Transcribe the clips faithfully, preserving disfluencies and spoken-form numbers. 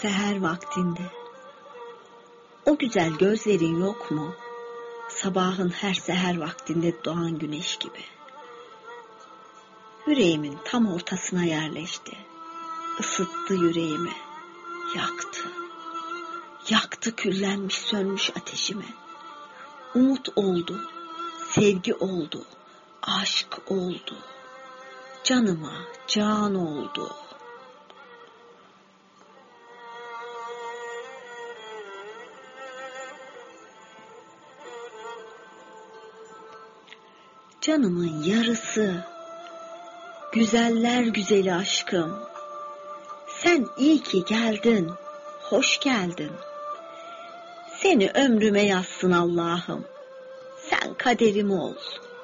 seher vaktinde. O güzel gözlerin yok mu? Sabahın her seher vaktinde doğan güneş gibi. Yüreğimin tam ortasına yerleşti. Isıttı yüreğimi. Yaktı. Yaktı küllenmiş sönmüş ateşimi. Umut oldu. Sevgi oldu. Aşk oldu. Canıma can oldu. Canımın yarısı, güzeller güzeli aşkım. Sen iyi ki geldin, hoş geldin. Seni ömrüme yazsın Allah'ım. Sen kaderim ol.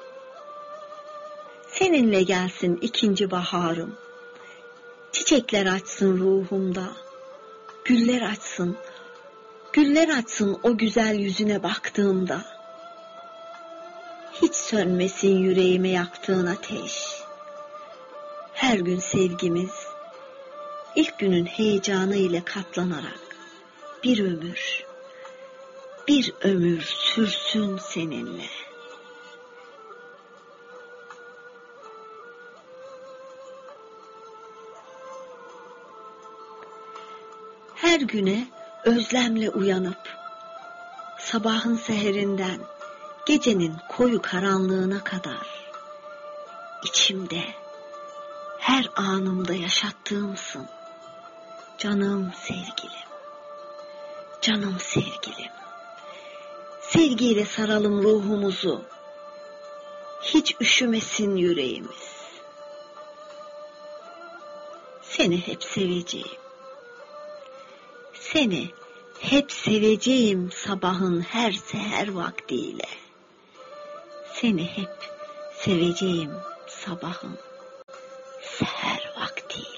Seninle gelsin ikinci baharım. Çiçekler açsın ruhumda. Güller açsın, güller açsın o güzel yüzüne baktığımda. Hiç sönmesin yüreğime yaktığın ateş. Her gün sevgimiz, ilk günün heyecanı ile katlanarak bir ömür, bir ömür sürsün seninle. Her güne özlemle uyanıp, sabahın seherinden, gecenin koyu karanlığına kadar, içimde, her anımda yaşattığımsın. Canım sevgilim, canım sevgilim. Sevgiyle saralım ruhumuzu, hiç üşümesin yüreğimiz. Seni hep seveceğim. Seni hep seveceğim sabahın her seher vaktiyle. Seni hep seveceğim sabahın seher vaktiyle.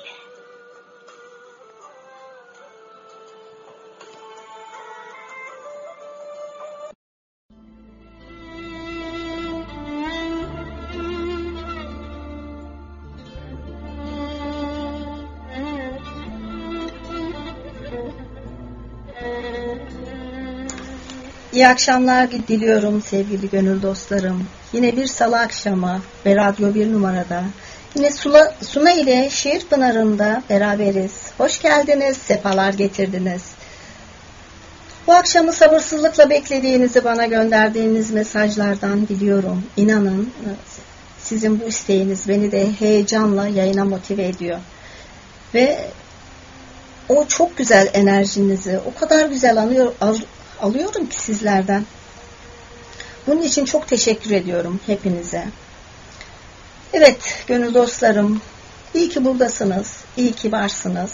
İyi akşamlar diliyorum sevgili gönül dostlarım. Yine bir salı akşamı ve Radyo bir numarada. Yine Sula, Suna ile Şiir Pınarı'nda beraberiz. Hoş geldiniz, sefalar getirdiniz. Bu akşamı sabırsızlıkla beklediğinizi bana gönderdiğiniz mesajlardan biliyorum. İnanın sizin bu isteğiniz beni de heyecanla yayına motive ediyor. Ve o çok güzel enerjinizi o kadar güzel anıyor, alıyorum ki sizlerden. Bunun için çok teşekkür ediyorum hepinize. Evet gönül dostlarım, iyi ki buradasınız, iyi ki varsınız.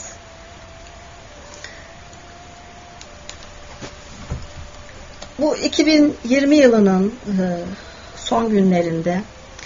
Bu iki bin yirmi yılının son günlerinde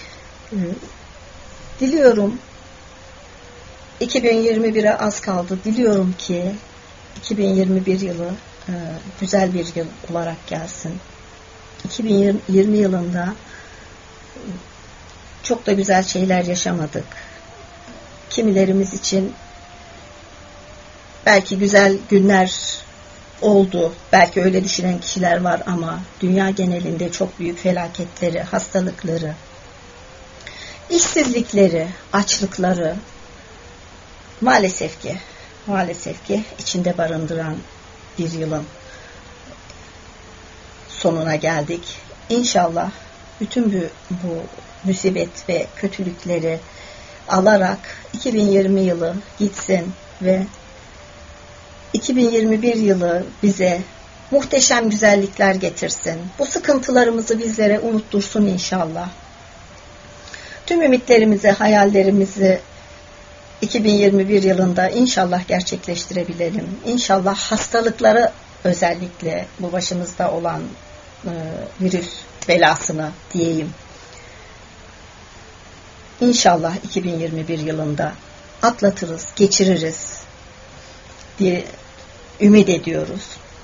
diliyorum, iki bin yirmi bire az kaldı. Diliyorum ki iki bin yirmi bir yılı güzel bir yıl olarak gelsin. iki bin yirmi yılında çok da güzel şeyler yaşamadık. Kimilerimiz için belki güzel günler oldu. Belki öyle düşünen kişiler var ama dünya genelinde çok büyük felaketleri, hastalıkları, işsizlikleri, açlıkları maalesef ki maalesef ki içinde barındıran bir yılın sonuna geldik. İnşallah bütün bu, bu musibet ve kötülükleri alarak iki bin yirmi yılı gitsin ve iki bin yirmi bir yılı bize muhteşem güzellikler getirsin. Bu sıkıntılarımızı bizlere unuttursun inşallah. Tüm ümitlerimizi, hayallerimizi iki bin yirmi bir yılında inşallah gerçekleştirebilelim. İnşallah hastalıkları, özellikle bu başımızda olan e, virüs belasını diyeyim, İnşallah iki bin yirmi bir yılında atlatırız, geçiririz diye ümit ediyoruz.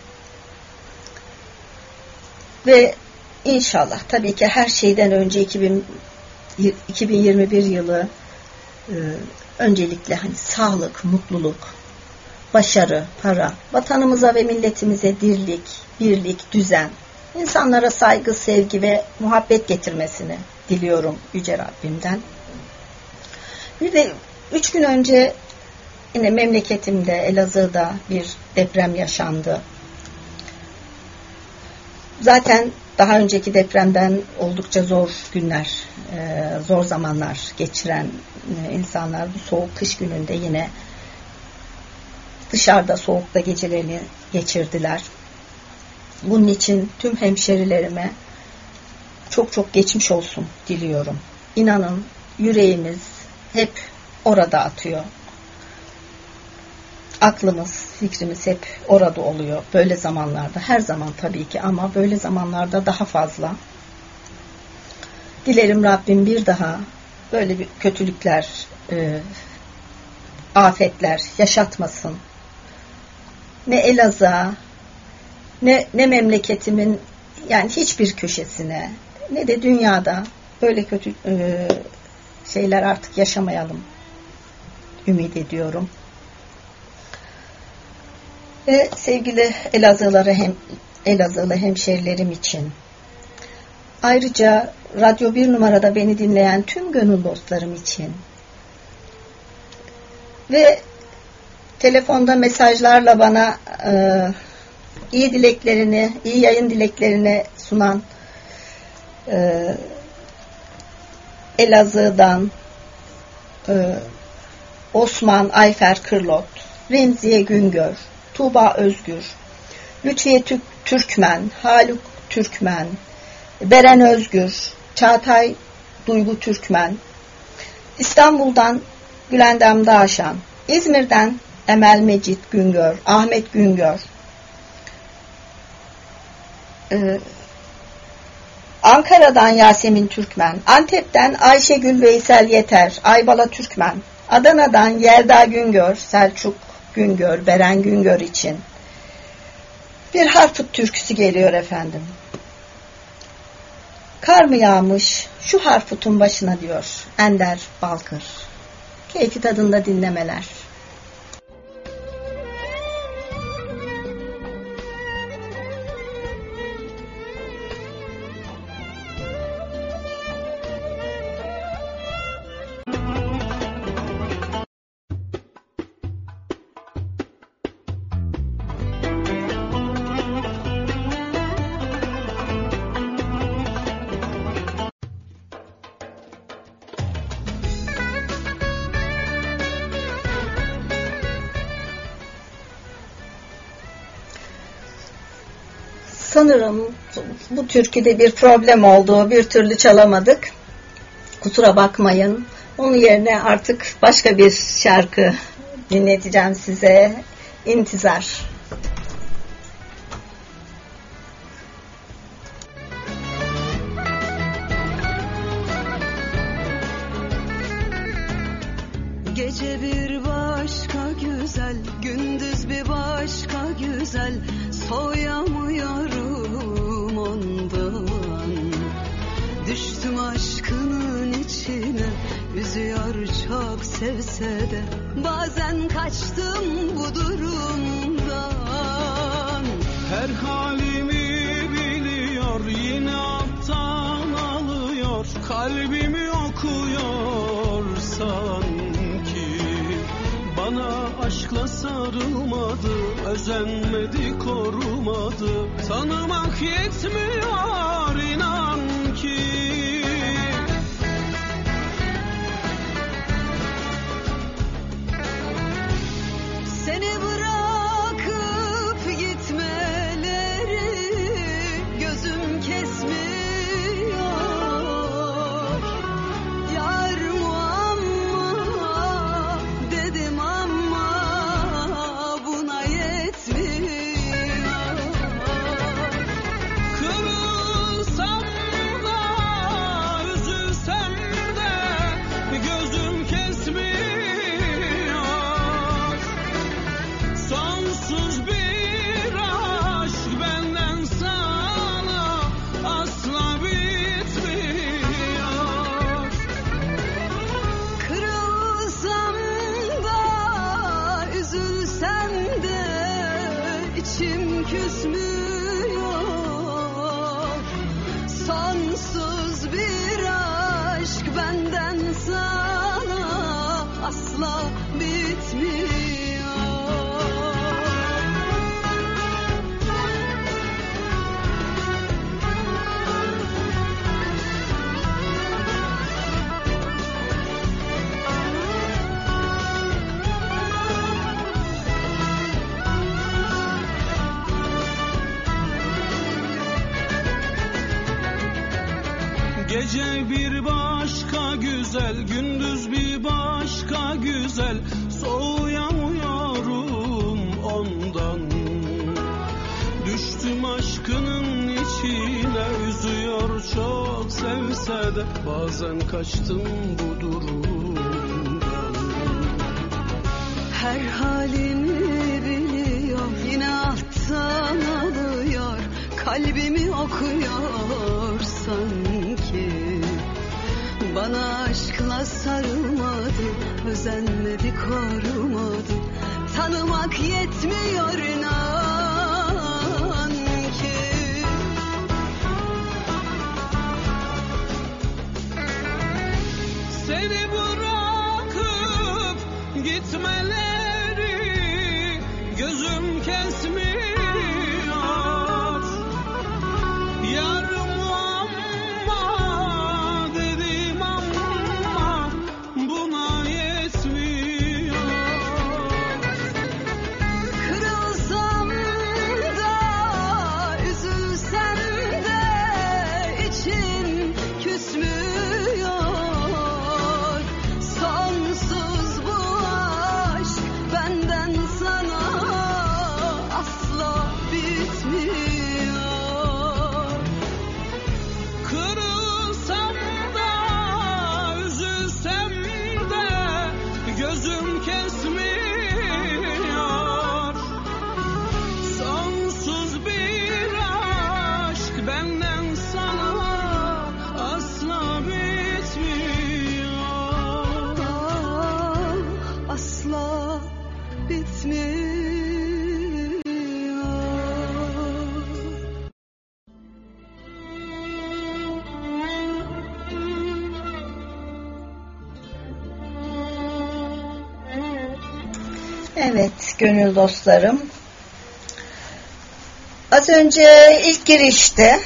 Ve inşallah tabii ki her şeyden önce iki bin yirmi bir yılı e, öncelikle hani sağlık, mutluluk, başarı, para, vatanımıza ve milletimize dirlik, birlik, düzen, insanlara saygı, sevgi ve muhabbet getirmesini diliyorum Yüce Rabbimden. Bir de üç gün önce yine memleketimde, Elazığ'da bir deprem yaşandı. Zaten daha önceki depremden oldukça zor günler, zor zamanlar geçiren insanlar bu soğuk kış gününde yine dışarıda soğukta gecelerini geçirdiler. Bunun için tüm hemşerilerime çok çok geçmiş olsun diliyorum. İnanın yüreğimiz hep orada atıyor. Aklımız, fikrimiz hep orada oluyor. Böyle zamanlarda, her zaman tabii ki ama böyle zamanlarda daha fazla. Dilerim Rabbim bir daha böyle bir kötülükler, e, afetler yaşatmasın. Ne Elazığ'a, ne, ne memleketimin yani hiçbir köşesine, ne de dünyada böyle kötü e, şeyler artık yaşamayalım. Ümit ediyorum. Ve sevgili Elazığlılara hem Elazığlı hemşerilerim için, ayrıca Radyo bir numarada beni dinleyen tüm gönül dostlarım için ve telefonda mesajlarla bana e, iyi dileklerini, iyi yayın dileklerini sunan e, Elazığ'dan e, Osman Ayfer Kırlot, Remziye Güngör, Tuğba Özgür, Lütfiye Türkmen, Haluk Türkmen, Beren Özgür, Çağatay Duygu Türkmen, İstanbul'dan Gülendam Dağşan, İzmir'den Emel Mecit Güngör, Ahmet Güngör, Ee, Ankara'dan Yasemin Türkmen, Antep'ten Ayşegül Veysel Yeter, Aybala Türkmen, Adana'dan Yelda Güngör, Selçuk Güngör, Beren Güngör için bir Harput türküsü geliyor efendim. Kar mı yağmış şu Harput'un başına diyor Ender Balkır. Keyfi tadında dinlemeler. Sanırım bu türküde bir problem oldu. Bir türlü çalamadık. Kusura bakmayın. Onun yerine artık başka bir şarkı dinleteceğim size. İntizar. Gece bir başka güzel, gündüz bir başka güzel, soyamıyorum ondan. Düştüm aşkının içine, üzüyor çok sevse de, bazen kaçtım bu durumdan. Her halimi biliyor, yine alttan alıyor, kalbimi okuyor sanki. Bana aşkla sarılmadı, özenmedi, korumadı. Tanımak yetmiyor inan ki. Seni bırakıp gitmeleri gözüm kesmiyor. Yar muamma dedim ama buna yetmiyor. Kırılsam güzel, gündüz bir başka güzel. Soğuyamıyorum ondan. Düştüm aşkının içine, üzüyor çok sevse de. Bazen kaçtım bu durumdan. Her halimi biliyor, yine alttan alıyor. Kalbimi okuyor sanki. Bana aşkla sarılmadı, özenmedi, korumadı. Tanımak yetmiyor inan ki. Seni bırakıp gitmeleri gözüm kesmiyor. Yarım ama dedim ama buna yetmiyor. Kırılsam da, üzülsem de içim küsmüyor. Sonsuz bu aşk benden sana asla bitmiyor. Kırılsam da üzülsem de gözüm kesmiyor. Sonsuz bir aşk benden sana asla bitmiyor. Ah, asla bitmiyor. Evet gönül dostlarım. Az önce ilk girişte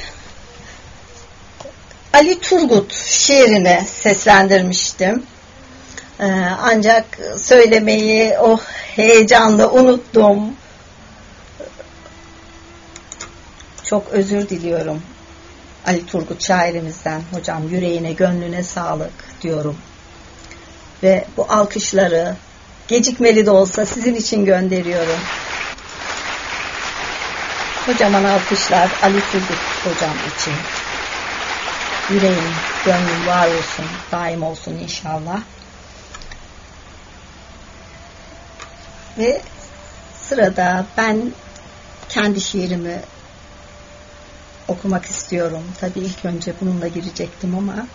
Ali Turgut şiirini seslendirmiştim. Ee, ancak söylemeyi o heyecanla unuttum. Çok özür diliyorum Ali Turgut şairimizden. Hocam yüreğine, gönlüne sağlık diyorum. Ve bu alkışları gecikmeli de olsa sizin için gönderiyorum. Kocaman alkışlar Ali Turgut hocam için. Yüreğin, gönlün var olsun, daim olsun inşallah. Ve sırada ben kendi şiirimi okumak istiyorum. Tabii ilk önce bununla girecektim ama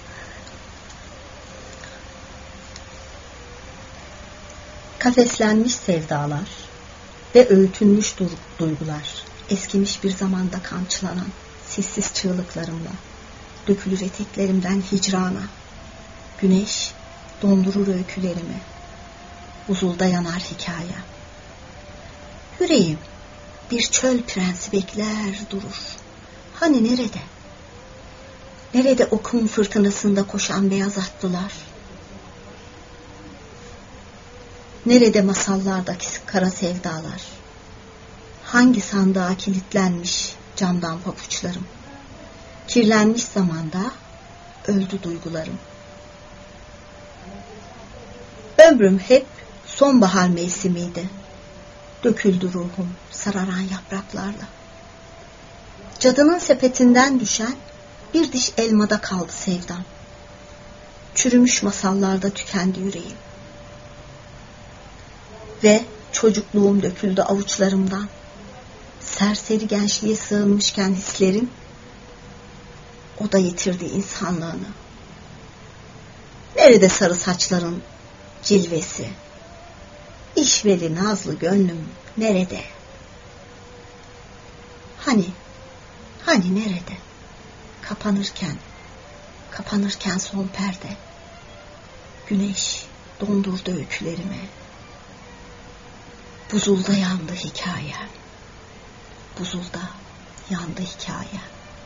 kafeslenmiş sevdalar ve öğütülmüş duygular, eskimiş bir zamanda kamçılanan sessiz çığlıklarımla dökülür eteklerimden hicrana. Güneş dondurur öykülerimi, buzulda yanar hikaye. Yüreğim bir çöl prensi bekler durur. Hani nerede? Nerede o kum fırtınasında koşan beyaz atlılar? Nerede masallardaki kara sevdalar? Hangi sandığa kilitlenmiş camdan pabuçlarım? Kirlenmiş zamanda öldü duygularım. Ömrüm hep sonbahar mevsimiydi. Döküldü ruhum sararan yapraklarla. Cadının sepetinden düşen bir diş elmada kaldı sevdam. Çürümüş masallarda tükendi yüreğim. Ve çocukluğum döküldü avuçlarımdan. Serseri gençliğe sığınmışken hislerim, o da yitirdi insanlığını. Nerede sarı saçların cilvesi? İşveli nazlı gönlüm nerede? Hani, hani nerede? Kapanırken, kapanırken son perde. Güneş dondurdu öykülerimi. Buzulda yandı hikaye. Buzulda yandı hikaye.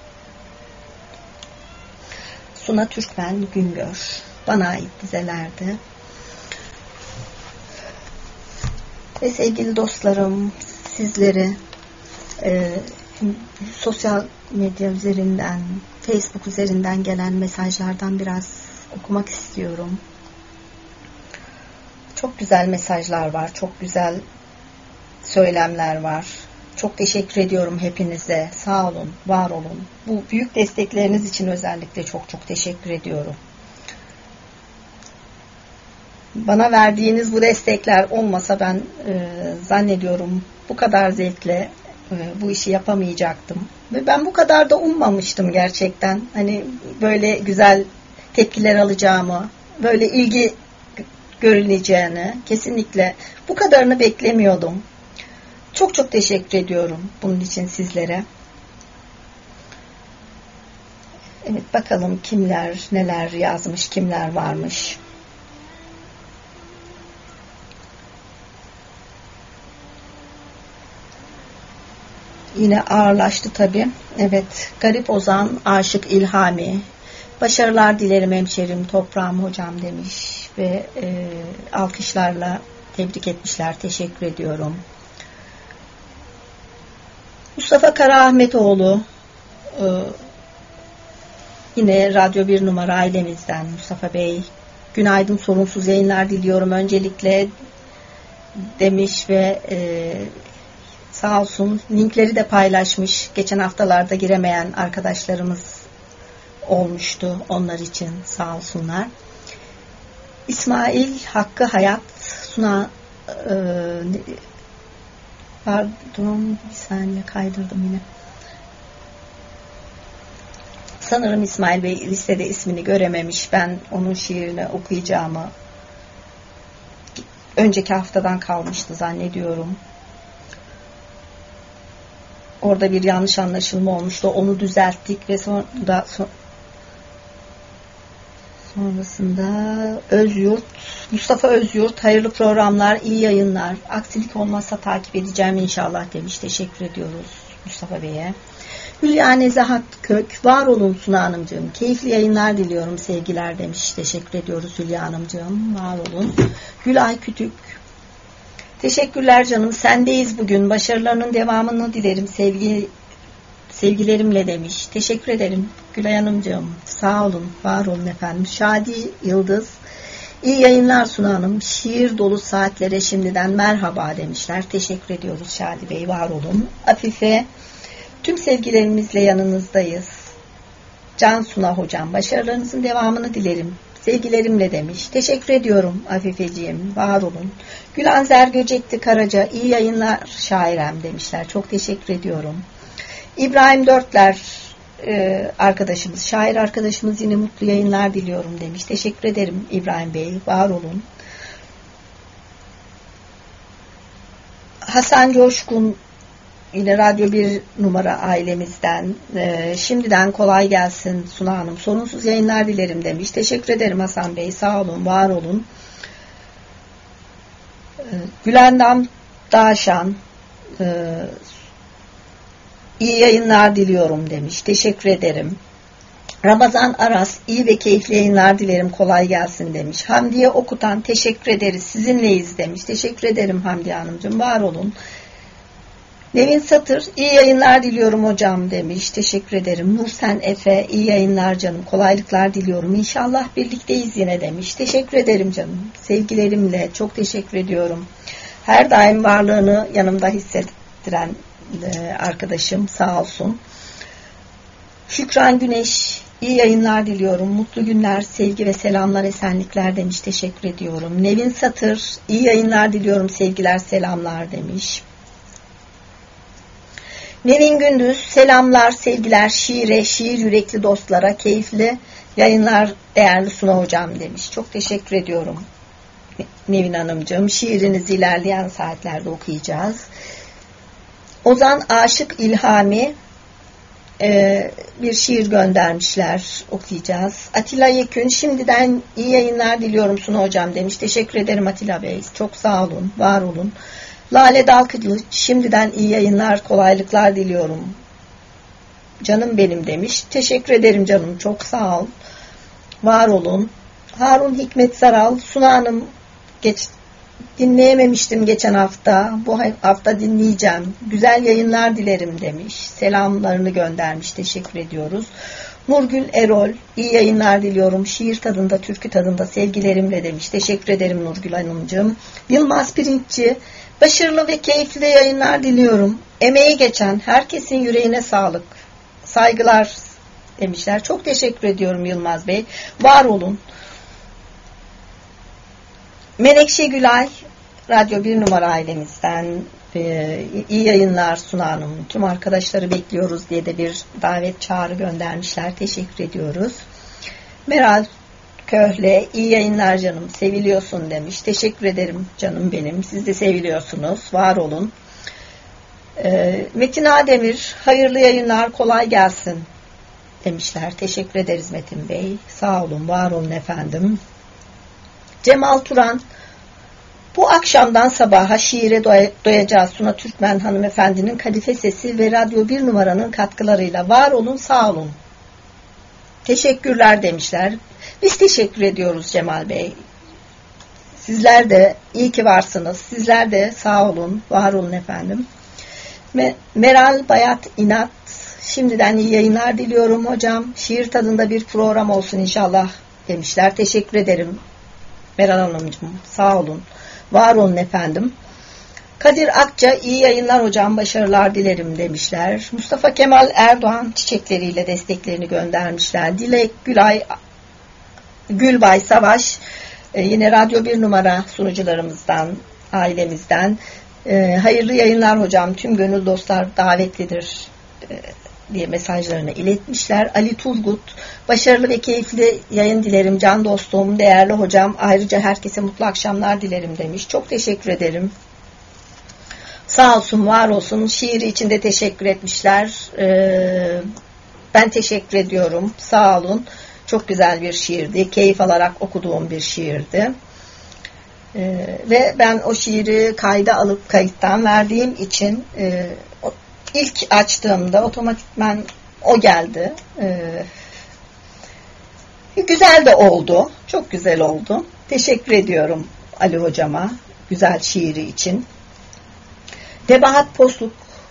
Suna Türkmen Güngör. Bana ait dizelerdi. Ve sevgili dostlarım, sizleri e, sosyal medya üzerinden, Facebook üzerinden gelen mesajlardan biraz okumak istiyorum. Çok güzel mesajlar var. Çok güzel söylemler var. Çok teşekkür ediyorum hepinize. Sağ olun, var olun. Bu büyük destekleriniz için özellikle çok çok teşekkür ediyorum. Bana verdiğiniz bu destekler olmasa ben e, zannediyorum bu kadar zevkle e, bu işi yapamayacaktım. Ve ben bu kadar da ummamıştım gerçekten. Hani böyle güzel tepkiler alacağımı, böyle ilgi görüleceğini, kesinlikle bu kadarını beklemiyordum. Çok çok teşekkür ediyorum bunun için sizlere. Evet, bakalım kimler neler yazmış, kimler varmış. Yine ağırlaştı tabii. Evet, Garip Ozan, Aşık İlhami. Başarılar dilerim hemşerim, toprağım hocam demiş ve e, alkışlarla tebrik etmişler. Teşekkür ediyorum. Mustafa Karaahmetoğlu, e, yine Radyo bir numara ailemizden Mustafa Bey. Günaydın, sorunsuz yayınlar diliyorum öncelikle demiş ve e, sağ olsun linkleri de paylaşmış. Geçen haftalarda giremeyen arkadaşlarımız olmuştu, onlar için sağ olsunlar. İsmail Hakkı Hayat Suna e, pardon bir saniye kaydırdım yine. Sanırım İsmail Bey listede ismini görememiş. Ben onun şiirini okuyacağımı önceki haftadan kalmıştı zannediyorum. Orada bir yanlış anlaşılma olmuştu. Onu düzelttik ve sonra son, sonrasında Özyurt, Mustafa Özyurt, hayırlı programlar, iyi yayınlar. Aksilik olmazsa takip edeceğim inşallah demiş. Teşekkür ediyoruz Mustafa Bey'e. Hülya Nezahat Kök, var olun Suna Hanımcığım. Keyifli yayınlar diliyorum, sevgiler demiş. Teşekkür ediyoruz Hülya Hanımcığım. Var olun. Gülay Kütük, teşekkürler canım. Sendeyiz bugün. Başarılarının devamını dilerim. Sevgi, sevgilerimle demiş. Teşekkür ederim Gülay Hanımcığım. Sağ olun. Var olun efendim. Şadi Yıldız. İyi yayınlar Suna Hanım. Şiir dolu saatlere şimdiden merhaba demişler. Teşekkür ediyoruz Şadi Bey. Var olun. Afife. Tüm sevgilerimizle yanınızdayız. Can Suna hocam. Başarılarınızın devamını dilerim. Sevgilerimle demiş. Teşekkür ediyorum Afifeciğim. Var olun. Gülanzer Göcekli Karaca. İyi yayınlar şairem demişler. Çok teşekkür ediyorum. İbrahim Dörtler e, arkadaşımız, şair arkadaşımız yine mutlu yayınlar diliyorum demiş. Teşekkür ederim İbrahim Bey. Var olun. Hasan Coşkun, yine Radyo bir numara ailemizden. Ee, şimdiden kolay gelsin Suna Hanım. Sorunsuz yayınlar dilerim demiş. Teşekkür ederim Hasan Bey. Sağ olun, var olun. Ee, Gülendam Dağşan, e, iyi yayınlar diliyorum demiş. Teşekkür ederim. Ramazan Aras, iyi ve keyifli yayınlar dilerim. Kolay gelsin demiş. Hamdiye Okutan, teşekkür ederiz. Sizinleyiz demiş. Teşekkür ederim Hamdiye Hanımcığım. Var olun. Nevin Satır, iyi yayınlar diliyorum hocam demiş. Teşekkür ederim. Nursen Efe, iyi yayınlar canım. Kolaylıklar diliyorum. İnşallah birlikteyiz yine demiş. Teşekkür ederim canım. Sevgilerimle çok teşekkür ediyorum. Her daim varlığını yanımda hissettiren e, arkadaşım sağ olsun. Şükran Güneş, iyi yayınlar diliyorum. Mutlu günler, sevgi ve selamlar, esenlikler demiş. Teşekkür ediyorum. Nevin Satır, iyi yayınlar diliyorum. Sevgiler, selamlar demiş. Nevin Gündüz, selamlar, sevgiler, şiire, şiir yürekli dostlara, keyifli yayınlar değerli Suna hocam demiş. Çok teşekkür ediyorum Nevin Hanımcığım. Şiirinizi ilerleyen saatlerde okuyacağız. Ozan Aşık İlhami e, bir şiir göndermişler, okuyacağız. Atilla Yekün, şimdiden iyi yayınlar diliyorum Suna hocam demiş. Teşekkür ederim Atilla Bey. Çok sağ olun, var olun. Lale Dalkılıç, şimdiden iyi yayınlar, kolaylıklar diliyorum. Canım benim demiş. Teşekkür ederim canım. Çok sağ ol. Var olun. Harun Hikmet Saral, Suna Hanım geç, dinleyememiştim geçen hafta. Bu hafta dinleyeceğim. Güzel yayınlar dilerim demiş. Selamlarını göndermiş. Teşekkür ediyoruz. Nurgül Erol, iyi yayınlar diliyorum. Şiir tadında, türkü tadında sevgilerimle demiş. Teşekkür ederim Nurgül Hanımcığım. Yılmaz Pirinççi, başarılı ve keyifli yayınlar diliyorum. Emeği geçen herkesin yüreğine sağlık. Saygılar demişler. Çok teşekkür ediyorum Yılmaz Bey. Var olun. Menekşe Gülay, Radyo bir Numara ailemizden e, iyi yayınlar Suna Hanım. Tüm arkadaşları bekliyoruz diye de bir davet çağrı göndermişler. Teşekkür ediyoruz. Meral Köhle, iyi yayınlar canım. Seviliyorsun demiş. Teşekkür ederim canım benim. Siz de seviliyorsunuz. Var olun. E, Metin Ademir, hayırlı yayınlar, kolay gelsin demişler. Teşekkür ederiz Metin Bey. Sağ olun, var olun efendim. Cemal Turan, bu akşamdan sabaha şiire doy- doyacağız Suna Türkmen hanımefendinin kadife sesi ve Radyo bir Numara'nın katkılarıyla. Var olun, sağ olun. Teşekkürler demişler. Biz teşekkür ediyoruz Cemal Bey. Sizler de iyi ki varsınız. Sizler de sağ olun, var olun efendim. Me- Meral Bayat İnat, şimdiden iyi yayınlar diliyorum hocam. Şiir tadında bir program olsun inşallah demişler. Teşekkür ederim Meral Hanımcığım. Sağ olun. Var olun efendim. Kadir Akça, iyi yayınlar hocam, başarılar dilerim demişler. Mustafa Kemal Erdoğan çiçekleriyle desteklerini göndermişler. Dilek Gülay, Gülbay Savaş, e, yine Radyo bir Numara sunucularımızdan, ailemizden. E, hayırlı yayınlar hocam, tüm gönül dostlar davetlidir e, diye mesajlarını iletmişler. Ali Turgut, başarılı ve keyifli yayın dilerim can dostum, değerli hocam. Ayrıca herkese mutlu akşamlar dilerim demiş. Çok teşekkür ederim. Sağ olsun, var olsun. Şiiri için de teşekkür etmişler. Ee, ben teşekkür ediyorum. Sağ olun. Çok güzel bir şiirdi. Keyif alarak okuduğum bir şiirdi. Ee, ve ben o şiiri kayda alıp kayıttan verdiğim için e, o, ilk açtığımda otomatikman o geldi. Ee, güzel de oldu. Çok güzel oldu. Teşekkür ediyorum Ali hocama güzel şiiri için. Debahat Posluk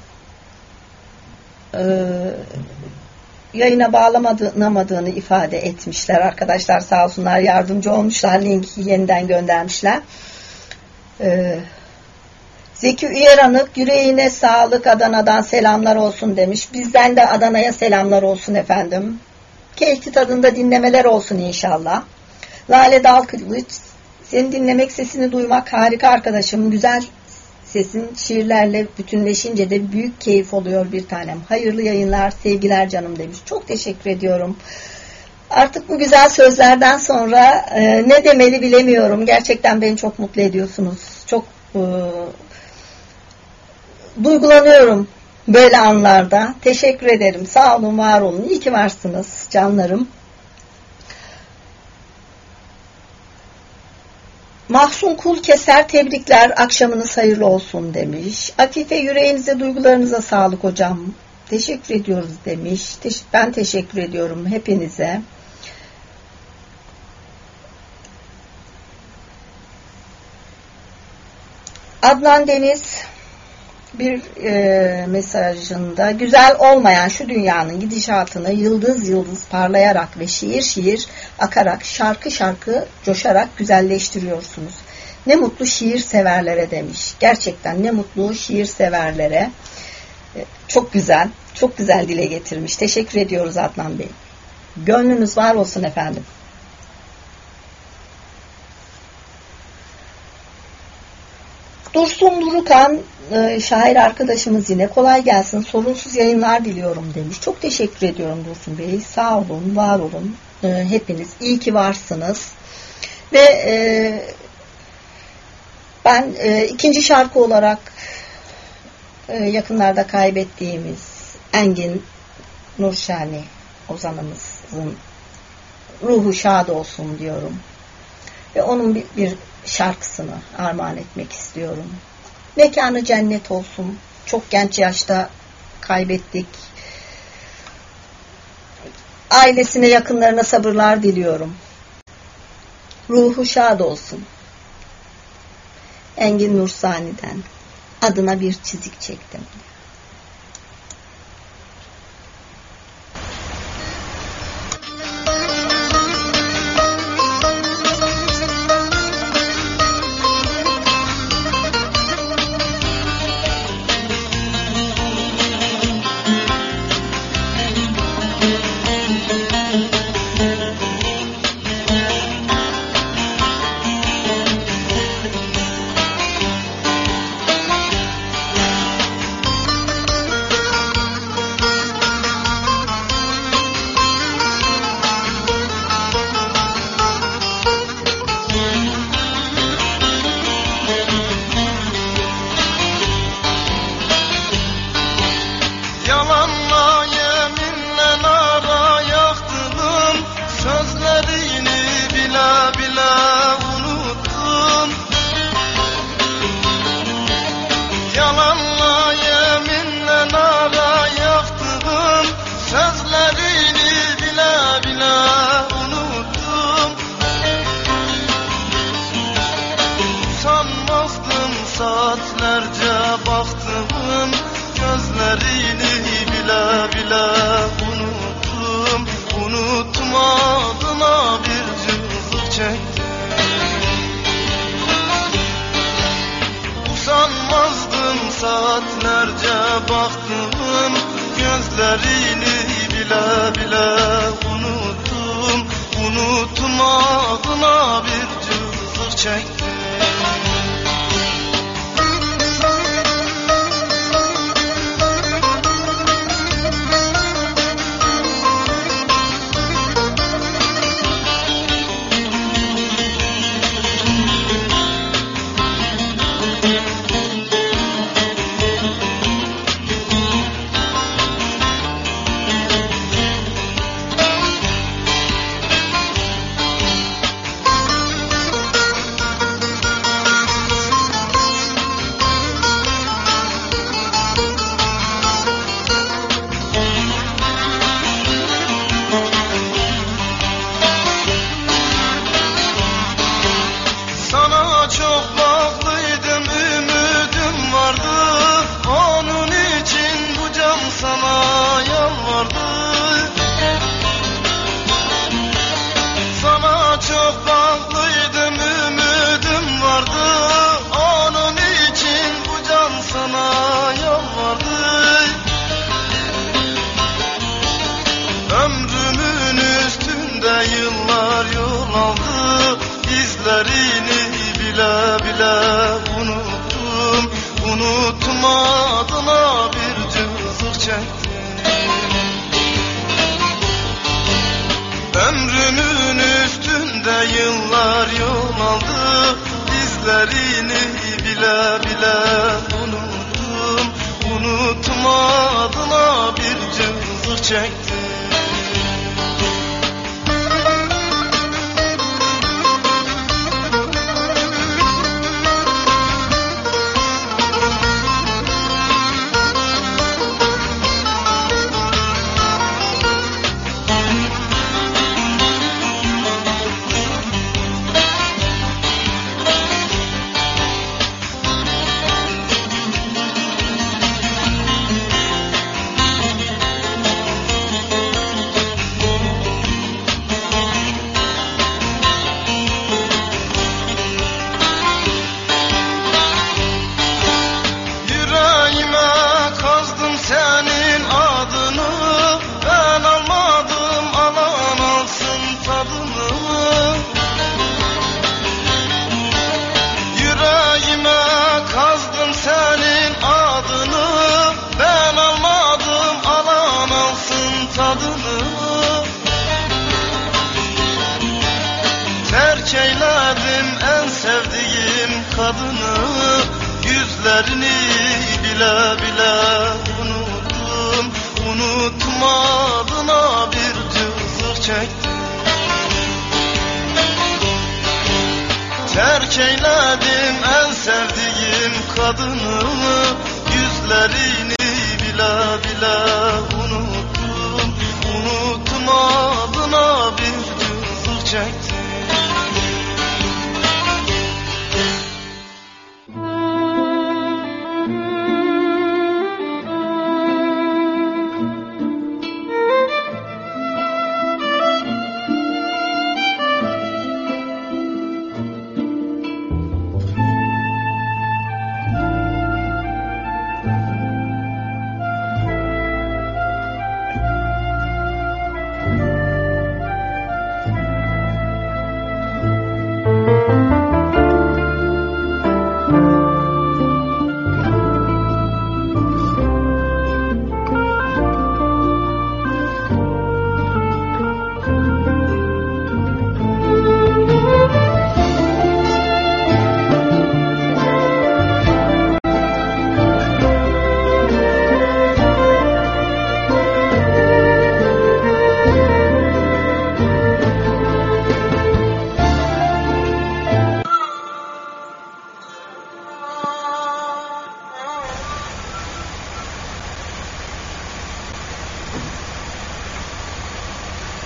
e, yayına bağlanamadığını ifade etmişler. Arkadaşlar sağ olsunlar, yardımcı olmuşlar. Linki yeniden göndermişler. E, Zeki Üyeranık, yüreğine sağlık, Adana'dan selamlar olsun demiş. Bizden de Adana'ya selamlar olsun efendim. Keyifli tadında dinlemeler olsun inşallah. Lale Dalkılıç, seni dinlemek, sesini duymak harika arkadaşım. Güzel sesin şiirlerle bütünleşince de büyük keyif oluyor bir tanem. Hayırlı yayınlar, sevgiler canım demiş. Çok teşekkür ediyorum. Artık bu güzel sözlerden sonra e, ne demeli bilemiyorum. Gerçekten beni çok mutlu ediyorsunuz. Çok e, duygulanıyorum böyle anlarda. Teşekkür ederim. Sağ olun, var olun. İyi ki varsınız canlarım. Mahsun Kul Keser, tebrikler, akşamınız hayırlı olsun demiş. Afife, yüreğinize, duygularınıza sağlık hocam. Teşekkür ediyoruz demiş. Ben teşekkür ediyorum hepinize. Adnan Deniz bir e, mesajında, güzel olmayan şu dünyanın gidişatını yıldız yıldız parlayarak ve şiir şiir akarak, şarkı şarkı coşarak güzelleştiriyorsunuz. Ne mutlu şiir severlere demiş. Gerçekten ne mutlu şiir severlere. E, çok güzel, çok güzel dile getirmiş. Teşekkür ediyoruz Adnan Bey. Gönlünüz var olsun efendim. Dursun Durukan, şair arkadaşımız yine kolay gelsin, sorunsuz yayınlar diliyorum demiş. Çok teşekkür ediyorum Dursun Bey. Sağ olun, var olun. Hepiniz iyi ki varsınız. Ve ben ikinci şarkı olarak yakınlarda kaybettiğimiz Engin Nurşani ozanımızın ruhu şad olsun diyorum. Ve onun bir, bir şarkısını armağan etmek istiyorum. Mekanı cennet olsun. Çok genç yaşta kaybettik. Ailesine, yakınlarına sabırlar diliyorum. Ruhu şad olsun. Engin Nursani'den adına bir çizik çektim. saatlerce baktım, gözlerini bile bile unuttum. Unutmadığına bir cızık çektim. Usanmazdım, saatlerce baktım, gözlerini bile bile unuttum. Unutmadığına bir cızık çektim. Ömrümün üstünde yıllar yol aldı, izlerini bile bile unuttum. Unutmadığına bir cızık çektim. Terk eyledim en sevdiğim kadını, yüzlerini bile bile unuttum. Unutmadığına bir cızık çektim. Terk eyledim en sevdiğim kadını, yüzlerini bile bile unuttum. Unutmadığına bir cızık çektim.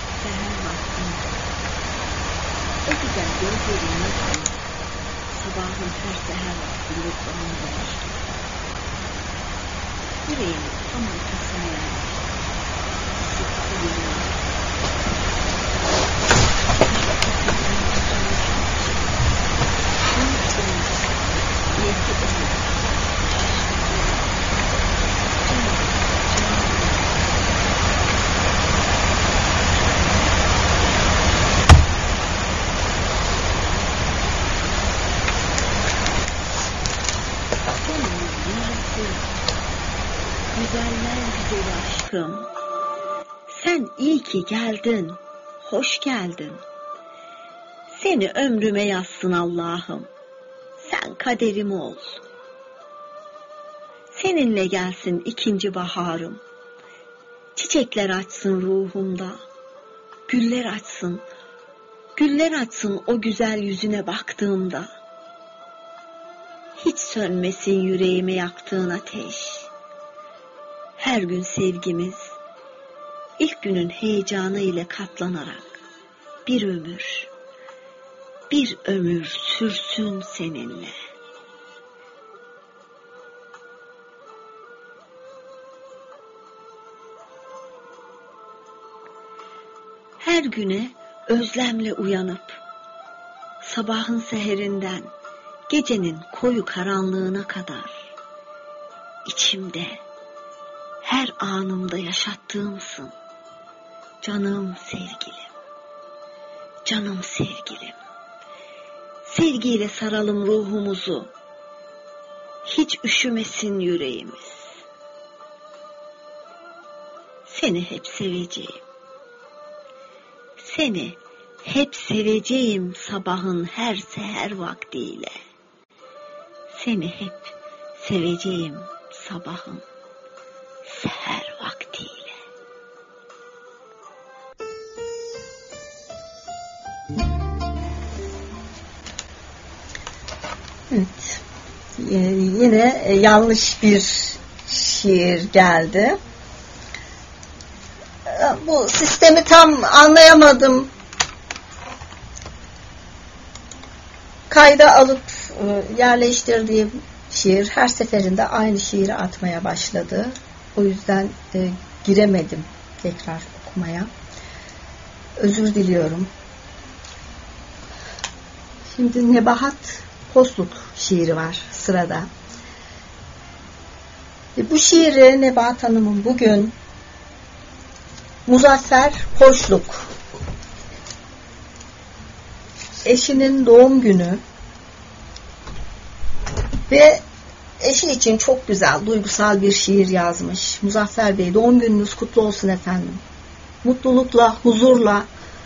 O güzel gözlerin yokluğu, sabahın sabahın her seher vaktinde doğan güneş gibi. Yüreğimi tam ortasına yerleştim. Sıkı yüreğim. Güzeller güzeli aşkım, sen iyi ki geldin, hoş geldin. Seni ömrüme yazsın Allah'ım, sen kaderim ol. Seninle gelsin ikinci baharım, çiçekler açsın ruhumda, güller açsın, güller açsın o güzel yüzüne baktığımda. Hiç sönmesin yüreğime yaktığın ateş. Her gün sevgimiz, ilk günün heyecanı ile katlanarak bir ömür, bir ömür sürsün seninle. Her güne özlemle uyanıp, sabahın seherinden gecenin koyu karanlığına kadar, içimde, her anımda yaşattığımsın, canım sevgilim, canım sevgilim. Sevgiyle saralım ruhumuzu, hiç üşümesin yüreğimiz. Seni hep seveceğim, seni hep seveceğim sabahın her seher vaktiyle. Seni hep seveceğim sabahın seher vaktiyle. Evet. Ee, yine yanlış bir şiir geldi. Bu sistemi tam anlayamadım. Kayda alıp yerleştirdiğim şiir her seferinde aynı şiiri atmaya başladı. O yüzden e, giremedim tekrar okumaya. Özür diliyorum. Şimdi Nebahat Posluk şiiri var sırada. E, bu şiiri Nebahat Hanım'ın bugün Muzaffer Poşluk eşinin doğum günü ve eşi için çok güzel, duygusal bir şiir yazmış. Muzaffer Bey, doğum gününüz kutlu olsun efendim. Mutlulukla, huzurla,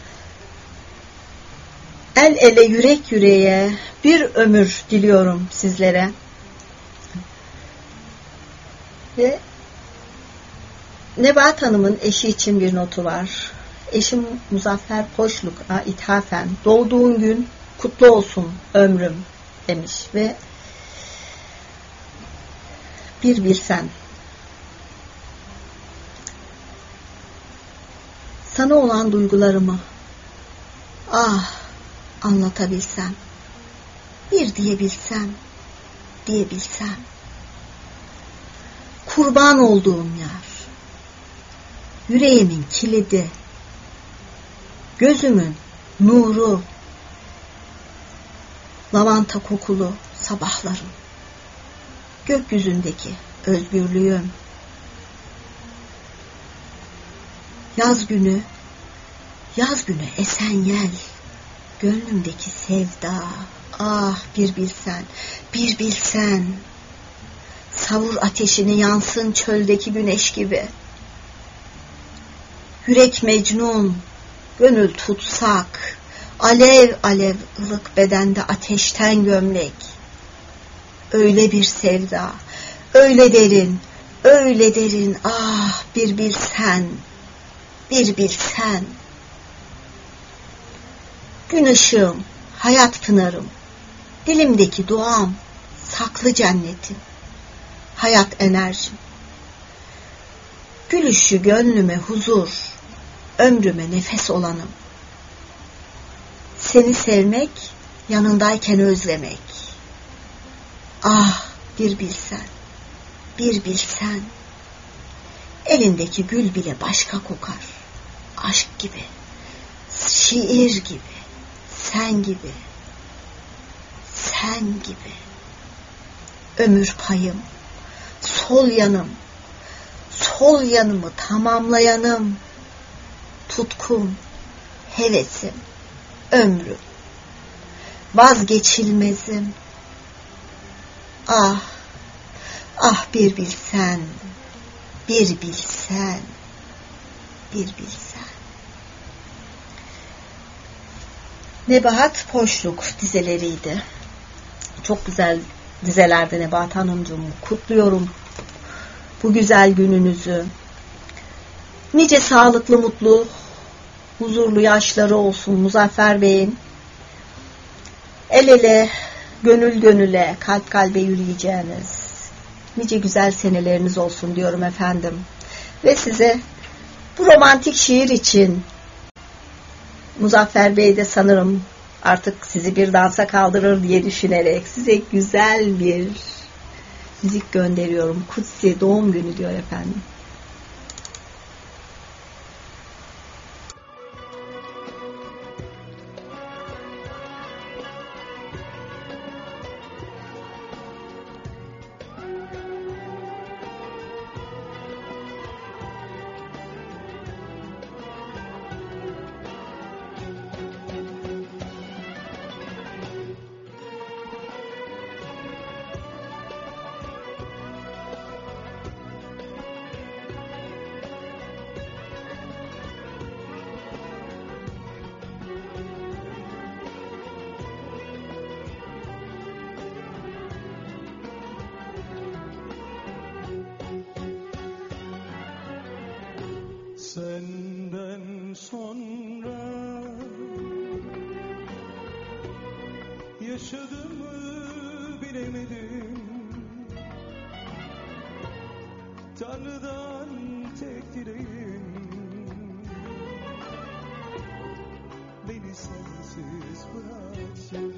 el ele, yürek yüreğe bir ömür diliyorum sizlere. Ve Nebahat Hanım'ın eşi için bir notu var. Eşim Muzaffer Poşluk'a ithafen doğduğun gün kutlu olsun ömrüm demiş ve bir bilsen, sana olan duygularımı ah anlatabilsem, bir diyebilsem, diyebilsem, kurban olduğum yar, yüreğimin kilidi, gözümün nuru, lavanta kokulu sabahlarım, gökyüzündeki özgürlüğüm, yaz günü, yaz günü esen yel, gönlümdeki sevda, ah bir bilsen, bir bilsen, savur ateşini yansın çöldeki güneş gibi, yürek mecnun, gönül tutsak, alev alev ılık bedende ateşten gömlek, öyle bir sevda, öyle derin, öyle derin, ah bir bilsen, bir bilsen. Gün ışığım, hayat pınarım, dilimdeki duam, saklı cennetim, hayat enerjim. Gülüşü gönlüme huzur, ömrüme nefes olanım. Seni sevmek, yanındayken özlemek. Ah bir bilsen, bir bilsen, elindeki gül bile başka kokar. Aşk gibi, şiir gibi, sen gibi, sen gibi. Ömür payım, sol yanım, sol yanımı tamamlayanım. Tutkum, hevesim, ömrüm, vazgeçilmezim. Ah, ah bir bilsen, bir bilsen, bir bilsen. Nebahat Poşluk dizeleriydi. Çok güzel dizelerde Nebahat Hanımcığım, kutluyorum bu güzel gününüzü. Nice sağlıklı, mutlu, huzurlu yaşları olsun Muzaffer Bey'in. El ele, gönül gönüle, kalp kalbe yürüyeceğiniz nice güzel seneleriniz olsun diyorum efendim. Ve size bu romantik şiir için Muzaffer Bey de sanırım artık sizi bir dansa kaldırır diye düşünerek size güzel bir müzik gönderiyorum. Kutsi doğum günü diyor efendim. Senden sonra yaşadığımı bilemedim. Tanrı'dan tek dileğim beni sensiz bıraksın.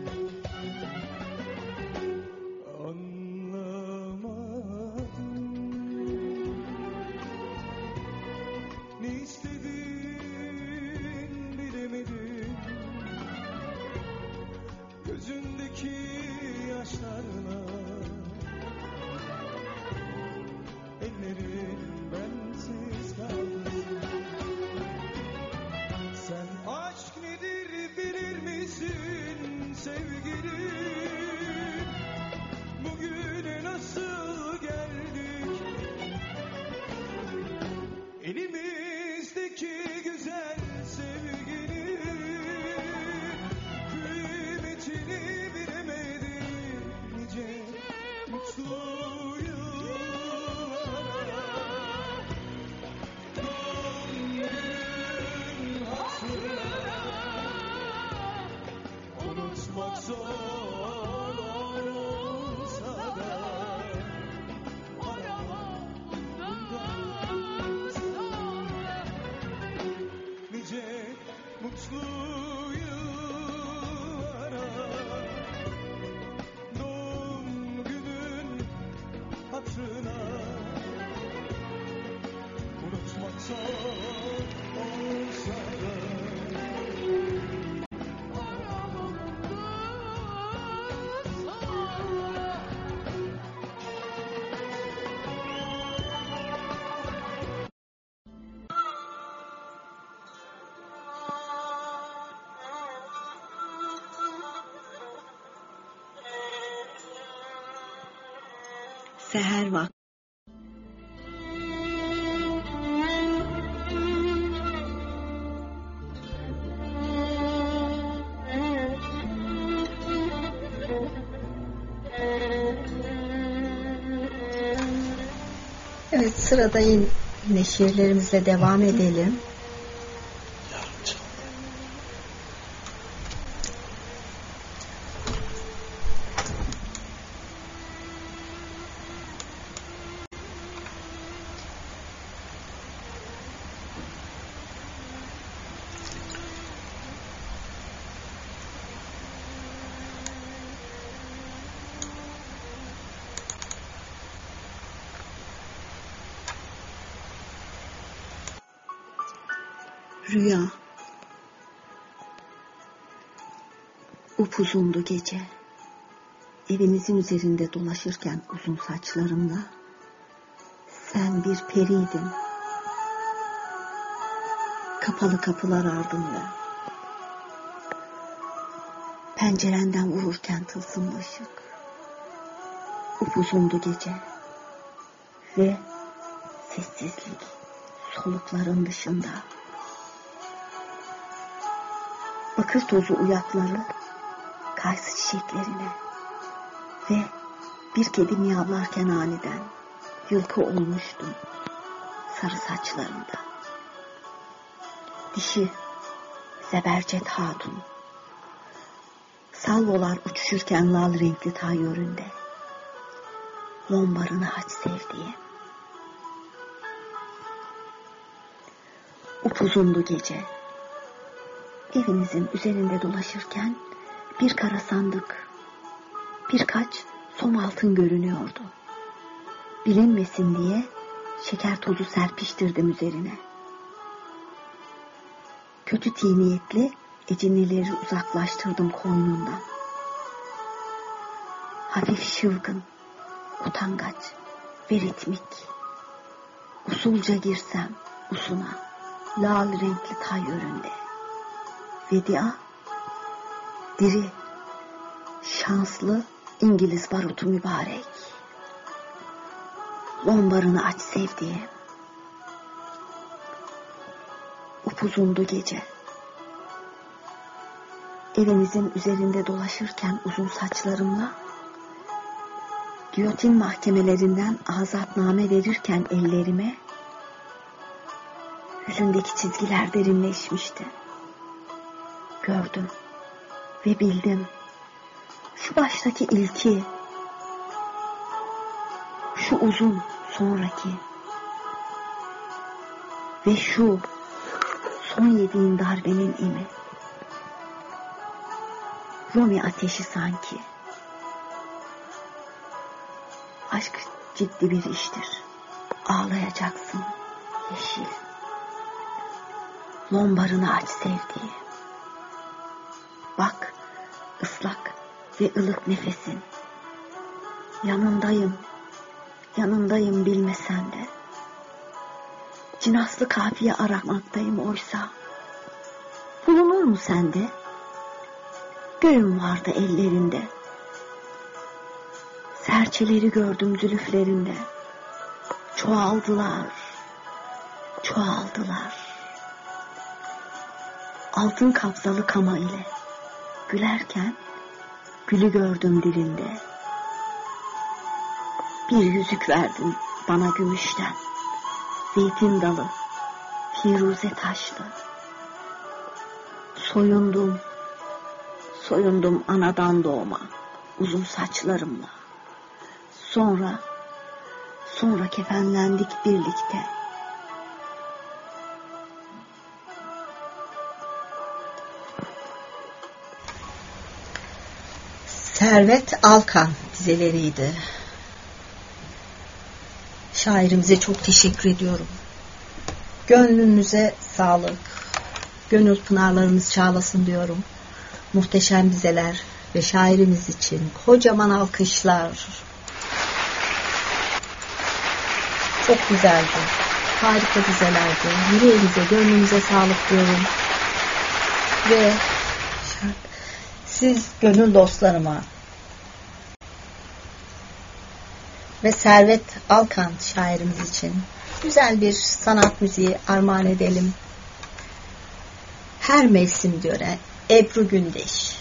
Seher vakti. Evet, sırada yine şiirlerimizle devam edelim. Rüya. Upuzundu gece. Evinizin üzerinde dolaşırken uzun saçlarımla sen bir periydin. Kapalı kapılar ardında. Pencerenden vururken tılsımlı ışık. Upuzundu gece. Ve sessizlik solukların dışında. Bakır tozu uyakları kayısı çiçeklerine ve bir kedi miyavlarken aniden yılkı olmuştum sarı saçlarında. Dişi Zebercet Hatun, salvolar uçuşurken lal renkli tayyöründe, lombarını aç sevdiğim. Upuzundu gece, evinizin üzerinde dolaşırken bir kara sandık, birkaç som altın görünüyordu. Bilinmesin diye şeker tozu serpiştirdim üzerine. Kötü tiniyetli ecinlileri uzaklaştırdım koynundan. Hafif şılgın, utangaç ve ritmik. Usulca girsem usuna, lal renkli tayyöründe. Vedia, diri, şanslı İngiliz barutu mübarek. Lombarını aç sevdiğim. Upuzundu gece. Evinizin üzerinde dolaşırken uzun saçlarımla, giyotin mahkemelerinden azatname verirken ellerime, yüzündeki çizgiler derinleşmişti. Gördüm ve bildim. Şu baştaki ilki, şu uzun sonraki ve şu son yediğin darbenin imi. Romi ateşi sanki. Aşk ciddi bir iştir. Ağlayacaksın yeşil. Lombarını aç sevdiğim. Bak ıslak ve ılık nefesin. Yanındayım, yanındayım bilmesen de. Cinaslı kafiye aramaktayım oysa. Bulunur mu sende? Göğüm vardı ellerinde. Serçeleri gördüm zülüflerinde. Çoğaldılar, çoğaldılar. Altın kapsalı kama ile gülerken gülü gördüm dilinde. Bir yüzük verdin bana gümüşten. Zeytin dalı, firuze taşlı. Soyundum, soyundum anadan doğma uzun saçlarımla. Sonra, sonra kefenlendik birlikte. Servet Alkan dizeleriydi. Şairimize çok teşekkür ediyorum. Gönlünüze sağlık. Gönül pınarlarınız çağlasın diyorum. Muhteşem dizeler ve şairimiz için kocaman alkışlar. Çok güzeldi. Harika dizelerdi. Yüreğinize, gönlünüze sağlık diyorum. Ve siz gönül dostlarıma ve Servet Alkan şairimiz için güzel bir sanat müziği armağan edelim. Her mevsim diyor Ebru Gündeş.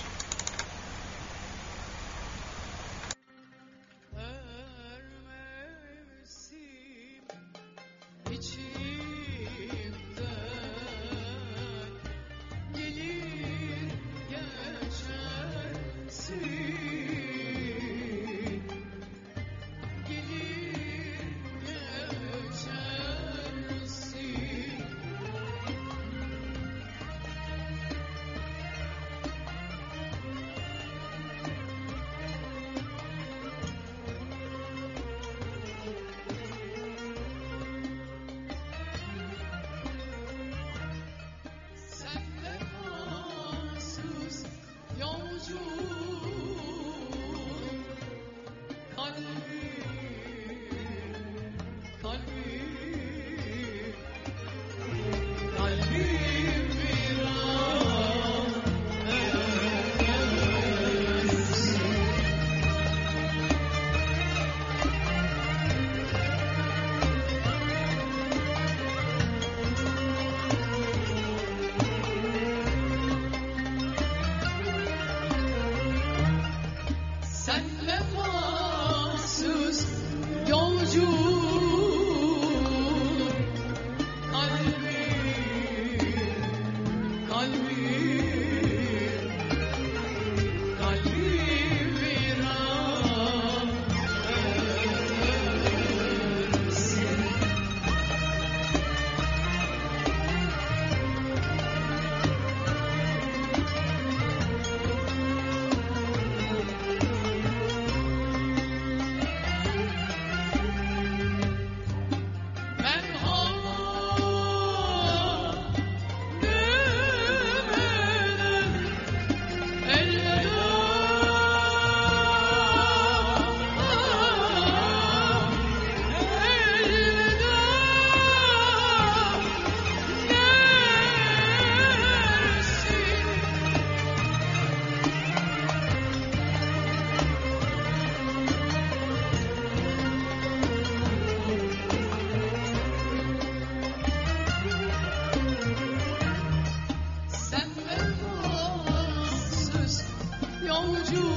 yolcu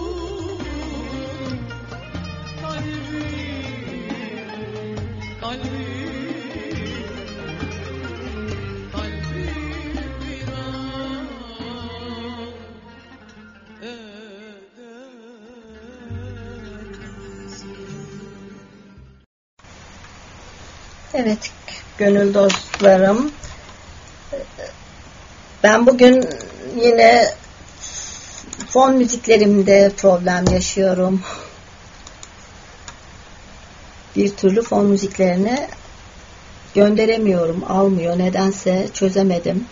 kalbim, kalbim, kalbim viran edersin. Evet gönül dostlarım, ben bugün yine fon müziklerimde problem yaşıyorum. Bir türlü fon müziklerini gönderemiyorum, almıyor. Nedense çözemedim.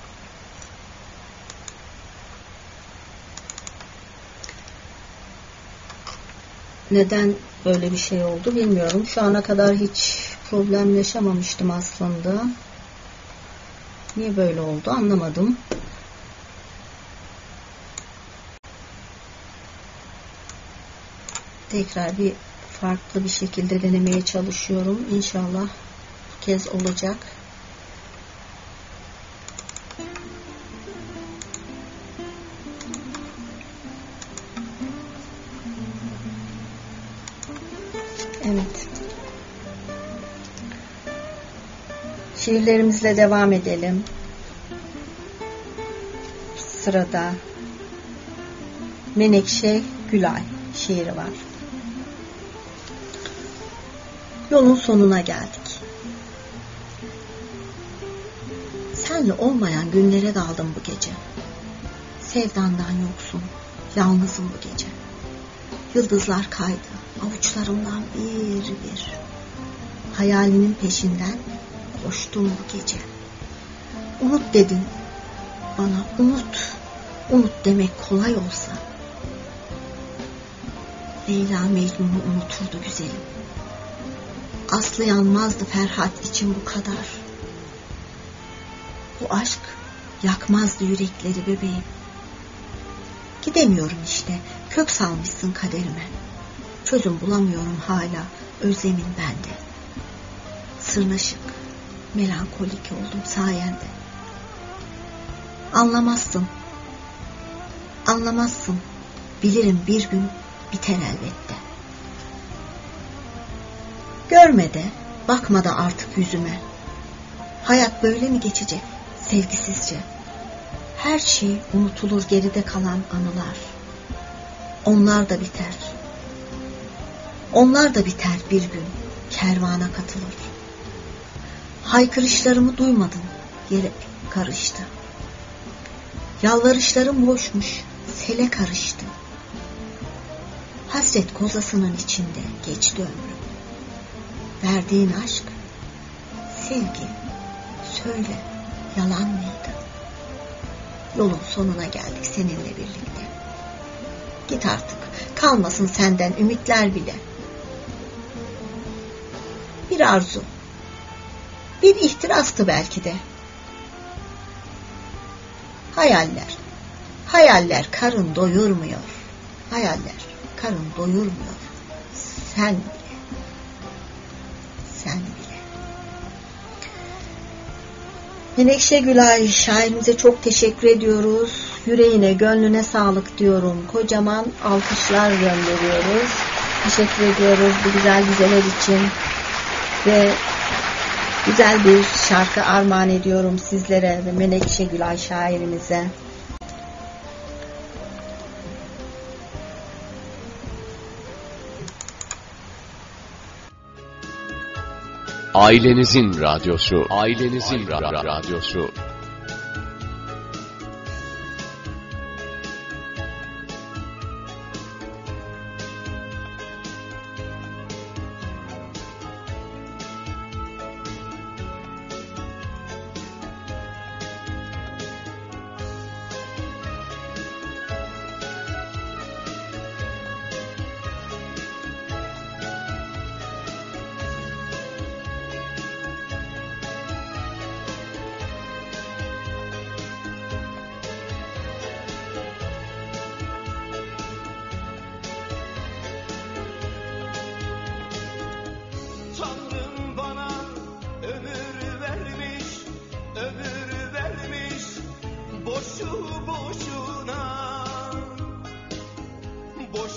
Neden böyle bir şey oldu bilmiyorum. Şu ana kadar hiç problem yaşamamıştım aslında. Niye böyle oldu anlamadım. Tekrar bir farklı bir şekilde denemeye çalışıyorum. İnşallah bu kez olacak. Evet. Şiirlerimizle devam edelim. Sırada Menekşe Gülay şiiri var. Yolun sonuna geldik. Senle olmayan günlere daldım bu gece. Sevdandan yoksun, yalnızım bu gece. Yıldızlar kaydı avuçlarımdan bir bir. Hayalinin peşinden koştum bu gece. Unut dedin bana, unut. Unut demek kolay olsa. Leyla Mecnun'u unuturdu güzelim. Aslı yanmazdı Ferhat için bu kadar. Bu aşk yakmazdı yürekleri bebeğim. Gidemiyorum işte, kök salmışsın kaderime. Çözüm bulamıyorum hala, özlemin bende. Sırnaşık, melankolik oldum sayende. Anlamazsın, anlamazsın. Bilirim bir gün biter elbette. Görme de, bakma da artık yüzüme. Hayat böyle mi geçecek, sevgisizce? Her şey unutulur, geride kalan anılar. Onlar da biter. Onlar da biter bir gün, kervana katılır. Haykırışlarımı duymadın, yere karıştı. Yalvarışlarım boşmuş, sele karıştı. Hasret kozasının içinde geçti ömrüm. Verdiğin aşk, sevgi, söyle, yalan mıydı? Yolun sonuna geldik seninle birlikte. Git artık, kalmasın senden ümitler bile. Bir arzu, bir ihtirastı belki de. Hayaller, hayaller karın doyurmuyor. Hayaller karın doyurmuyor. Sen bile, sen bile. Menekşe Gülay şairimize çok teşekkür ediyoruz. Yüreğine, gönlüne sağlık diyorum. Kocaman alkışlar gönderiyoruz. Teşekkür ediyoruz bu güzel güzeler için. Ve güzel bir şarkı armağan ediyorum sizlere ve Menekşe Gülay şairimize. Ailenizin radyosu, ailenizin ra- radyosu.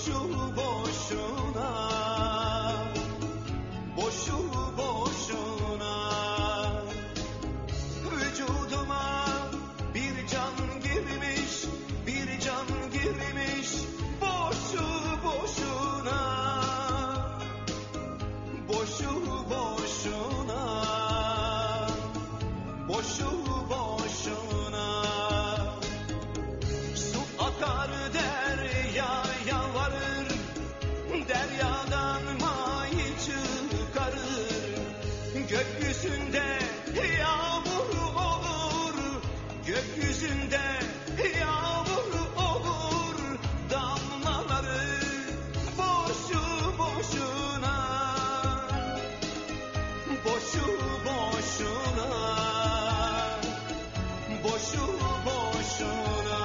boşu boşuna, boşu boşuna. Vücuduma bir can girmiş, bir can girmiş, boşu boşuna, boşu boşuna, boşu boşuna. Su akar deryaya varır, deryadan mayi çıkarır. Gökyüzünde yağmur olur, gökyüzünde yağmur olur. Damlaları boşu boşuna, boşu boşuna, boşu boşuna.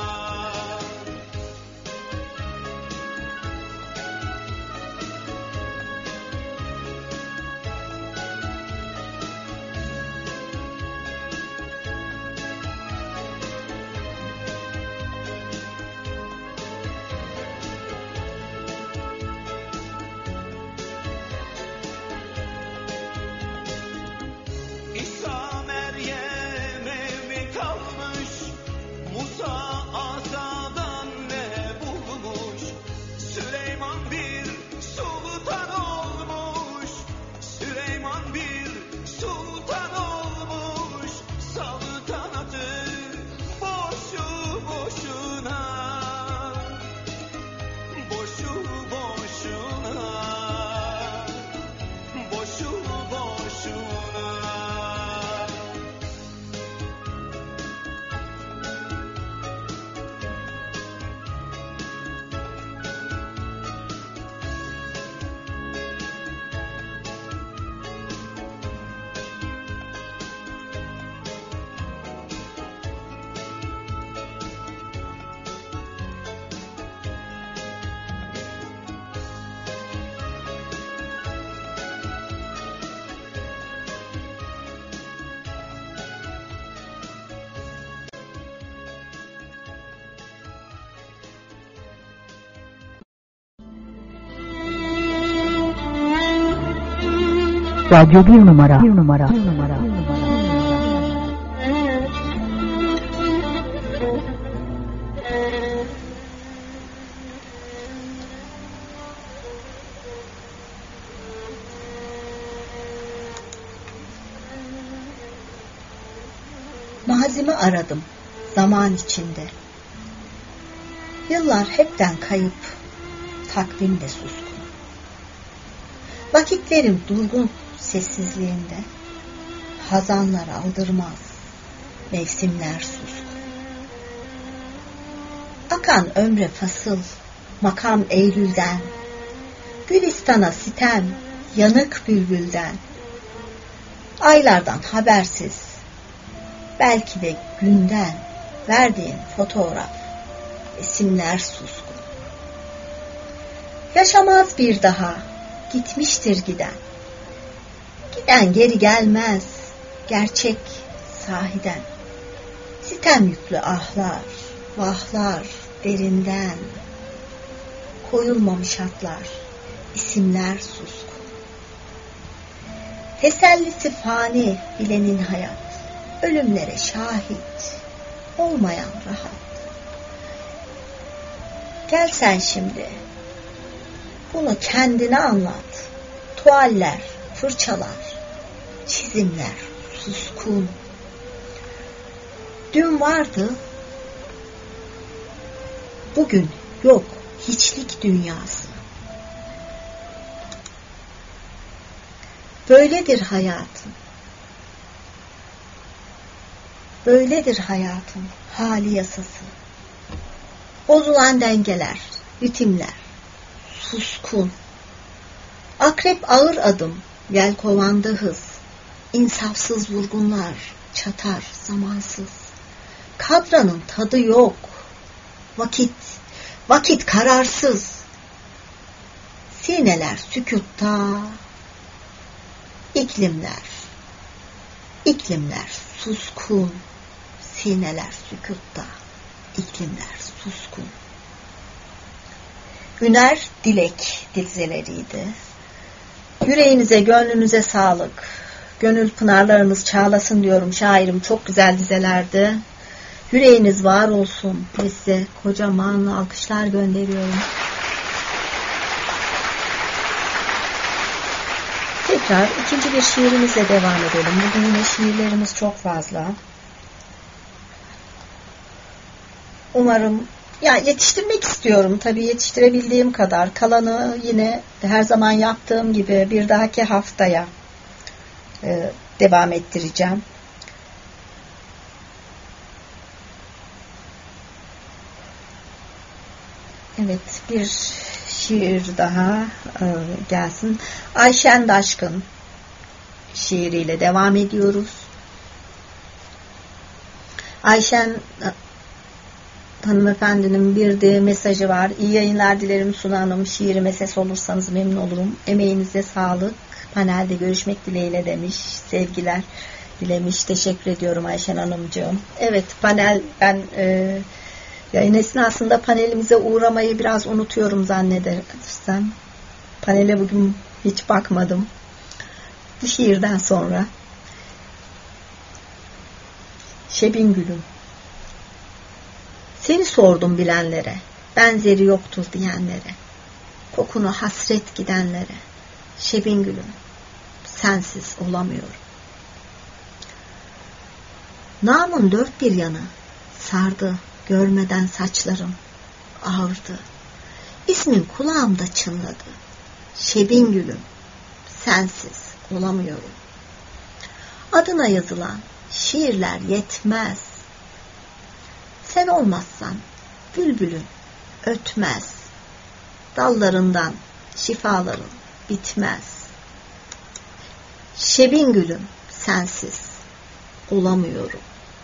İsa Meryem'e mi kalmış, Musa Asa'dan ne bulmuş? Süleyman bir sultan olmuş, Süleyman bir sultan olmuş. Saltanatı boşu boşuna, boşu boşuna, boşu boşuna. Radyo bir numara. Bir numara. Bir numara. Mazimi aradım zaman içinde. Yıllar hepten kayıp, takvimde suskun. Vakitlerim durgun sessizliğinde, hazanlar aldırmaz, mevsimler suskun. Akan ömre fasıl, makam Eylül'den, Gülistan'a sitem, yanık bülbülden. Aylardan habersiz, belki de günden verdiğin fotoğraf, isimler suskun. Yaşamaz bir daha, gitmiştir giden. Giden geri gelmez, gerçek sahiden. Sitem yüklü ahlar, vahlar derinden. Koyulmamış hatlar, isimler suskun. Tesellisi fani bilenin hayat, ölümlere şahit olmayan rahat. Gel sen şimdi, bunu kendine anlat. Tualler, fırçalar, çizimler suskun. Dün vardı, bugün yok, hiçlik dünyası. Böyledir hayatım. Böyledir hayatın hali yasası. Bozulan dengeler, ritimler, suskun. Akrep ağır adım, yelkovanda hız. İnsafsız vurgunlar, çatar zamansız. Kadranın tadı yok. Vakit, vakit kararsız. Sineler sükûtta. İklimler, iklimler suskun. Sineler sükûtta. İklimler suskun. Üner Dilek dizeleriydi. Yüreğinize, gönlünüze sağlık. Gönül pınarlarınız çağlasın diyorum şairim. Çok güzel dizelerdi. Yüreğiniz var olsun. Ve size kocaman alkışlar gönderiyorum. Tekrar ikinci bir şiirimizle devam edelim. Bugün yine şiirlerimiz çok fazla. Umarım ya yetiştirmek istiyorum. Tabii yetiştirebildiğim kadar. Kalanı yine her zaman yaptığım gibi bir dahaki haftaya e, devam ettireceğim. Evet, bir şiir daha e, gelsin. Ayşen Daşkın şiiriyle devam ediyoruz. Ayşen hanımefendinin bir de mesajı var. İyi yayınlar dilerim Suna Hanım. Şiirime ses olursanız memnun olurum. Emeğinize sağlık. Panelde görüşmek dileğiyle demiş. Sevgiler dilemiş. Teşekkür ediyorum Ayşen Hanımcığım. Evet, panel ben e, yayın esnasında panelimize uğramayı biraz unutuyorum zannedersem. Panele bugün hiç bakmadım. Bu şiirden sonra. Şebin Gülüm. Seni sordum bilenlere, benzeri yoktur diyenlere, kokunu hasret gidenlere, Şebin Gülüm, sensiz olamıyorum. Namın dört bir yanı sardı, görmeden saçlarım ağırdı. İsmin kulağımda çınladı, Şebin Gülüm, sensiz olamıyorum. Adına yazılan şiirler yetmez. Sen olmazsan bülbülün ötmez. Dallarından şifaların bitmez. Şebin Gülüm, sensiz olamıyorum.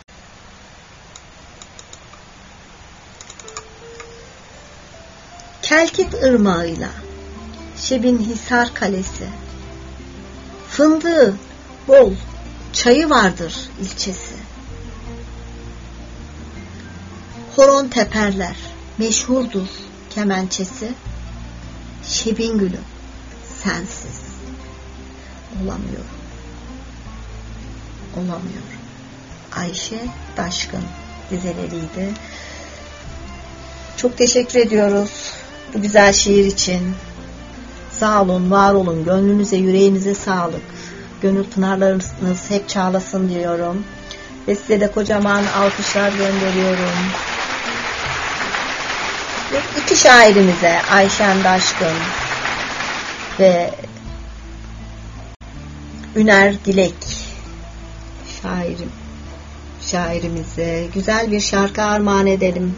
Kelkit ırmağıyla Şebin Hisar Kalesi, fındığı bol çayı vardır ilçesi. Horon teperler, meşhurdur kemençesi. Şebin Gülüm, sensiz olamıyorum. Olamıyorum. Ayşe Daşkın dizeleriydi. Çok teşekkür ediyoruz bu güzel şiir için. Sağ olun, var olun. Gönlünüze, yüreğinize sağlık. Gönül pınarlarınız hep çağlasın diyorum. Ve size de kocaman alkışlar gönderiyorum. İki şairimize, Ayşen Daşkın ve Üner Dilek şairim, şairimize güzel bir şarkı armağan edelim.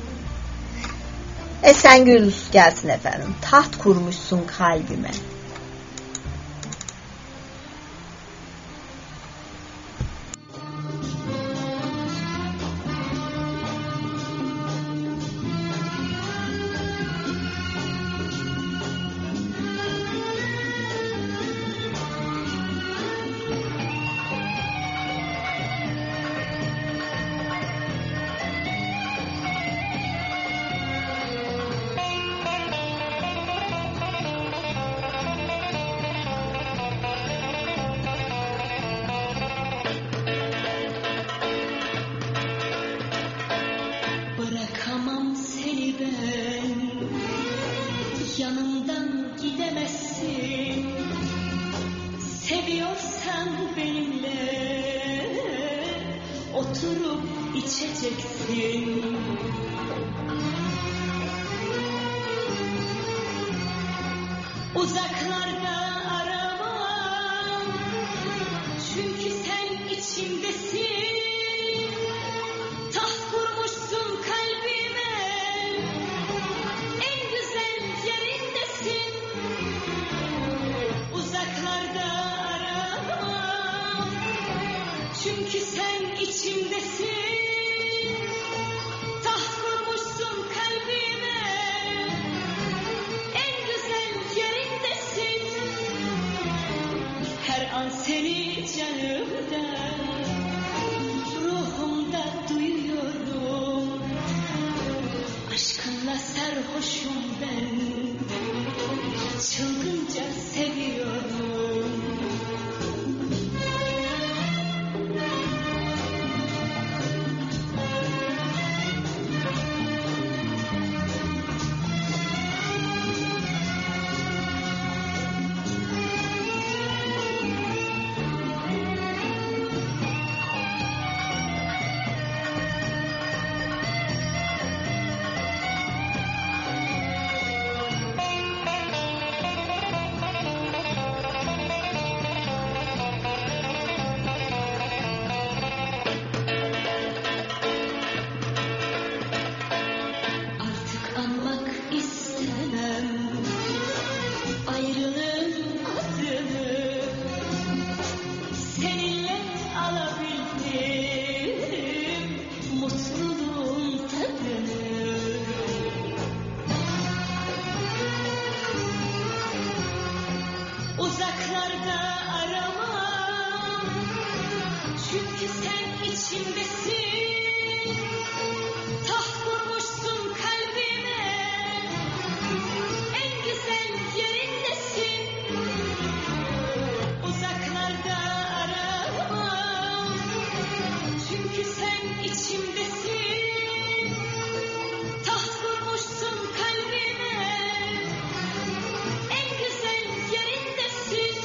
Esengül gelsin efendim. Taht kurmuşsun kalbime. Bırakamam seni ben, yanımdan gidemezsin. Seviyorsan benimle oturup içeceksin. Uzaklarda aramam, çünkü sen içimdesin. Taht kurmuşsun kalbime, en güzel yerindesin. Uzaklarda aramam, çünkü sen içimdesin. Taht kurmuşsun kalbime, en güzel yerindesin. uzaklarda aramam. Çünkü sen içimdesin, taht kurmuşsun kalbime, en güzel yerindesin. Uzaklarda aramam, çünkü sen içimdesin, taht kurmuşsun kalbime, en güzel yerindesin.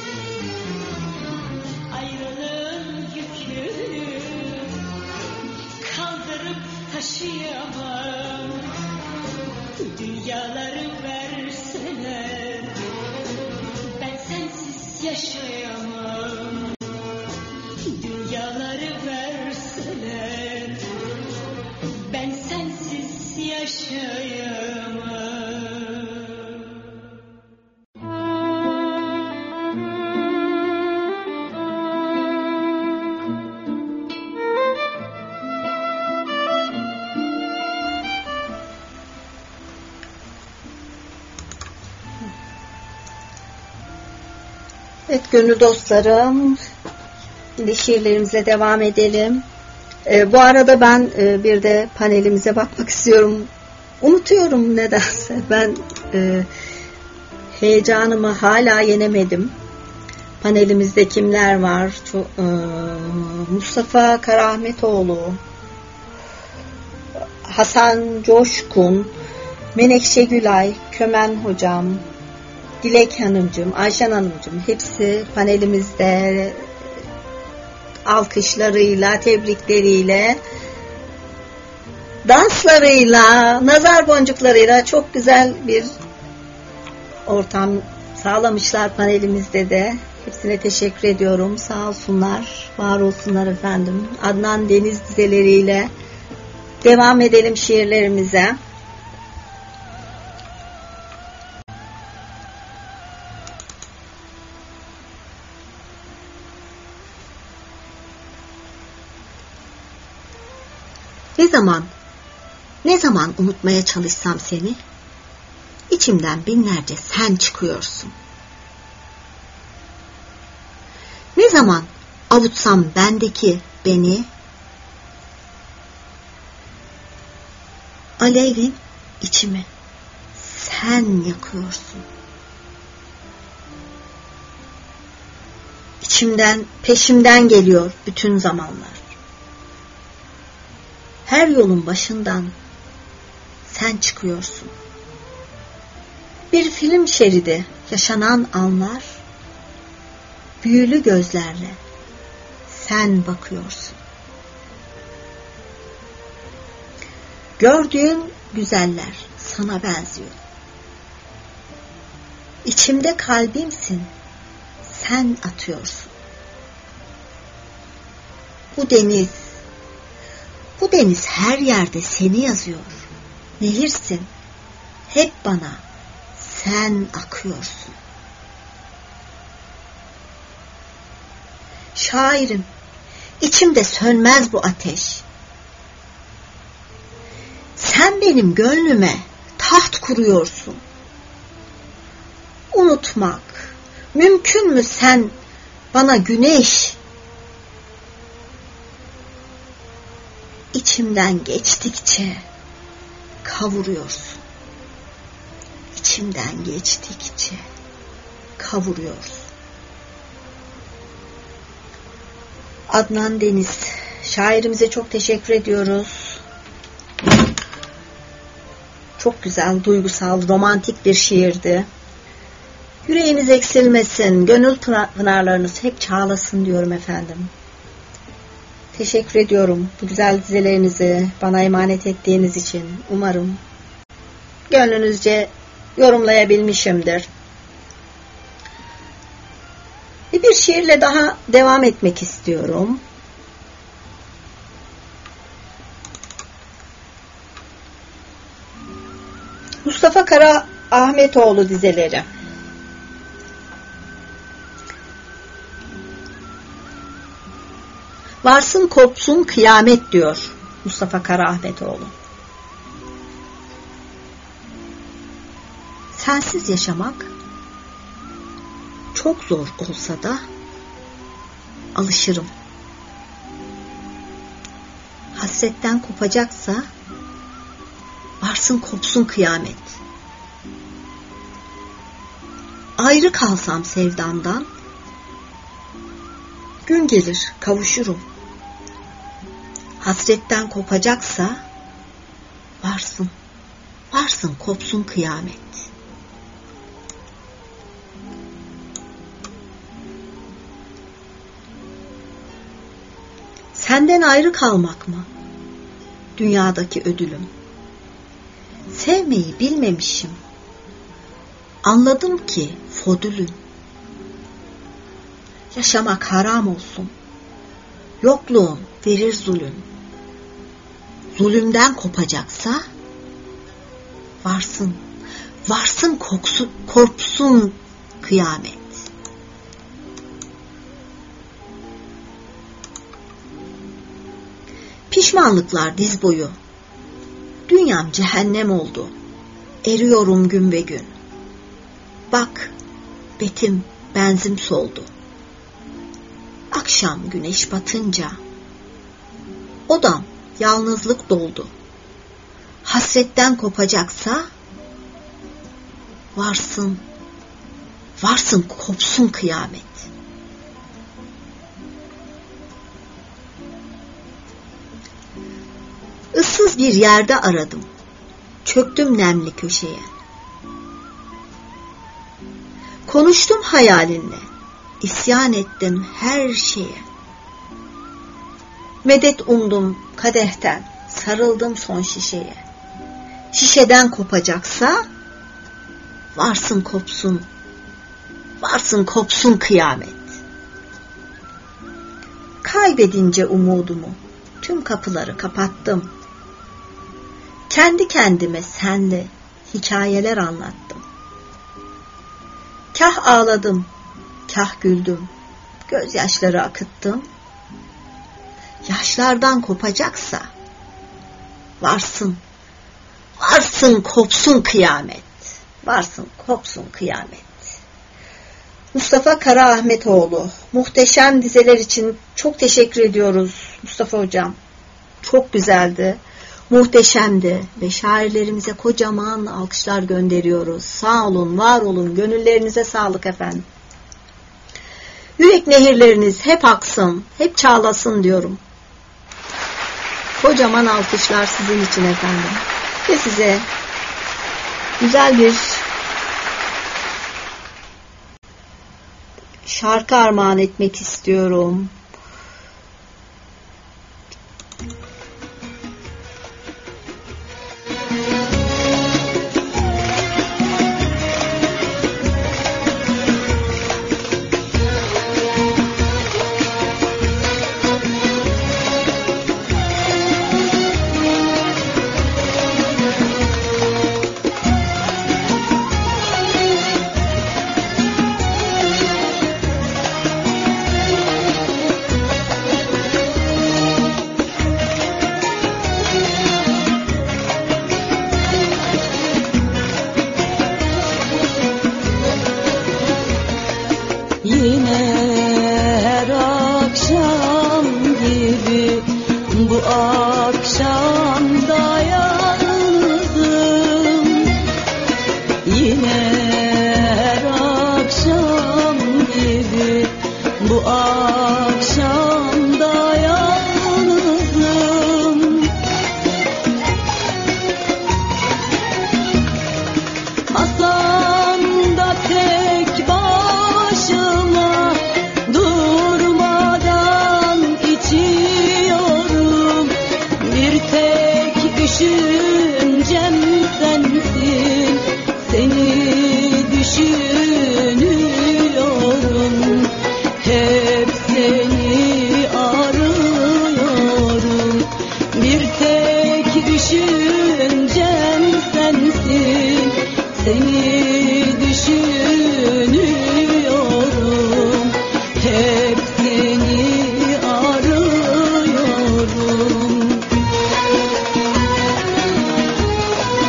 Ayrılığın yükünü kaldırıp taşıyamam. Dünyaları verseler ben sensiz yaşayamam. Dünyaları verseler ben sensiz yaşayamam. Evet gönül dostlarım, şimdi şiirlerimize devam edelim. Ee, bu arada ben e, bir de panelimize bakmak istiyorum. Unutuyorum nedense. Ben e, heyecanımı hala yenemedim. Panelimizde kimler var? Çok, e, Mustafa Karahmetoğlu, Hasan Coşkun, Menekşe Gülay, Kömen Hocam, Dilek Hanımcığım, Ayşen Hanımcığım, hepsi panelimizde alkışlarıyla, tebrikleriyle, danslarıyla, nazar boncuklarıyla çok güzel bir ortam sağlamışlar panelimizde de. Hepsine teşekkür ediyorum. Sağ olsunlar, var olsunlar efendim. Adnan Deniz dizeleriyle devam edelim şiirlerimize. Ne zaman, ne zaman unutmaya çalışsam seni, içimden binlerce sen çıkıyorsun. Ne zaman avutsam bendeki beni, alevin içimi sen yakıyorsun. İçimden, peşimden geliyor bütün zamanlar. Her yolun başından sen çıkıyorsun. Bir film şeridi yaşanan anlar, büyülü gözlerle sen bakıyorsun. Gördüğün güzeller sana benziyor. İçimde kalbimsin, sen atıyorsun. Bu deniz, bu deniz her yerde seni yazıyor. Nehirsin, hep bana sen akıyorsun. Şairim, içimde sönmez bu ateş. Sen benim gönlüme taht kuruyorsun. Unutmak mümkün mü sen bana güneş? İçimden geçtikçe kavuruyorsun. İçimden geçtikçe kavuruyorsun. Adnan Deniz, şairimize çok teşekkür ediyoruz. Çok güzel, duygusal, romantik bir şiirdi. Yüreğiniz eksilmesin, gönül pınarlarınız hep çağlasın diyorum efendim. Teşekkür ediyorum bu güzel dizelerinizi bana emanet ettiğiniz için. Umarım gönlünüzce yorumlayabilmişimdir. Bir şiirle daha devam etmek istiyorum. Mustafa Karahmetoğlu dizeleri. Varsın kopsun kıyamet diyor Mustafa Karahmetoğlu. Sensiz yaşamak çok zor olsa da alışırım. Hasretten kopacaksa varsın kopsun kıyamet. Ayrı kalsam sevdamdan gün gelir kavuşurum. Hasretten kopacaksa varsın, varsın kopsun kıyamet. Senden ayrı kalmak mı dünyadaki ödülüm? Sevmeyi bilmemişim. Anladım ki fodülün. Yaşamak haram olsun. Yokluğun verir zulüm. Zulümden kopacaksa varsın, varsın koksun, korksun kıyamet. Pişmanlıklar diz boyu. Dünyam cehennem oldu. Eriyorum gün be gün. Bak, betim benzim soldu. Akşam güneş batınca odam yalnızlık doldu. Hasretten kopacaksa varsın, varsın kopsun kıyamet. Issız bir yerde aradım. Çöktüm nemli köşeye. Konuştum hayalinle. İsyan ettim her şeye. Medet umdum kadehten. Sarıldım son şişeye. Şişeden kopacaksa varsın kopsun. Varsın kopsun kıyamet. Kaybedince umudumu tüm kapıları kapattım. Kendi kendime senle hikayeler anlattım. Kah ağladım, kah güldüm, gözyaşları akıttım. Yaşlardan kopacaksa varsın, varsın kopsun kıyamet, varsın kopsun kıyamet. Mustafa Karaahmetoğlu, muhteşem dizeler için çok teşekkür ediyoruz Mustafa Hocam. Çok güzeldi, muhteşemdi ve şairlerimize kocaman alkışlar gönderiyoruz. Sağ olun, var olun, gönüllerinize sağlık efendim. Yürek nehirleriniz hep aksın, hep çağlasın diyorum. Kocaman alkışlar sizin için efendim. Ve size güzel bir şarkı armağan etmek istiyorum.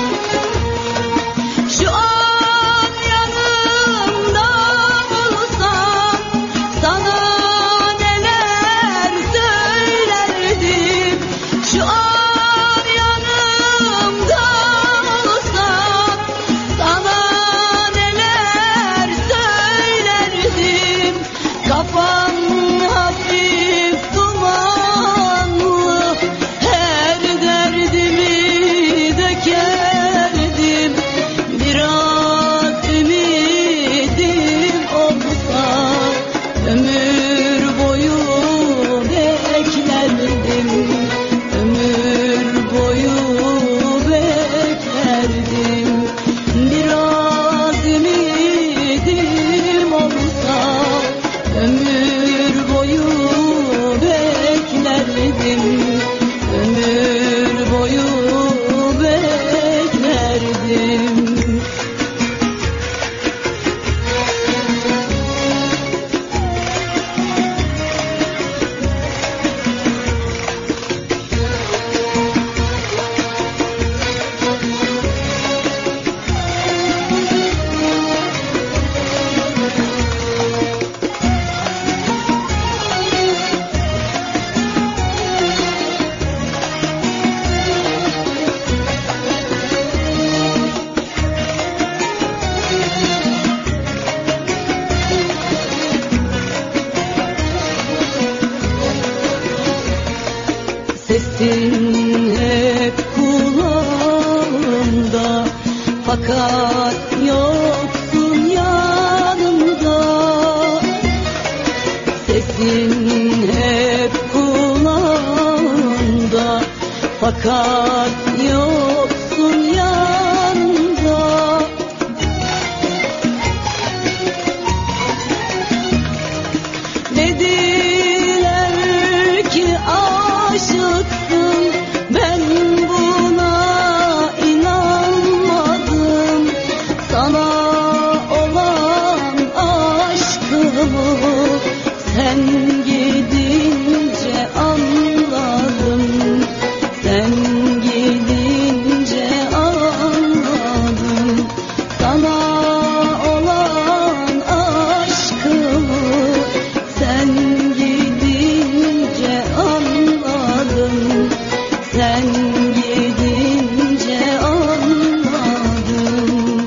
Şu an yanımda olsa fakat yoksun yanımda. Sesin hep kulağımda, fakat yoksun yanımda. Dediler ki aşıksın, ben buna inanmadım. Sana olan aşkımı sen gidince anladım. Sen gidince anladım. Sana olan aşkımı sen gidince anladım. Sen gidince anladım.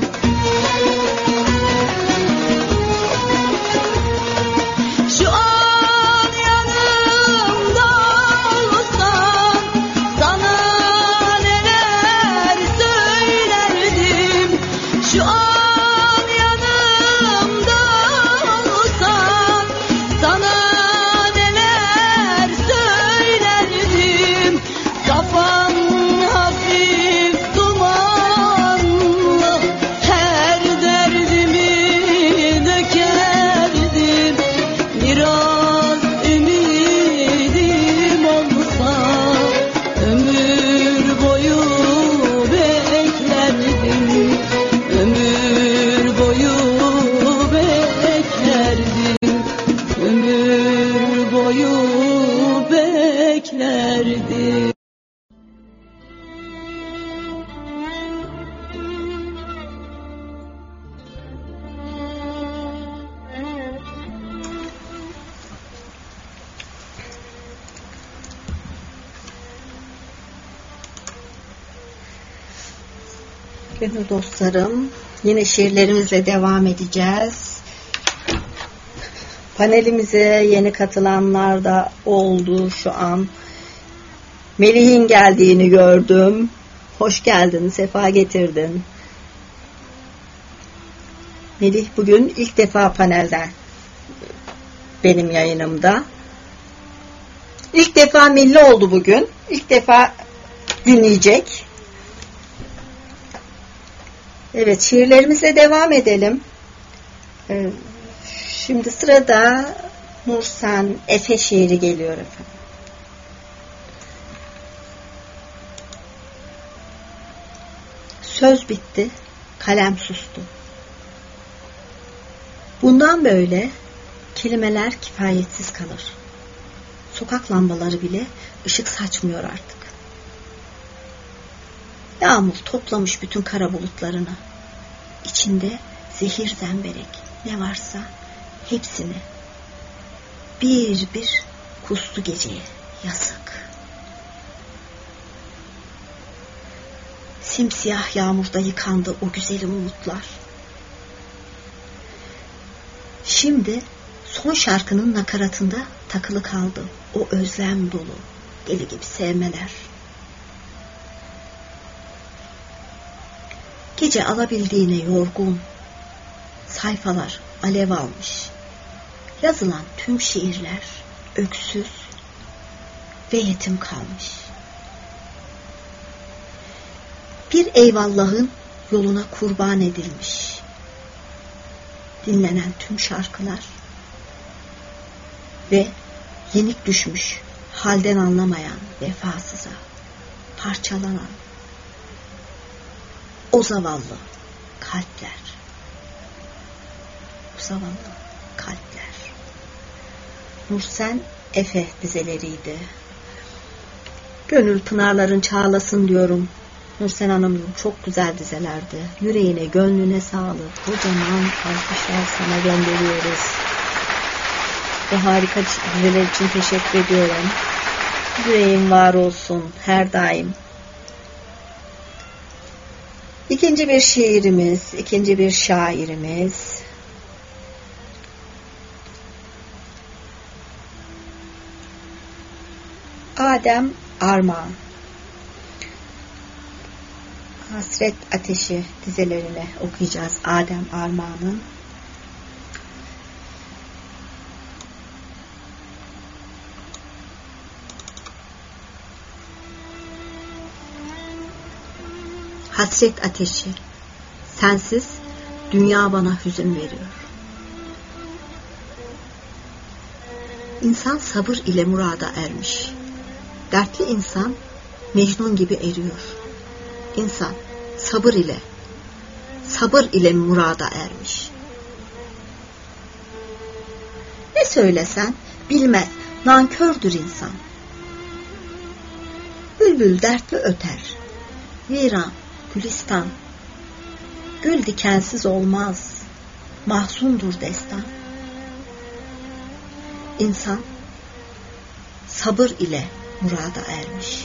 Şu an yanımda olsan sana neler söylerdim. Şu an yanımda olsan sana neler söylerdim. Kafan hafif dumanlı, her derdimi dökerdim. Biraz ümidim olsa ömür boyu beklerdim. Ömür boyu beklerdim. Ömür boyu beklerdim. Gönül dostlarım, yine şiirlerimizle devam edeceğiz. Panelimize yeni katılanlar da oldu şu an. Melih'in geldiğini gördüm. Hoş geldin, sefa getirdin. Melih bugün ilk defa panelden benim yayınımda. İlk defa milli oldu bugün. İlk defa dinleyecek. Evet, şiirlerimize devam edelim. Ee, şimdi sırada Nursen Efe şiiri geliyor efendim. Söz bitti, kalem sustu. Bundan böyle kelimeler kifayetsiz kalır. Sokak lambaları bile ışık saçmıyor artık. Yağmur toplamış bütün kara bulutlarını. İçinde zehir zemberek ne varsa hepsini bir bir kustu geceye, yazık. Simsiyah yağmurda yıkandı o güzelim umutlar. Şimdi son şarkının nakaratında takılı kaldı o özlem dolu deli gibi sevmeler. Gece alabildiğine yorgun, sayfalar alev almış. Yazılan tüm şiirler öksüz ve yetim kalmış. Bir eyvallahın yoluna kurban edilmiş. Dinlenen tüm şarkılar ve yenik düşmüş, halden anlamayan vefasıza, parçalanan o zavallı kalpler. O zavallı kalpler. Nursen Efe dizeleriydi. Gönül pınarların çağlasın diyorum. Nursen Hanım'ın çok güzel dizelerdi. Yüreğine, gönlüne sağlık. Kocaman alkışlar sana gönderiyoruz. Bu harika dizeler için teşekkür ediyorum. Yüreğin var olsun her daim. İkinci bir şiirimiz, ikinci bir şairimiz. Adem Armağan. Hasret Ateşi dizelerini okuyacağız Adem Armağan'ın. Hasret ateşi, sensiz dünya bana hüzün veriyor. İnsan sabır ile murada ermiş. Dertli insan Mecnun gibi eriyor. İnsan sabır ile, sabır ile murada ermiş. Ne söylesen bilmez, nankördür insan. Bülbül dertli öter, viran, gülistan. Gül dikensiz olmaz, mahzundur destan. İnsan sabır ile murada ermiş.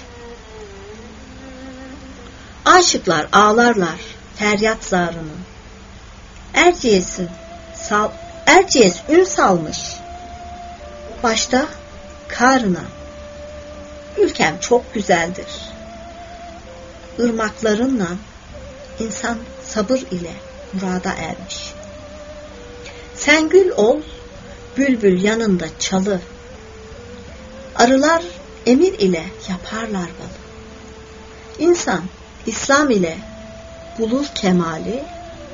Aşıklar ağlarlar feryat zarını. Erciyes'in sal, Erciyes ün salmış. Başta karına. Ülkem çok güzeldir. Irmaklarınla insan sabır ile murada ermiş. Sen gül ol, bülbül yanında çalı. Arılar emir ile yaparlar balı. İnsan İslam ile bulur kemali.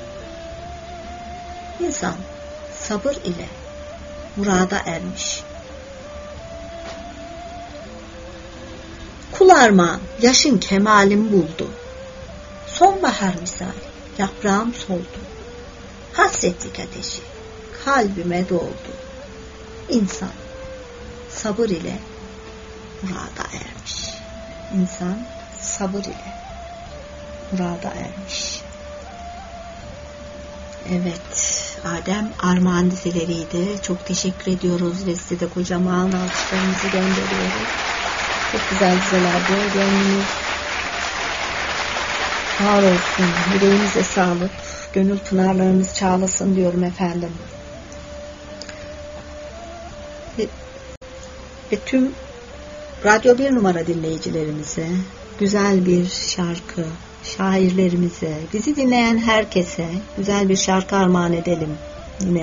İnsan sabır ile murada ermiş. Kul armağan yaşın kemalim buldu. Sonbahar misali yaprağım soldu. Hasretlik ateşi kalbime doldu. İnsan sabır ile murada ermiş. İnsan sabır ile murada ermiş. Evet, Adem Armağan dizeleriydi. Çok teşekkür ediyoruz ve size de kocaman alkışlarımızı gönderiyoruz. Çok güzel dizelerdi. Gönlünüz var olsun. Yüreğinize sağlık. Gönül pınarlarınız çağlasın diyorum efendim. Ve, ve tüm Radyo bir numara dinleyicilerimize, güzel bir şarkı, şairlerimize, bizi dinleyen herkese güzel bir şarkı armağan edelim yine.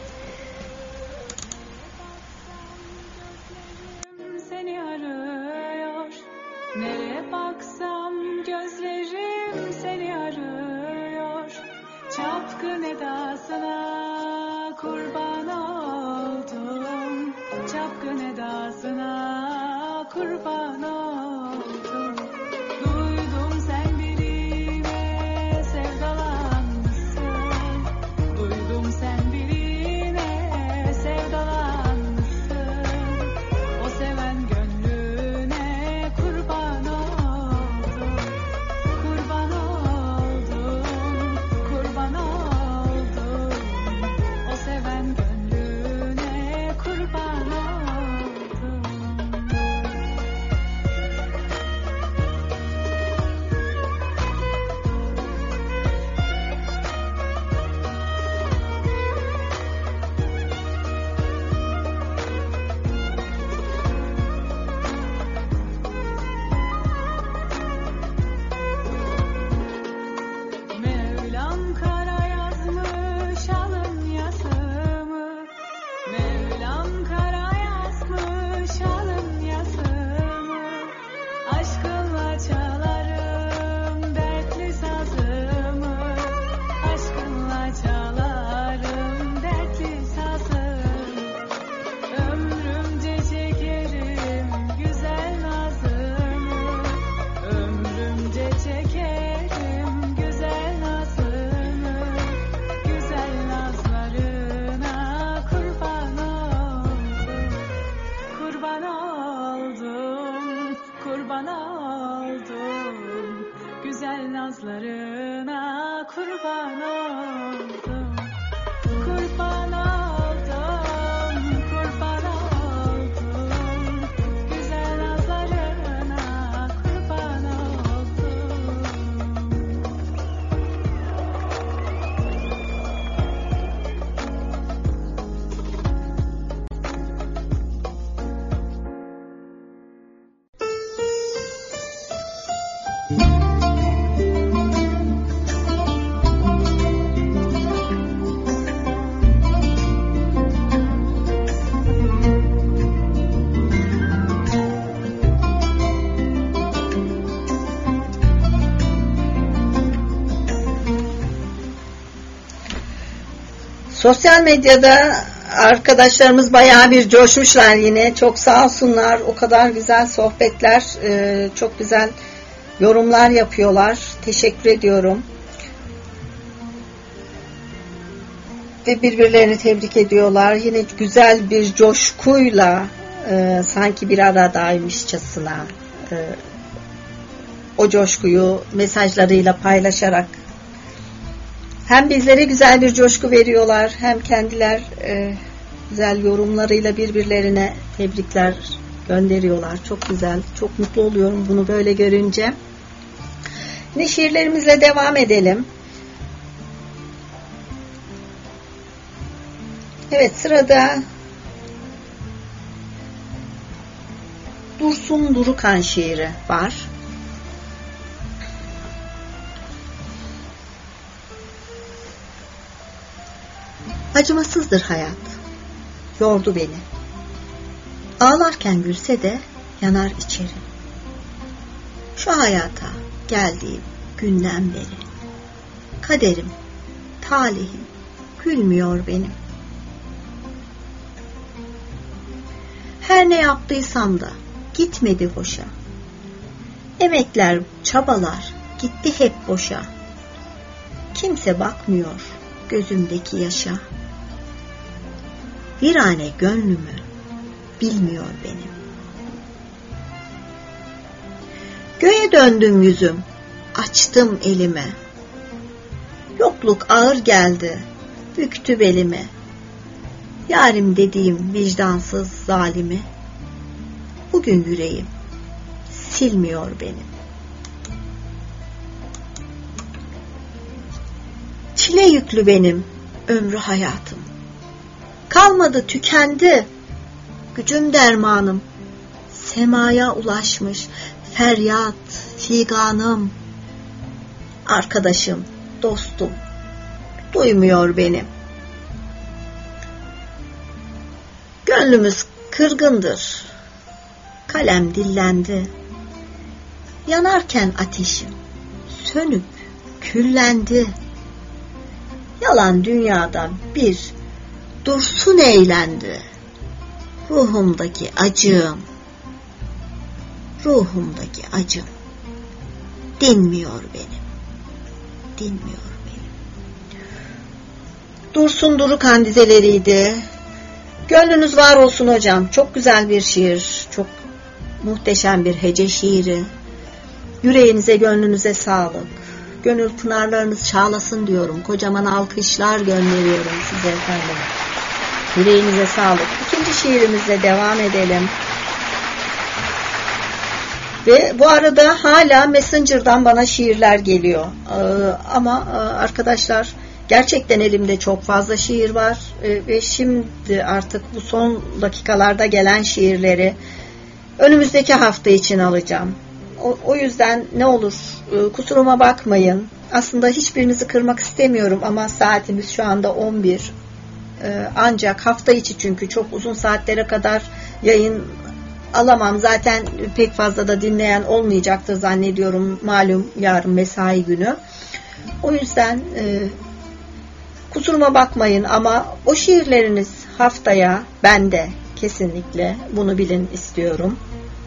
Seni arıyor, nereye baksam gözlerim seni arıyor. Çapkın edasına kurban oldum, çapkın edasına kurban oldum. Duydum sen birine sevdalanmışsın, duydum sen birine sevdalanmışsın. O seven gönlüne kurban oldum, kurban oldum, kurban oldum. O seven gönlüne kurban oldum. Sosyal medyada arkadaşlarımız bayağı bir coşmuşlar yine. Çok sağ olsunlar. O kadar güzel sohbetler, e, çok güzel yorumlar yapıyorlar. Teşekkür ediyorum. Ve birbirlerini tebrik ediyorlar. Yine güzel bir coşkuyla e, sanki bir aradaymışçasına e, o coşkuyu mesajlarıyla paylaşarak hem bizlere güzel bir coşku veriyorlar, hem kendiler e, güzel yorumlarıyla birbirlerine tebrikler gönderiyorlar. Çok güzel, çok mutlu oluyorum bunu böyle görünce. Yine şiirlerimizle devam edelim. Evet, sırada Dursun Durukan şiiri var. Acımasızdır hayat, yordu beni. Ağlarken gülse de yanar içeri. Şu hayata geldiğim günden beri kaderim, talihim gülmüyor benim. Her ne yaptıysam da gitmedi boşa. Emekler, çabalar gitti hep boşa. Kimse bakmıyor gözümdeki yaşa. Virane gönlümü bilmiyor benim. Göğe döndüm yüzüm, açtım elime. Yokluk ağır geldi, büktü belimi. Yarim dediğim vicdansız zalimi, bugün yüreğim silmiyor benim. Çile yüklü benim ömrü hayatım. Kalmadı, tükendi gücüm dermanım. Semaya ulaşmış feryat figanım. Arkadaşım, dostum duymuyor benim. Gönlümüz kırgındır, kalem dillendi. Yanarken ateşim sönüp küllendi. Yalan dünyada bir dursun eğlendi. Ruhumdaki acım, ruhumdaki acım dinmiyor benim, dinmiyor benim. Dursun Durukan dizeleriydi. Gönlünüz var olsun hocam. Çok güzel bir şiir, çok muhteşem bir hece şiiri. Yüreğinize, gönlünüze sağlık. Gönül pınarlarınız çağlasın diyorum. Kocaman alkışlar gönderiyorum size efendim. Yüreğinize sağlık. İkinci şiirimizle devam edelim. Ve bu arada hala Messenger'dan bana şiirler geliyor. Ee, ama e, arkadaşlar gerçekten elimde çok fazla şiir var. Ee, ve şimdi artık bu son dakikalarda gelen şiirleri önümüzdeki hafta için alacağım. O, o yüzden ne olur e, kusuruma bakmayın. Aslında hiçbirinizi kırmak istemiyorum ama saatimiz şu anda on bir. E, ancak hafta içi çünkü çok uzun saatlere kadar yayın alamam. Zaten pek fazla da dinleyen olmayacaktır zannediyorum. Malum yarın mesai günü. O yüzden e, kusuruma bakmayın ama o şiirleriniz haftaya bende, kesinlikle bunu bilin istiyorum.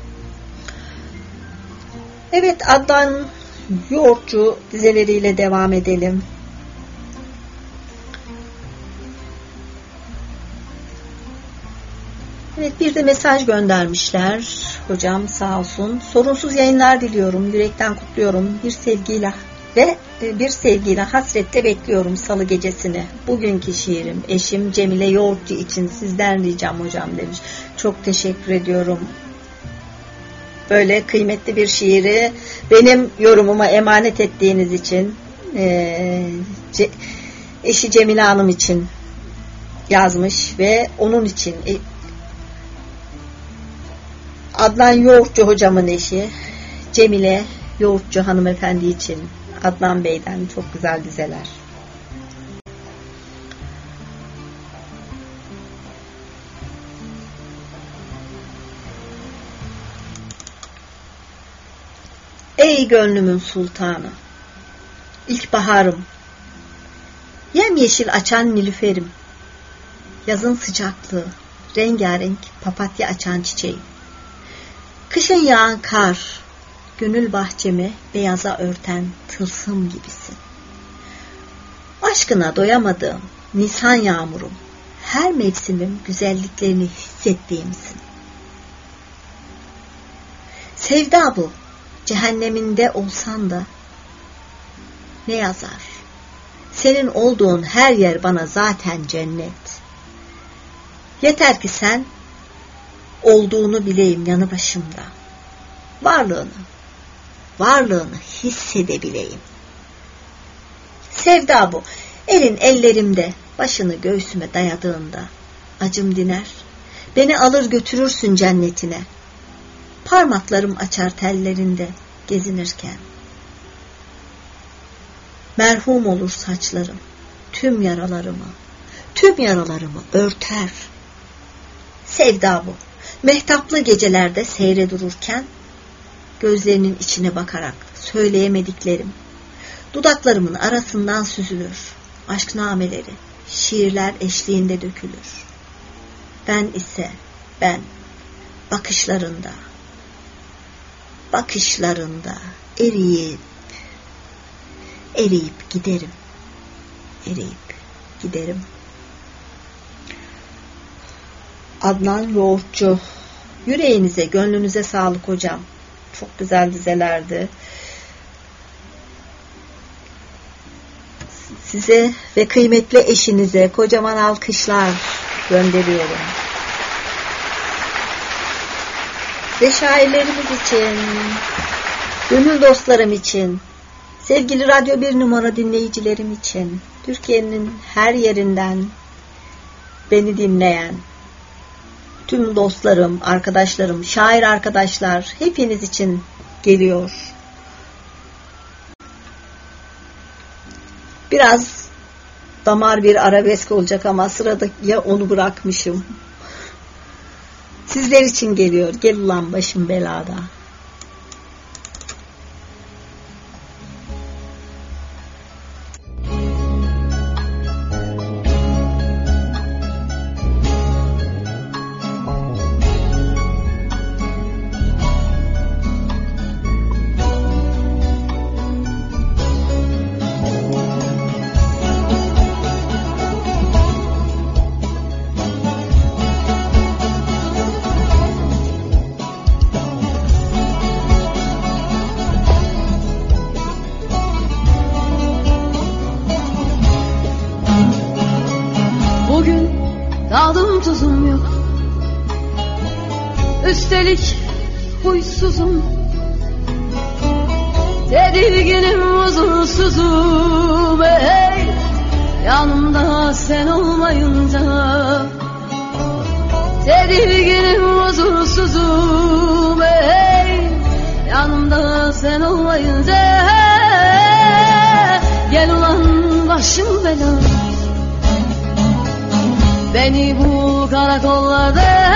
Evet, Adnan Yoğurtçu dizeleriyle devam edelim. Evet, bir de mesaj göndermişler. Hocam sağ olsun. Sorunsuz yayınlar diliyorum. Yürekten kutluyorum. Bir sevgiyle ve bir sevgiyle hasrette bekliyorum salı gecesini. Bugünkü şiirim eşim Cemile Yoğurtçu için sizden ricam hocam demiş. Çok teşekkür ediyorum. Böyle kıymetli bir şiiri benim yorumuma emanet ettiğiniz için, e, ce, eşi Cemile Hanım için yazmış ve onun için e, Adnan Yoğurtçu hocamın eşi Cemile Yoğurtçu hanımefendi için Adnan Bey'den çok güzel dizeler. Ey gönlümün sultanı, ilkbaharım, yem Yemyeşil açan nilüferim, yazın sıcaklığı, rengarenk papatya açan çiçeğim. Kışın yağan kar, gönül bahçemi beyaza örten tılsım gibisin. Aşkına doyamadığım Nisan yağmurum, her mevsimin güzelliklerini hissettiğimsin. Sevda bu, cehenneminde olsan da ne yazar? Senin olduğun her yer bana zaten cennet. Yeter ki sen olduğunu bileyim yanı başımda. Varlığını, varlığını hissedebileyim. Sevda bu, elin ellerimde, başını göğsüme dayadığında acım diner, beni alır götürürsün cennetine. Parmaklarım açar tellerinde gezinirken. Merhum olur saçlarım, tüm yaralarımı, tüm yaralarımı örter. Sevda bu, mehtaplı gecelerde seyre dururken, gözlerinin içine bakarak söyleyemediklerim, dudaklarımın arasından süzülür, aşk nameleri, şiirler eşliğinde dökülür. Ben ise, ben, bakışlarında, bakışlarında eriyip, eriyip giderim, eriyip giderim. Adnan Yoğurtçu, yüreğinize, gönlünüze sağlık hocam. Çok güzel dizelerdi. Size ve kıymetli eşinize kocaman alkışlar gönderiyorum. Ve şairlerimiz için, gönül dostlarım için, sevgili Radyo bir numara dinleyicilerim için, Türkiye'nin her yerinden beni dinleyen tüm dostlarım, arkadaşlarım, şair arkadaşlar, hepiniz için geliyor. Biraz damar bir arabesk olacak ama sırada ya onu bırakmışım. Sizler için geliyor. Gel ulan başım belada. Üstelik huysuzum, tedirginim, huzursuzum. Hey, yanımda sen olmayınca tedirginim, huzursuzum. Hey, yanımda sen olmayınca gel ulan başım belada. Beni bu karakollarda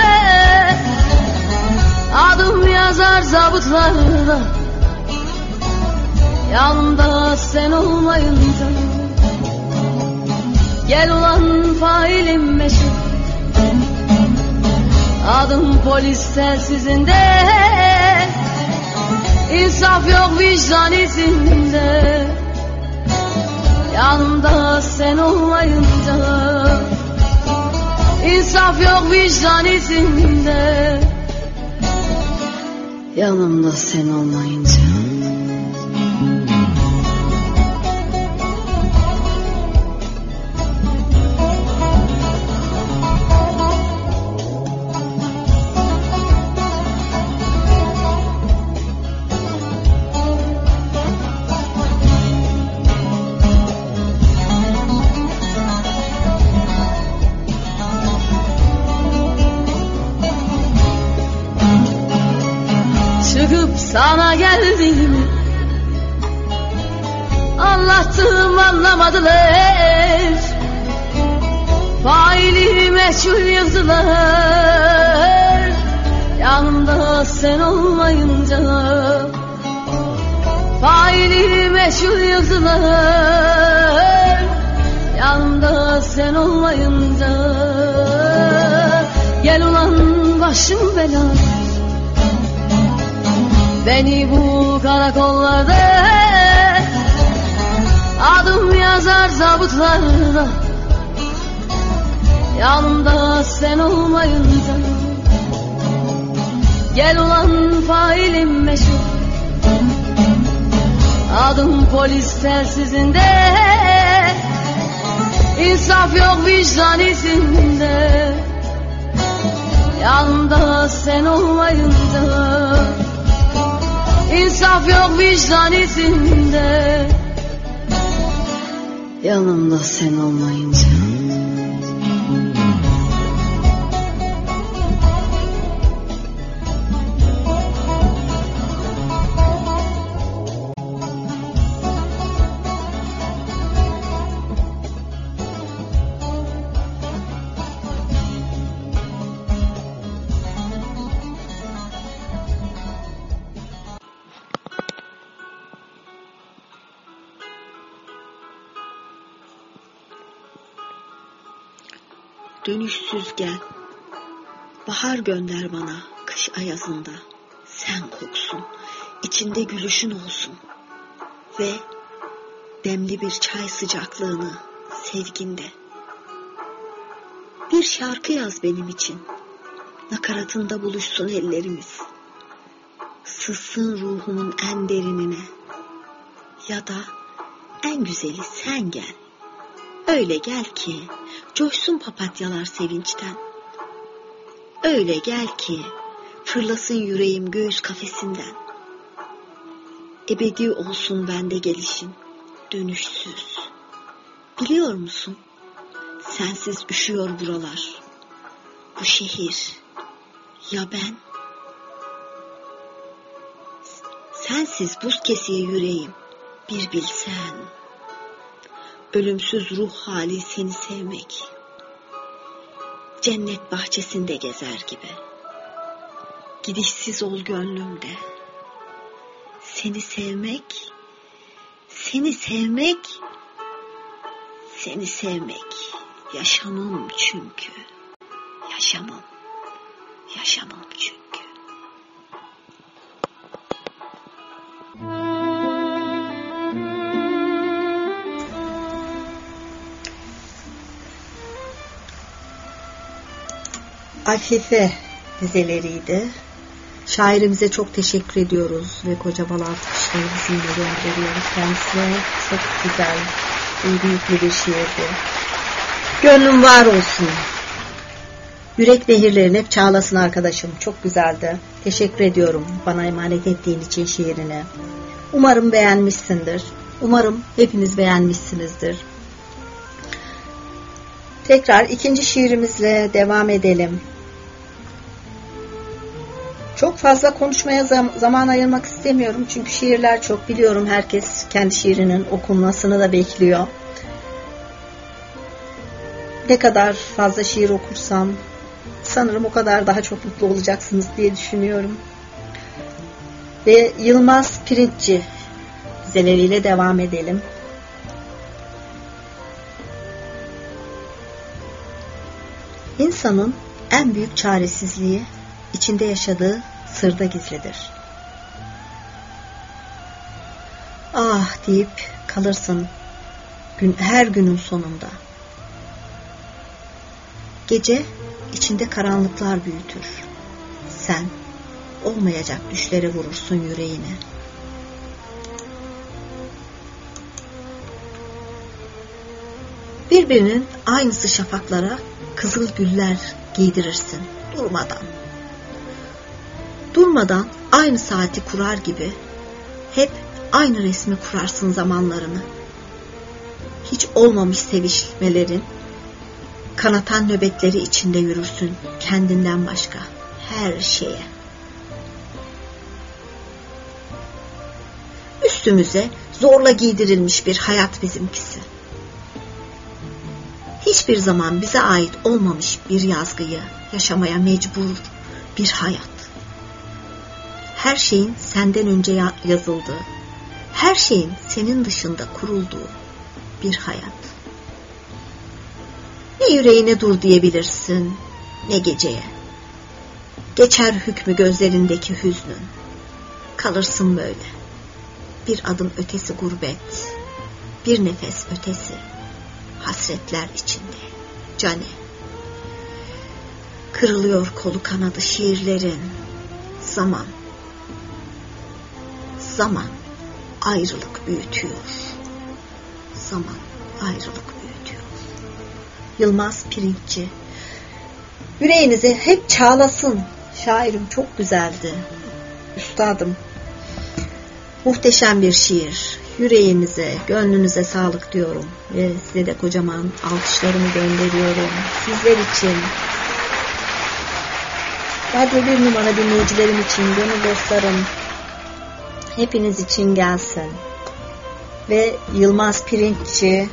adım yazar zabıtlarda, yanımda sen olmayınca gel ulan failim meşhur. Adım polis telsizinde, insaf yok vicdan izinde, yanımda sen olmayınca insaf yok vicdan izinde, yanımda sen olmayınca. Sana geldiğimi anlattım, anlamadılar. Faili meçhul yazdılar, yanımda sen olmayınca. Faili meçhul yazdılar, Yanımda sen olmayınca gel ulan başım belada. Beni bu karakollarda adım yazar zabıtlarda. Yanımda sen olmayınca gel ulan failim meşhur. Adım polis telsizinde, İnsaf yok vicdan izinde. Yanımda sen olmayınca İnsaf yok vicdan izinde. Yanımda sen olmayınca. Dönüşsüz gel, bahar gönder bana kış ayazında. Sen koksun, içinde gülüşün olsun ve demli bir çay sıcaklığını sevginde. Bir şarkı yaz benim için, nakaratında buluşsun ellerimiz. Sızsın ruhumun en derinine, ya da en güzeli sen gel. Öyle gel ki coşsun papatyalar sevinçten. Öyle gel ki fırlasın yüreğim göğüs kafesinden. Ebedi olsun bende gelişin, dönüşsüz. Biliyor musun? Sensiz üşüyor buralar, bu şehir. Ya ben? Sensiz buz kesiyor yüreğim, bir bilsen. Ölümsüz ruh hali seni sevmek. Cennet bahçesinde gezer gibi. Gidişsiz ol gönlümde. Seni sevmek, seni sevmek, seni sevmek. Yaşamım çünkü. Yaşamım, yaşamım çünkü. Afife dizeleriydi. Şairimize çok teşekkür ediyoruz ve kocaman alkışları bizimle gönderiyoruz. Kendisine çok güzel, büyüklü bir şiirdi. Gönlüm var olsun. Yürek nehirlerin hep çağlasın arkadaşım. Çok güzeldi. Teşekkür ediyorum bana emanet ettiğin için şiirini. Umarım beğenmişsindir. Umarım hepiniz beğenmişsinizdir. Tekrar ikinci şiirimizle devam edelim. Çok fazla konuşmaya zam- zaman ayırmak istemiyorum. Çünkü şiirler çok, biliyorum herkes kendi şiirinin okunmasını da bekliyor. Ne kadar fazla şiir okursam sanırım o kadar daha çok mutlu olacaksınız diye düşünüyorum. Ve Yılmaz Pirinççi dizeleriyle devam edelim. İnsanın en büyük çaresizliği içinde yaşadığı sırda gizlidir. Ah deyip kalırsın gün, her günün sonunda. Gece içinde karanlıklar büyütür. Sen olmayacak düşlere vurursun yüreğini. Birbirinin aynısı şafaklara kızıl güller giydirirsin durmadan. Durmadan aynı saati kurar gibi hep aynı resmi kurarsın zamanlarını. Hiç olmamış sevişmelerin, kanatan nöbetleri içinde yürürsün kendinden başka her şeye. Üstümüze zorla giydirilmiş bir hayat bizimkisi. Hiçbir zaman bize ait olmamış bir yazgıyı yaşamaya mecbur bir hayat. Her şeyin senden önce yazıldığı, her şeyin senin dışında kurulduğu bir hayat. Ne yüreğine dur diyebilirsin, ne geceye. Geçer hükmü gözlerindeki hüznün. Kalırsın böyle. Bir adım ötesi gurbet, bir nefes ötesi hasretler içinde. Cane. Kırılıyor kolu kanadı şiirlerin. Zaman. Zaman ayrılık büyütüyor. Zaman ayrılık büyütüyor. Yılmaz Pirinççi. Yüreğinizi hep çağlasın. Şairim çok güzeldi. Üstadım. Muhteşem bir şiir. Yüreğimize, gönlünüze sağlık diyorum. Ve size de kocaman alkışlarımı gönderiyorum. Sizler için, Radyo bir numara dinleyicilerim için, gönül dostlarım, hepiniz için gelsin. Ve Yılmaz Pirinççi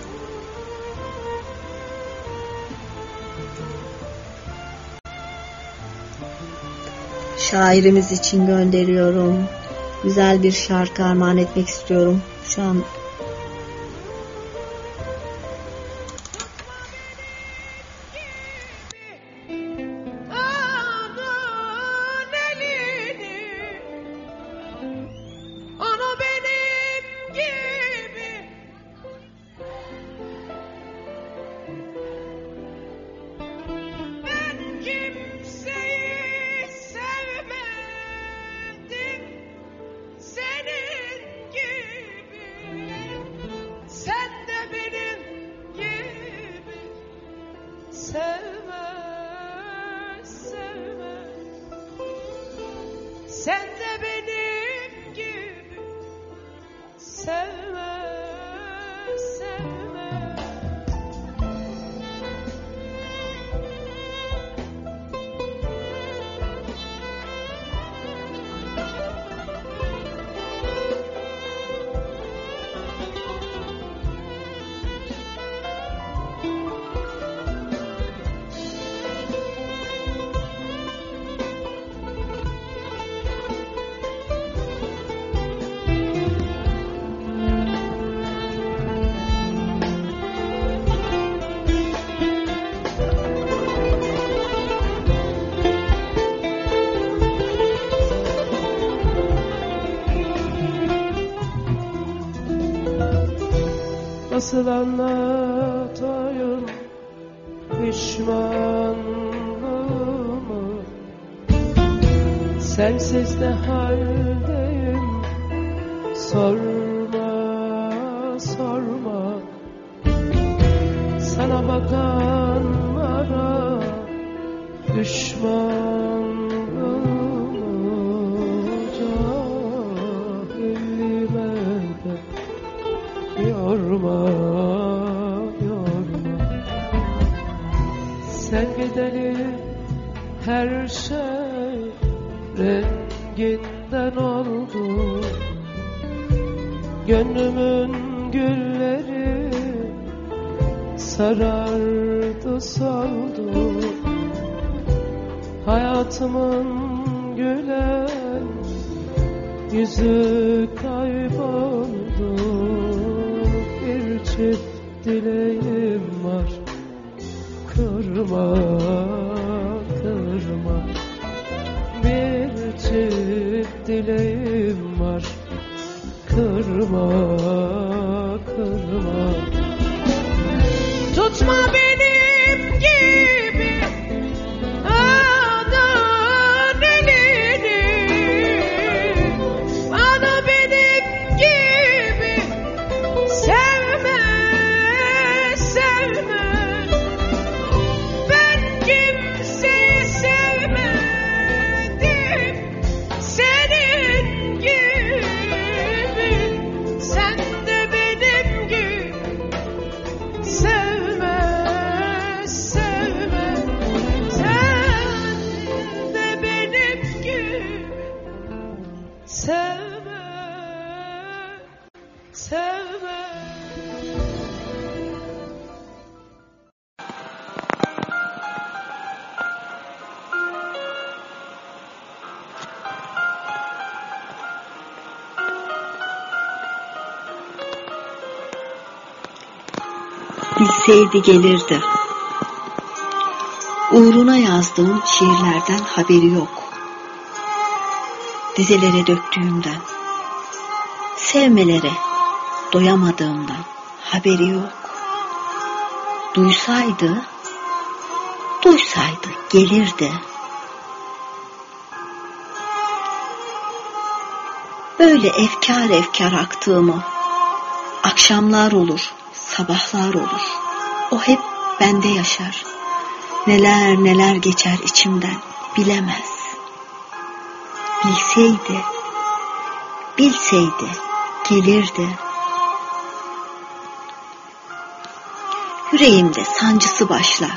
şairimiz için gönderiyorum. Güzel bir şarkı armağan etmek istiyorum. Şu an nasıl anlatayım pişmanlığımı, sensiz ne haldeyim, sorma sorma, sana bakanlara düşmanlığımı, cahilime de yorma, yorma. Sen gideli her şey renginden oldu. Gönlümün gülleri sarardı soldu. Hayatımın gülen yüzü kayboldu. Bir çift dileğim var, kırma, kırma. Bir çift dileğim var, kırma, kırma. Tutma benim gibi anan elini, bana benim gibi sevme, sevme. Ben kimseyi sevmedim senin gibi. Sen de benim gibi sevme, sevme. Sen de benim gibi sevme, sevme. Bilseydi gelirdi. Uğruna yazdığım şiirlerden haberi yok. Dizelere döktüğümden, sevmelere doyamadığımdan haberi yok. Duysaydı, duysaydı gelirdi. Böyle efkar efkar aktığımı, akşamlar olur, sabahlar olur. O hep bende yaşar. Neler neler geçer içimden, bilemez. Bilseydi, bilseydi gelirdi. Yüreğimde sancısı başlar.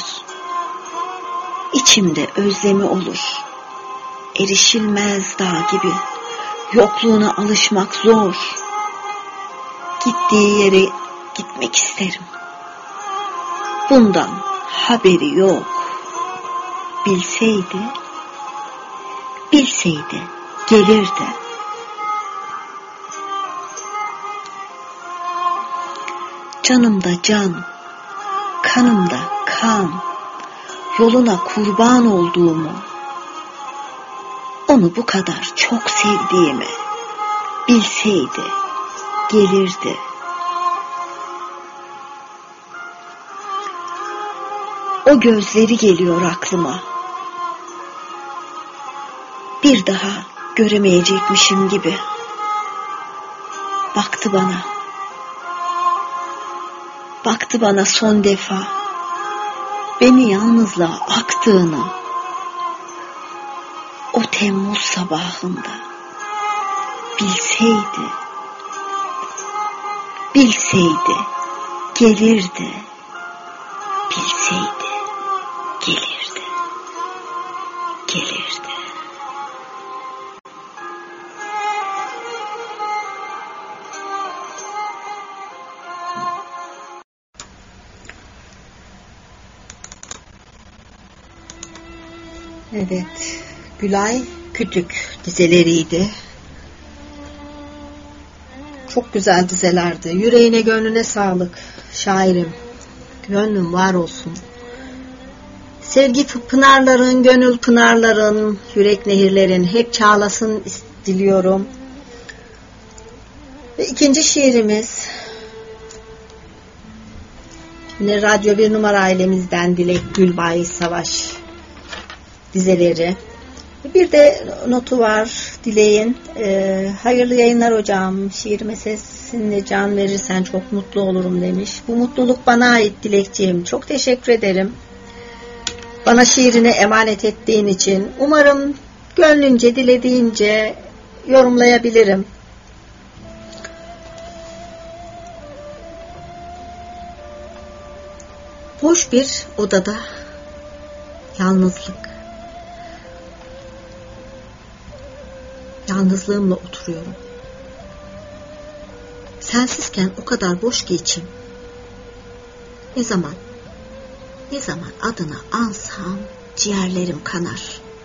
İçimde özlemi olur. Erişilmez dağ gibi. Yokluğuna alışmak zor. Gittiği yere gitmek isterim. Bundan haberi yok. Bilseydi, bilseydi gelirdi. Canımda can, kanımda kan, yoluna kurban olduğumu, onu bu kadar çok sevdiğimi bilseydi gelirdi. O gözleri geliyor aklıma. Bir daha göremeyecekmişim gibi. Baktı bana. Baktı bana son defa. Beni yalnızlığa aktığını. O Temmuz sabahında bilseydi, bilseydi gelirdi, bilseydi gelirdi, gelirdi. Evet, Gülay Kütük dizeleriydi. Çok güzel dizelerdi. Yüreğine gönlüne sağlık şairim. Gönlün var olsun. Sevgi pınarların, gönül pınarların, yürek nehirlerin hep çağlasın diliyorum. Ve ikinci şiirimiz yine Radyo Bir Numara ailemizden Dilek Gülbay Savaş dizeleri. Bir de notu var Dilek'in. Ee, hayırlı yayınlar hocam. Şiirime sesinle can verirsen çok mutlu olurum demiş. Bu mutluluk bana ait Dilekciğim. Çok teşekkür ederim. Bana şiirini emanet ettiğin için. Umarım gönlünce, dilediğince yorumlayabilirim. Boş bir odada yalnızlık. Yalnızlığımla oturuyorum. Sensizken o kadar boş ki içim. Ne zaman, ne zaman adını ansam ciğerlerim kanar.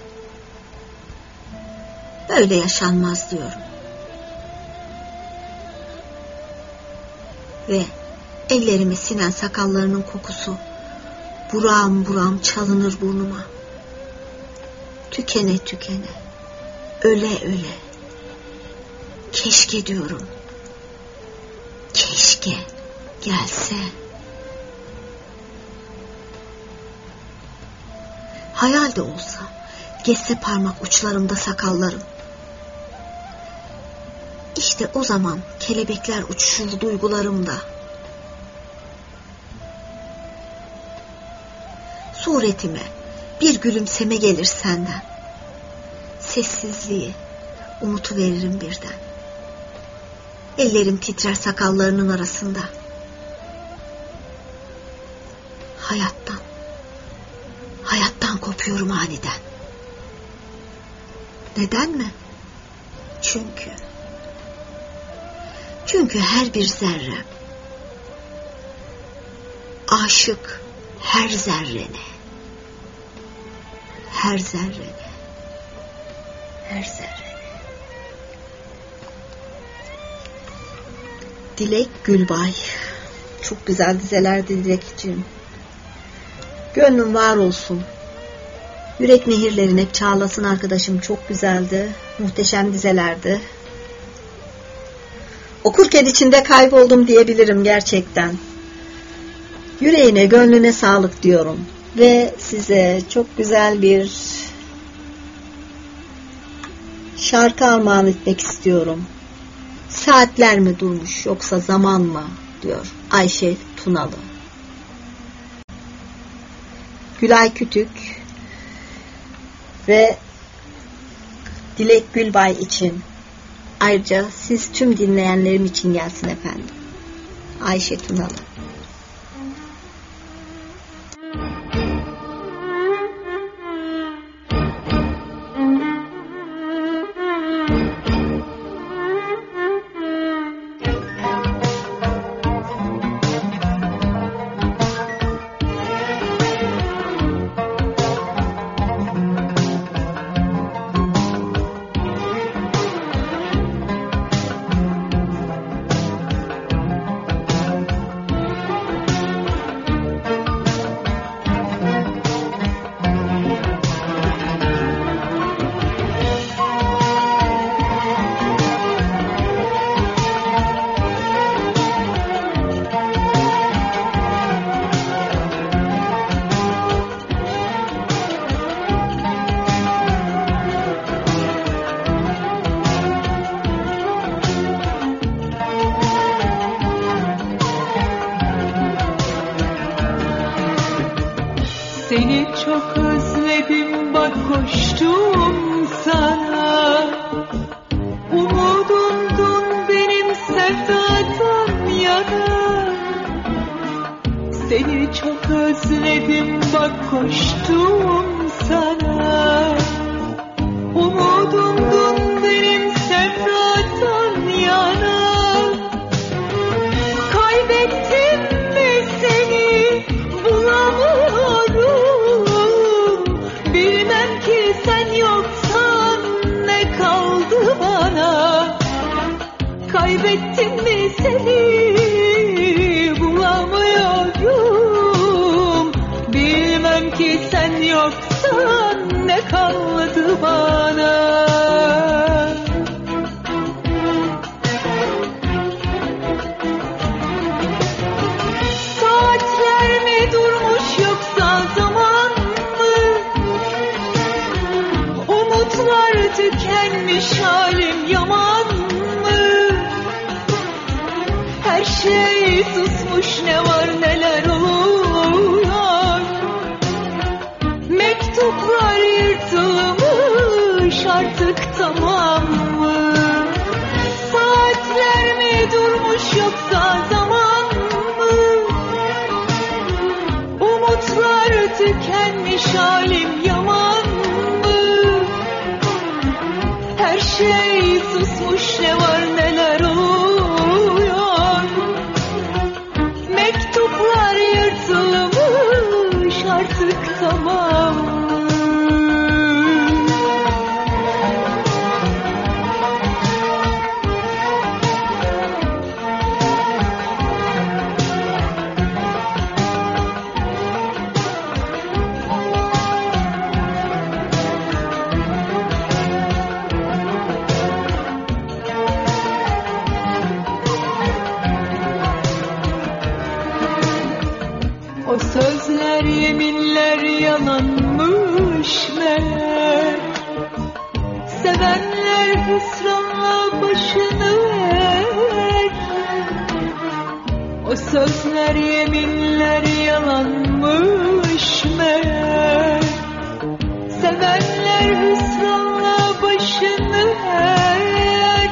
Böyle yaşanmaz diyorum. Ve ellerime sinen sakallarının kokusu buram buram çalınır burnuma. Tükene tükene. Öle öle. Keşke diyorum. Keşke gelse. Hayal de olsa geçse parmak uçlarımda sakallarım. İşte o zaman kelebekler uçuşur duygularımda. Suretime bir gülümseme gelir senden. Sessizliği, umutu veririm birden. Ellerim titrer sakallarının arasında. Hayattan, hayattan kopuyorum aniden. Neden mi? Çünkü, çünkü her bir zerrem, aşık her zerrene, her zerrene. Her zerre. Dilek Gülbay. Çok güzel dizelerdi Dilekciğim. Gönlün var olsun. Yürek Nehirlerin hep Çağlasın arkadaşım çok güzeldi. Muhteşem dizelerdi. Okurken içinde kayboldum diyebilirim gerçekten. Yüreğine, gönlüne sağlık diyorum. Ve size çok güzel bir şarkı armağan etmek istiyorum. Saatler mi durmuş yoksa zaman mı diyor Ayşe Tunalı. Gülay Kütük ve Dilek Gülbay için, ayrıca siz tüm dinleyenlerim için gelsin efendim. Ayşe Tunalı. Seni çok özledim bak koştum sana. Umudumdun benim sevdadan yana. Seni çok özledim bak koştum sana. Umudumdun benim sevdadan yana. Kaybettim mi seni bulamıyorum. Bilmem ki sen yoksan ne kaldı bana. Kaybettim mi seni bulamıyorum. Bilmem ki sen yoksan ne kaldı bana. Saatler mi durmuş yoksa zaman mı? Umutlar tükenmiş halim yaman mı? Her şey susmuş ne var neler oluyor. Mektuplar yırtılmış artık tamam mı? Saatler mi durmuş yoksa zaman mı? Umutlar tükenmiş halim yaman mı? Her şey susmuş ne var neler oluyor. Mektuplar yırtılmış artık tamam mı? O sözler yeminler yalanmış meğer. Sevenler hüsranla başını eğer. O sözler yeminler yalanmış meğer. Sevenler hüsranla başını eğer.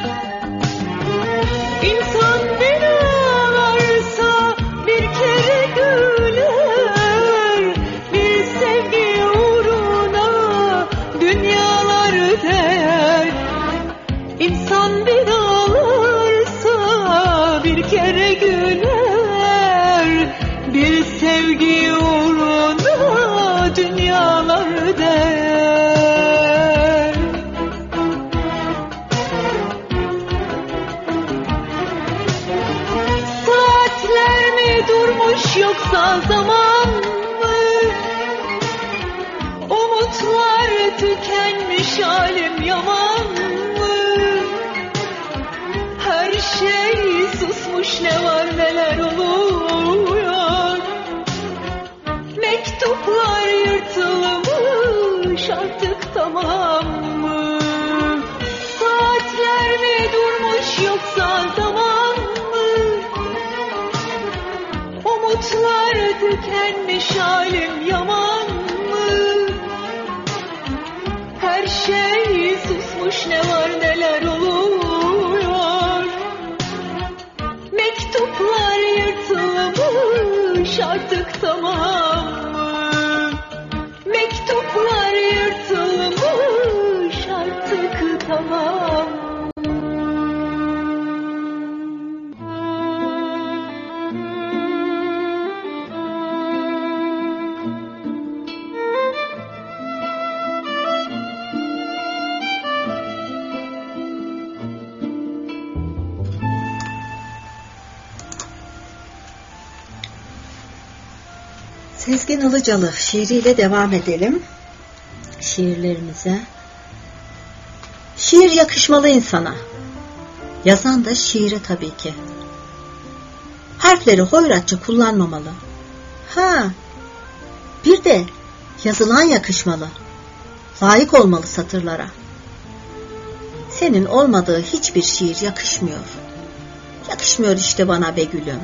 İnsan bir ağlarsa bir kere güler. Bir sevgi uğruna dünyaları değer. İnsan bir ağlarsa bir kere güler. Bir sevgi uğruna dünyaları değer. Saatler mi durmuş yoksa zaman mı? Umutlar meşalim yaman mı? Her şey susmuş, ne var neler oluyor? Mektuplar yırtılmış, artık tamam mı? Saatler mi durmuş yoksa zaman mı? Umutlar tükenmiş, halim yaman mı? Her şey susmuş, ne var neler oluyor? Mektuplar yırtılmış, artık tamam mı? Mektuplar yırtılmış, artık tamam mı? Sezgin Ilıcalı şiiriyle devam edelim şiirlerimize. Şiir yakışmalı insana. Yazan da şiire tabii ki. Harfleri hoyratça kullanmamalı. Ha, bir de yazılan yakışmalı. Layık olmalı satırlara. Senin olmadığı hiçbir şiir yakışmıyor. Yakışmıyor işte bana be gülüm.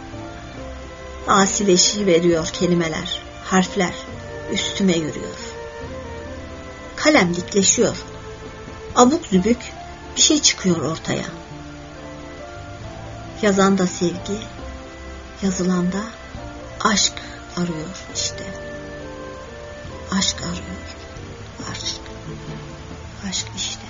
Asileşi veriyor kelimeler, harfler üstüme yürüyor. Kalem dikleşiyor. Abuk zübük bir şey çıkıyor ortaya. Yazan da sevgi, yazılan da aşk arıyor işte. Aşk arıyor. Aşk. Aşk işte.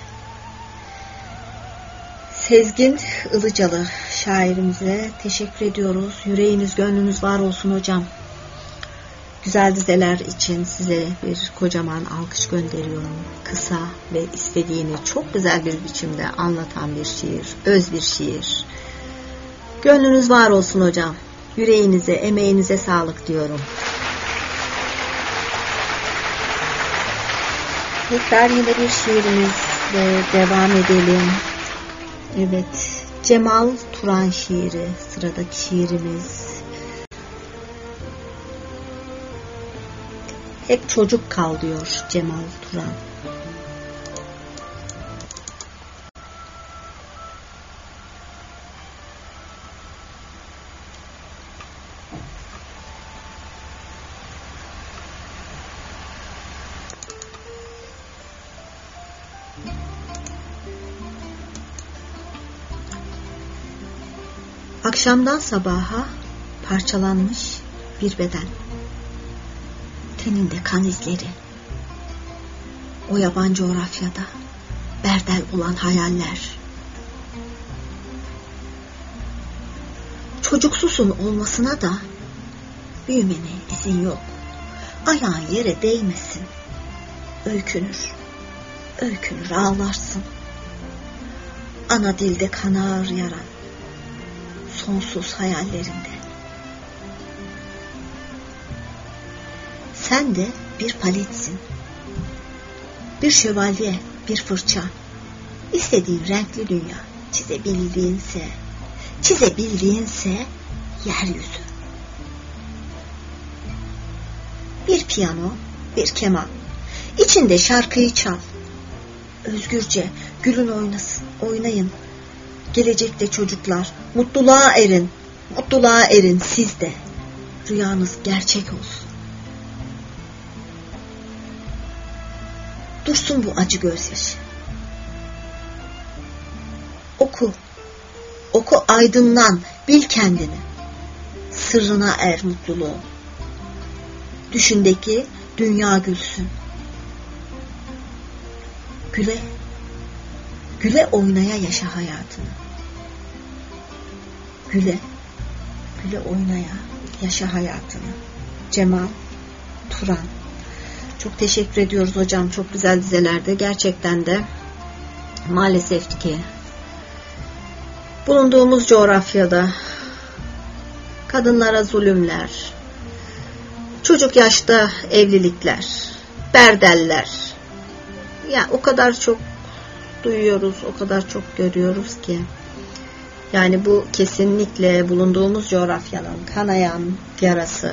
Sezgin Ilıcalı şairimize teşekkür ediyoruz. Yüreğiniz, gönlünüz var olsun hocam. Güzel dizeler için size bir kocaman alkış gönderiyorum. Kısa ve istediğini çok güzel bir biçimde anlatan bir şiir, öz bir şiir. Gönlünüz var olsun hocam. Yüreğinize, emeğinize sağlık diyorum. Tekrar yine bir şiirimizle devam edelim. Evet, Cemal Turan şiiri sıradaki şiirimiz. Hep çocuk kal diyor Cemal Turan. Akşamdan sabaha parçalanmış bir beden. Teninde kan izleri. O yaban coğrafyada berdel olan hayaller. Çocuksusun olmasına da büyümene izin yok. Ayağın yere değmesin. Öykünür, öykünür ağlarsın. Ana dilde kanar yaran sonsuz hayallerinde. Sen de bir paletsin. Bir şövalye, bir fırça. İstediğin renkli dünya çizebildiğinse, çizebildiğinse yeryüzü. Bir piyano, bir keman. İçinde şarkıyı çal. Özgürce gülün oynasın, oynayın. Gelecekte çocuklar mutluluğa erin, mutluluğa erin siz de. Rüyanız gerçek olsun. Dursun bu acı gözyaşı. Oku, oku aydınlan, bil kendini. Sırrına er mutluluğun. Düşündeki dünya gülsün. Güle, güle oynaya yaşa hayatını. Güle, güle oynaya yaşa hayatını. Cemal Turan. Çok teşekkür ediyoruz hocam. Çok güzel dizelerde. Gerçekten de maalesef ki bulunduğumuz coğrafyada kadınlara zulümler, çocuk yaşta evlilikler, berdeller, yani o kadar çok duyuyoruz, o kadar çok görüyoruz ki. Yani bu kesinlikle bulunduğumuz coğrafyanın kanayan yarası.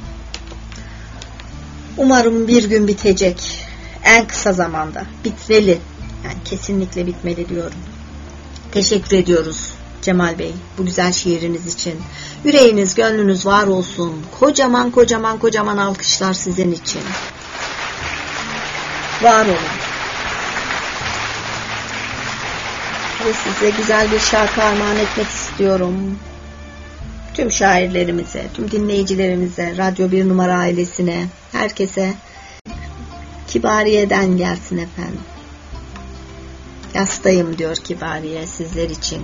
Umarım bir gün bitecek. En kısa zamanda. Bitmeli. Yani kesinlikle bitmeli diyorum. Teşekkür ediyoruz Cemal Bey bu güzel şiiriniz için. Yüreğiniz, gönlünüz var olsun. Kocaman kocaman kocaman alkışlar sizin için. Var olun. Ve size güzel bir şarkı armağan etmek istiyorum. Tüm şairlerimize, tüm dinleyicilerimize, Radyo Bir Numara ailesine, herkese Kibariye'den gelsin efendim. Yastayım diyor Kibariye sizler için.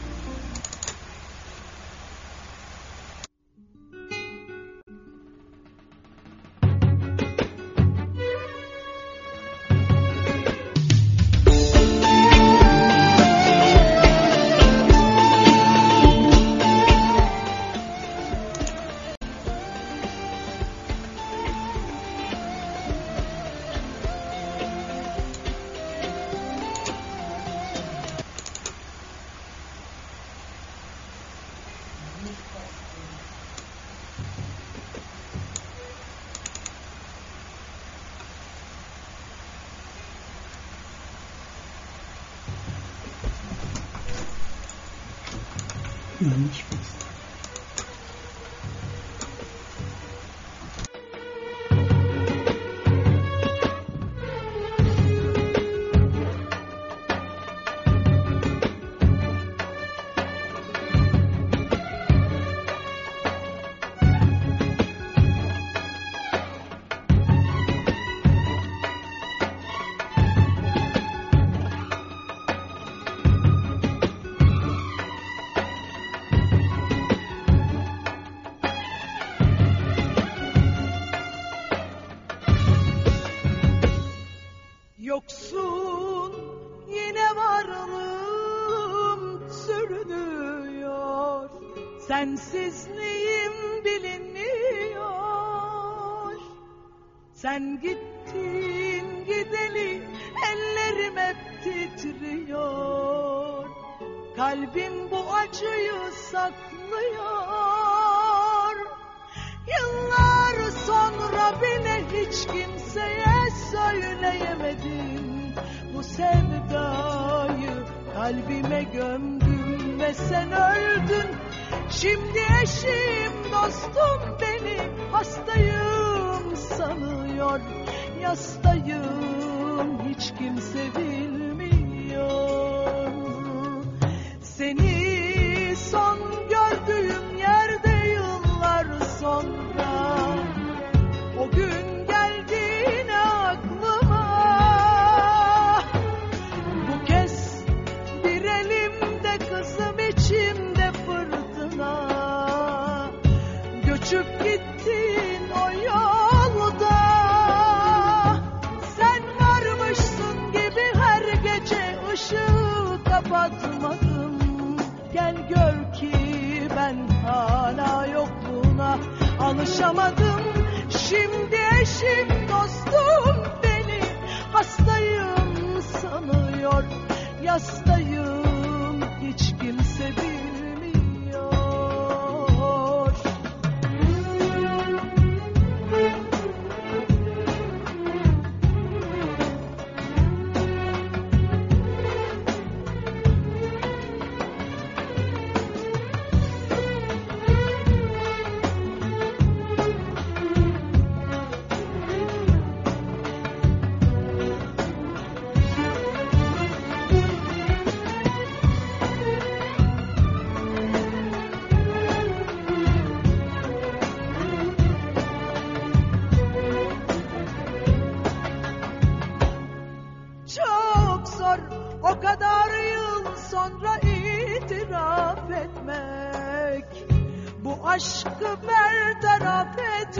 Yanlış mı? Yoksun yine varlığım sürünüyor, sensizliğim bilinmiyor. Sen gittin gideli ellerim hep titriyor, kalbim bu acıyı saklıyor. Yıllar sonra bile hiç kimseye söyleyemedim bu sevdayı, kalbime gömdüm ve sen öldün. Şimdi eşim dostum beni hastayım sanıyor, yastayım hiç kimse bilmiyor. Seni son gördüğüm yerde yıllar sonra o gün geldin aklıma. Bu kez bir elimde kızım, içimde fırtına. Göçüp gittin o yolda. Sen varmışsın gibi her gece ışığı kapatmadım. Gel gör ki ben hala yokluğuna alışamadım. Şimdi eşim dostum beni hastayım sanıyor, yastayım hiç kimse bilmiyor. Çok zor o kadar yıl sonra itiraf etmek, bu aşkı bertaraf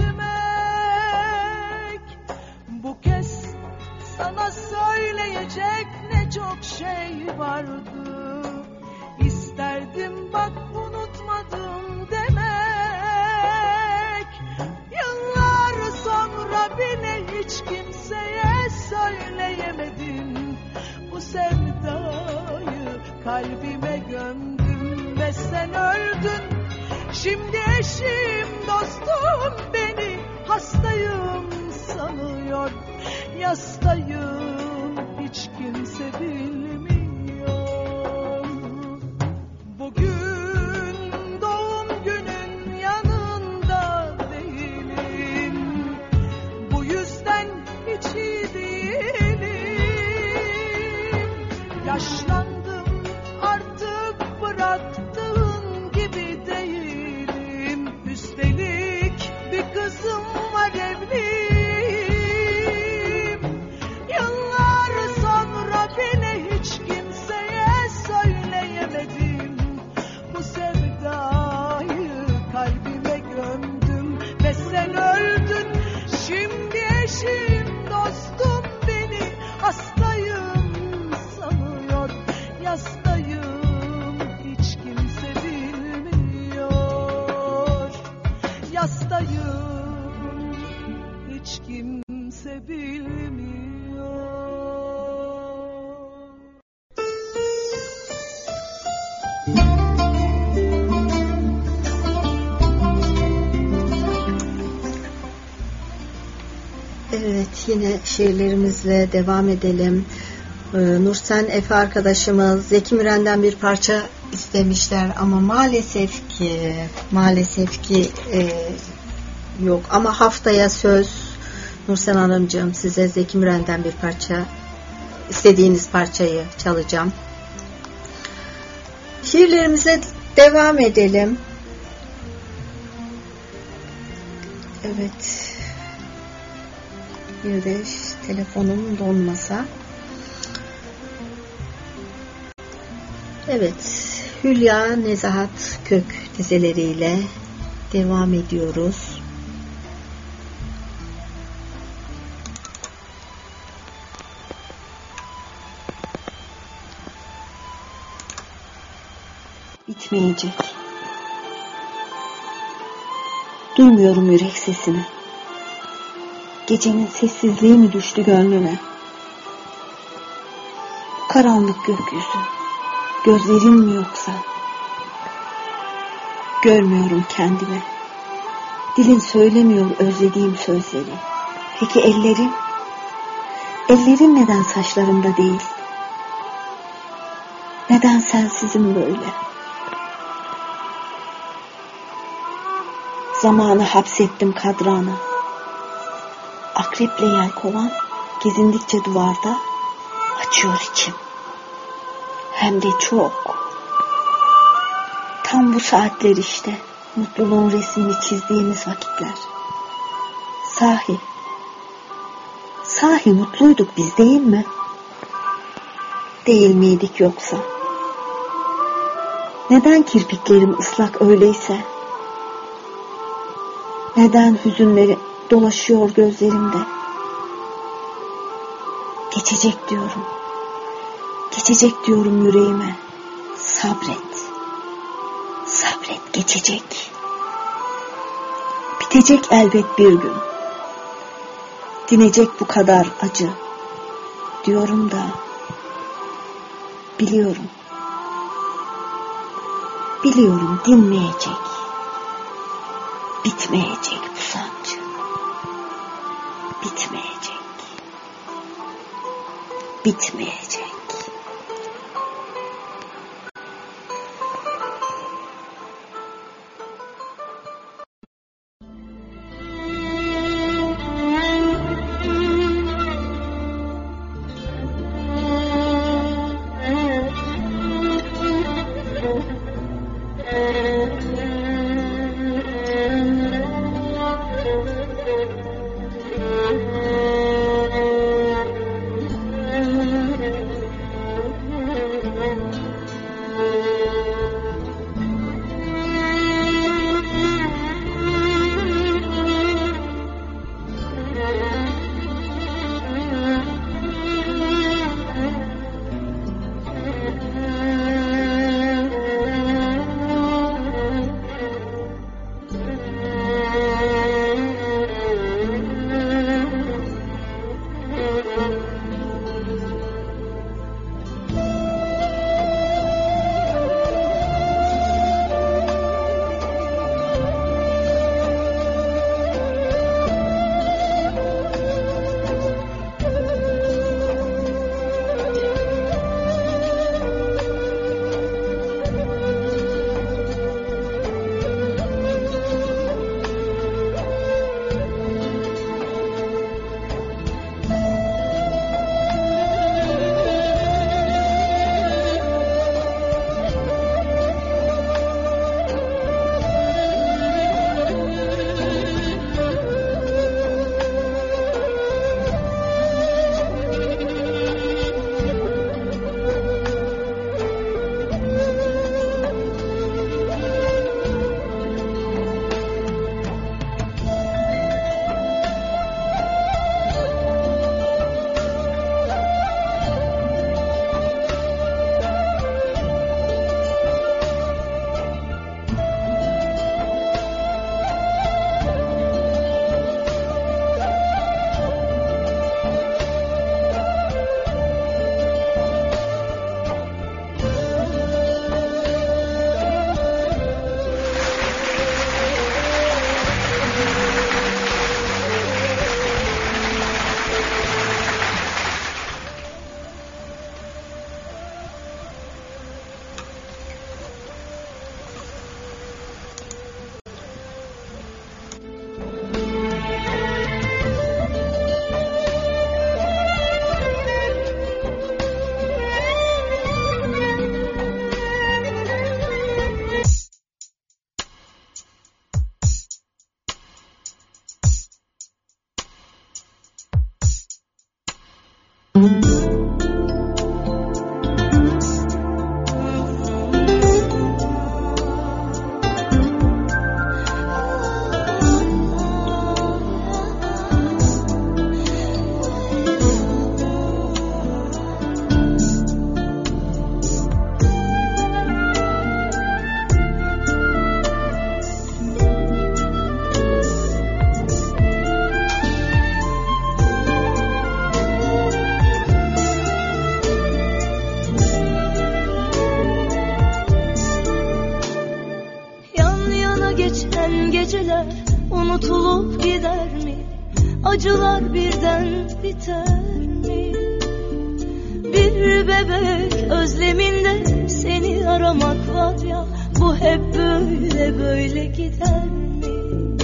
etmek. Bu kez sana söyleyecek ne çok şey vardı. İsterdim bak unutmadım demek. Yıllar sonra bile hiç kimseye söyleyemedim sen öldün. Şimdi eşim dostum beni hastayım sanıyor. Yastayım hiç kimse bilmiyor. Bugün doğum günün yanında değilim. Bu yüzden hiç iyi değilim. Yaşlandım artık bıraktığın gibi değilim. Üstelik bir kızım var evliyim. Yıllar sonra bile hiç kimseye söyleyemedim. Bu sevdayı kalbime gömdüm ve sen öldün. Şimdi eşim dostum beni hastayım sanıyor. Yastayım hiç kimse bilmiyor. Yastayım hiç kimse bilmiyor. Evet, yine şiirlerimizle devam edelim. Ee, Nursen Efe arkadaşımız Zeki Müren'den bir parça istemişler ama maalesef ki maalesef ki e, yok ama haftaya söz Nursen Hanımcığım size Zeki Müren'den bir parça, istediğiniz parçayı çalacağım. Şiirlerimize devam edelim. Evet. Bir de telefonum donmasa. Evet. Hülya Nezahat Kök dizeleriyle devam ediyoruz. Bitmeyecek. Duymuyorum yürek sesini. Gecenin sessizliği mi düştü gönlüne? Karanlık gökyüzü. Gözlerim mi yoksa? Görmüyorum kendimi. Dilin söylemiyor özlediğim sözleri. Peki ellerim? Ellerim neden saçlarımda değil? Neden sensizim böyle? Zamanı hapsettim kadrana. Akreple yelkovan gezindikçe duvarda açıyor içim. Hem de çok. Tam bu saatler işte mutluluğun resmini çizdiğimiz vakitler. Sahi, sahi mutluyduk biz değil mi? Değil miydik yoksa? Neden kirpiklerim ıslak öyleyse? Neden hüzünleri dolaşıyor gözlerimde? Geçecek diyorum. Geçecek diyorum yüreğime. Sabret. Sabret, geçecek. Bitecek elbet bir gün. Dinecek bu kadar acı. Diyorum da biliyorum. Biliyorum dinmeyecek. Bitmeyecek bu sancı. Bitmeyecek. Bitmeyecek. acılar birden biter mi? Bir bebek özleminde seni aramak var ya, bu hep böyle böyle gider mi?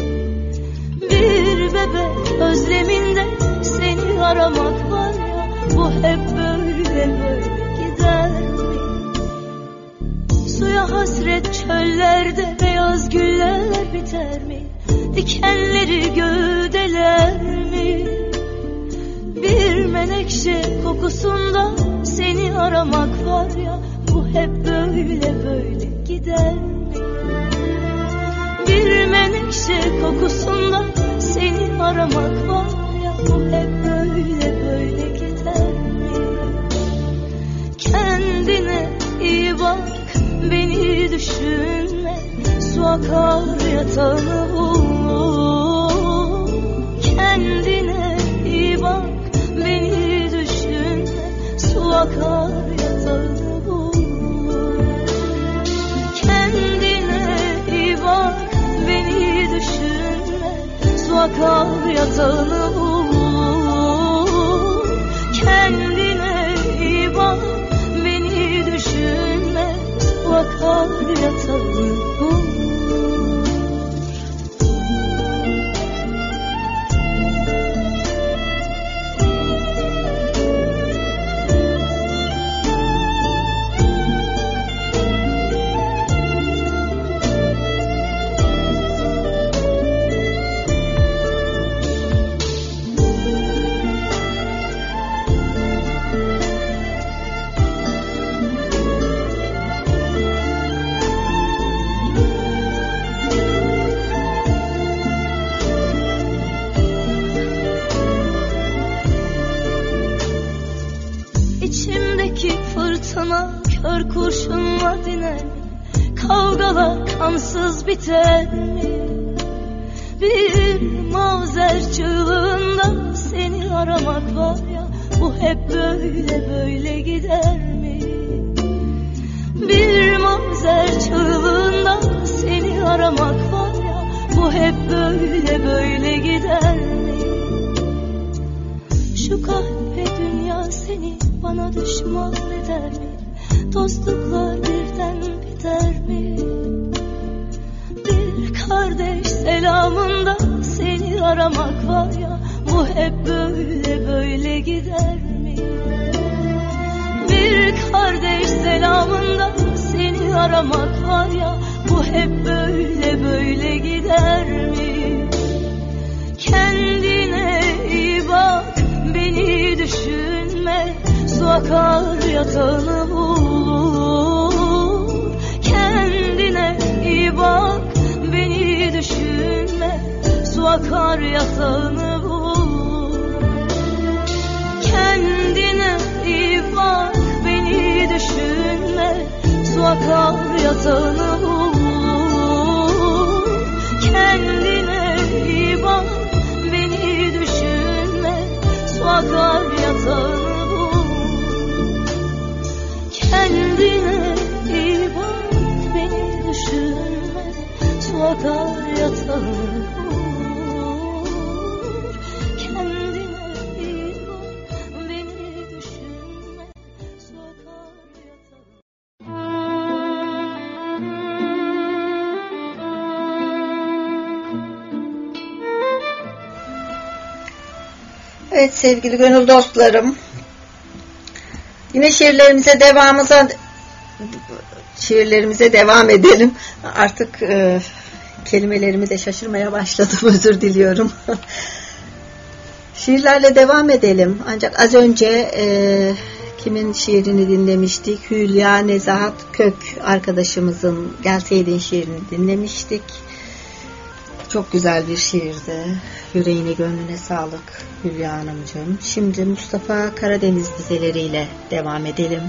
Bir bebek özleminde seni aramak var ya, bu hep böyle böyle gider mi? Suya hasret çöllerde beyaz güller biter mi? Dikenleri gövdeler mi? Bir menekşe kokusunda seni aramak var ya, bu hep böyle böyle gider mi? Bir menekşe kokusunda seni aramak var ya, bu hep böyle böyle gider mi? Kendine iyi bak, beni düşünme, su akar yatağını bul. Kendine iyi bak, beni düşünme, su akar yatağını bul. Kendine iyi bak, beni düşünme, su akar yatağını bul. Kendine iyi bak, beni düşünme, su akar yatağını bul. Kör kurşunla diner mi? Kavgalar kansız biter mi? Bir mavzer çığlığında seni aramak var ya, bu hep böyle böyle gider mi? Bir mavzer çığlığında seni aramak var ya, bu hep böyle böyle gider mi? Şu kahpe dünya seni bana düşman eder mi? Dostluklar birden biter mi? Bir kardeş selamında seni aramak var ya, bu hep böyle böyle gider mi? Bir kardeş selamında seni aramak var ya, bu hep böyle böyle gider mi? Kendine iyi bak, beni düşünme, su akar yatağını bul. Kendine iyi bak, beni düşünme, su akar yatağını bul. Kendine iyi bak, beni düşünme, su akar yatağını bul. Kendine iyi bak, beni düşünme, su akar yatağını bul. Kendine iyi bak, beni düşünme, su akar yatağını bul. Kendine iyi bak, beni düşünme, su akar yatağını. Evet sevgili gönül dostlarım, yine şiirlerimize devamıza şiirlerimize devam edelim. Artık e, kelimelerimi de şaşırmaya başladım, özür diliyorum. Şiirlerle devam edelim. Ancak az önce e, kimin şiirini dinlemiştik? Hülya Nezahat Kök arkadaşımızın Gelseydin şiirini dinlemiştik. Çok güzel bir şiirdi. Yüreğine gönlüne sağlık Hülya Hanımcığım. Şimdi Mustafa Karadeniz dizeleriyle devam edelim.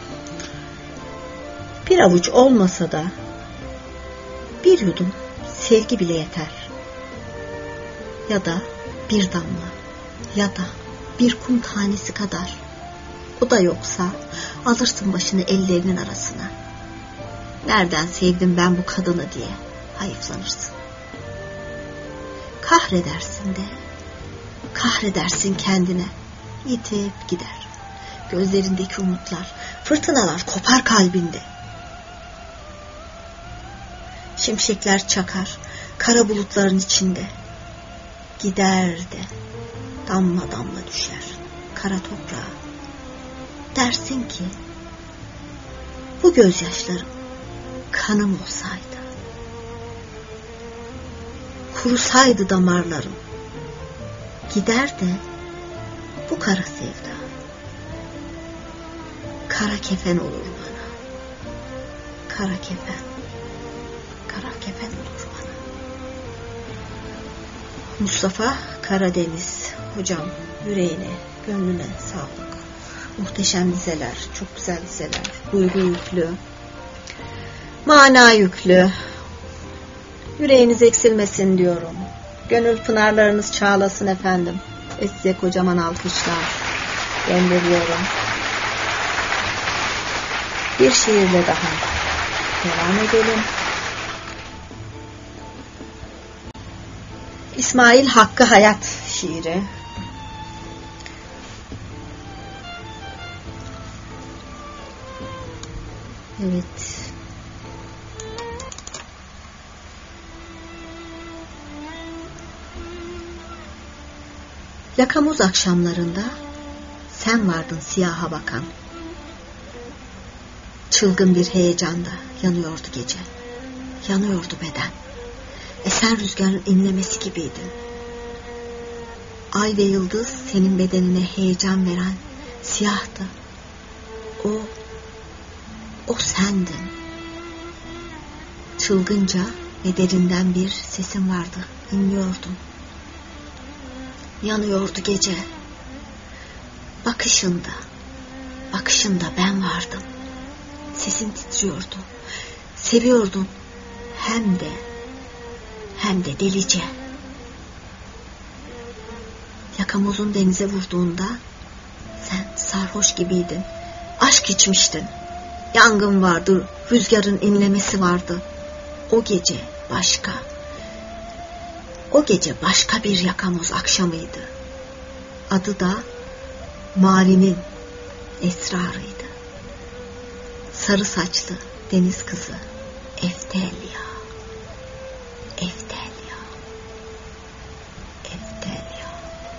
Bir avuç olmasa da bir yudum sevgi bile yeter. Ya da bir damla, ya da bir kum tanesi kadar. O da yoksa alırsın başını ellerinin arasına. Nereden sevdim ben bu kadını diye hayıflanırsın. Kahredersin de, Kahredersin kendine, yitip gider. Gözlerindeki umutlar, fırtınalar kopar kalbinde. Şimşekler çakar, kara bulutların içinde. Gider de damla damla düşer kara toprağa. Dersin ki, bu gözyaşlarım kanım olsaydı, kurusaydı damarlarım, gider de bu kara sevda kara kefen olur bana. Kara kefen, kara kefen olur bana. Mustafa Karadeniz hocam, yüreğine, gönlüne sağlık. Muhteşem dizeler, çok güzel dizeler, duygu yüklü, mana yüklü. Yüreğiniz eksilmesin diyorum. Gönül pınarlarınız çağlasın efendim. Ve size kocaman alkışlar gönderiyorum. Bir şiirle daha devam edelim. İsmail Hakkı Hayat şiiri. Evet. Yakamuz akşamlarında sen vardın siyaha bakan. Çılgın bir heyecanda yanıyordu gece. Yanıyordu beden. Esen rüzgarın inlemesi gibiydin. Ay ve yıldız senin bedenine heyecan veren siyahtı. O, o sendin. Çılgınca ve derinden bir sesin vardı. İnliyordun. Yanıyordu gece. Bakışında, bakışında ben vardım. Sesin titriyordu. Seviyordun. Hem de, hem de delice. Yakamozun denize vurduğunda sen sarhoş gibiydin. Aşk içmiştin. Yangın vardı, rüzgarın inlemesi vardı. O gece başka. O gece başka bir yakamoz akşamıydı. Adı da Mavinin esrarıydı. Sarı saçlı deniz kızı Eftelya. Eftelya. Eftelya.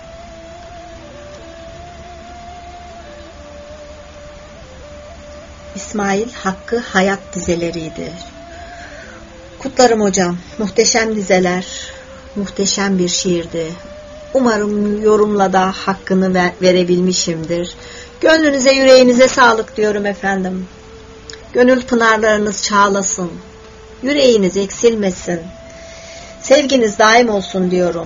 İsmail Hakkı Hayat dizeleriydi. Kutlarım hocam. Muhteşem dizeler. Muhteşem bir şiirdi. Umarım yorumla da hakkını ver, verebilmişimdir. Gönlünüze, yüreğinize sağlık diyorum efendim. Gönül pınarlarınız çağlasın. Yüreğiniz eksilmesin. Sevginiz daim olsun diyorum.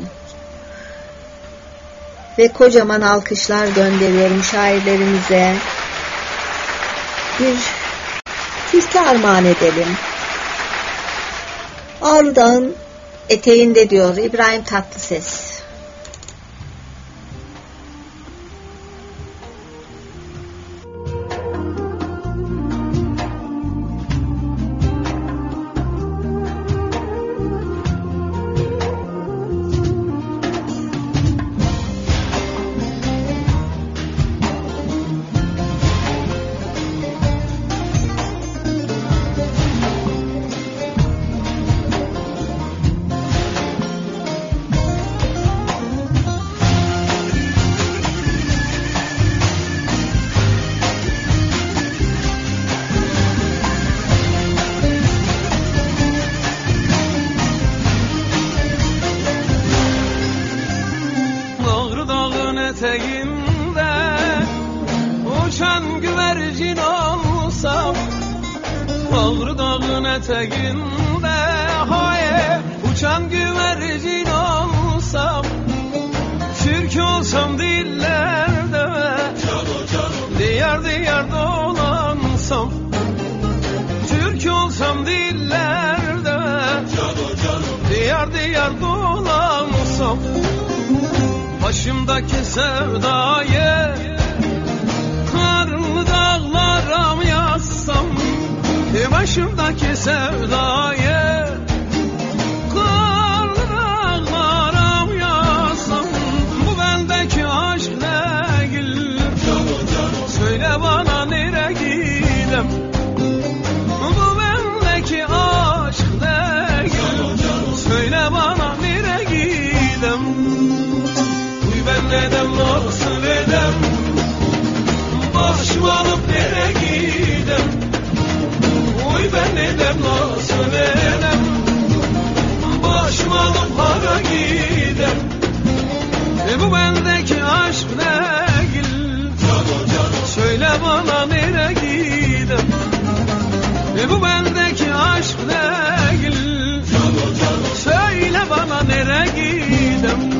Ve kocaman alkışlar gönderiyorum şairlerimize. Bir türkü armağan edelim. Ağrı Dağı'nın eteğinde diyor İbrahim Tatlıses. eteğinde haye uçan güvercin olsam, Türk olsam dillerde diyar diyar dolansam, Türk olsam dillerde diyar diyar dolansam, başımdaki sevdayı karlı dağlara mı yazsam, başımdaki sevdayı karlı dağlara mı yazsam, bu bende gidem. Oy ben edem nasıl edem, başıma alıp hara gidem. E bu bendeki aşk değil, söyle bana nere gidem. E bu bendeki aşk değil, söyle bana nere gidem.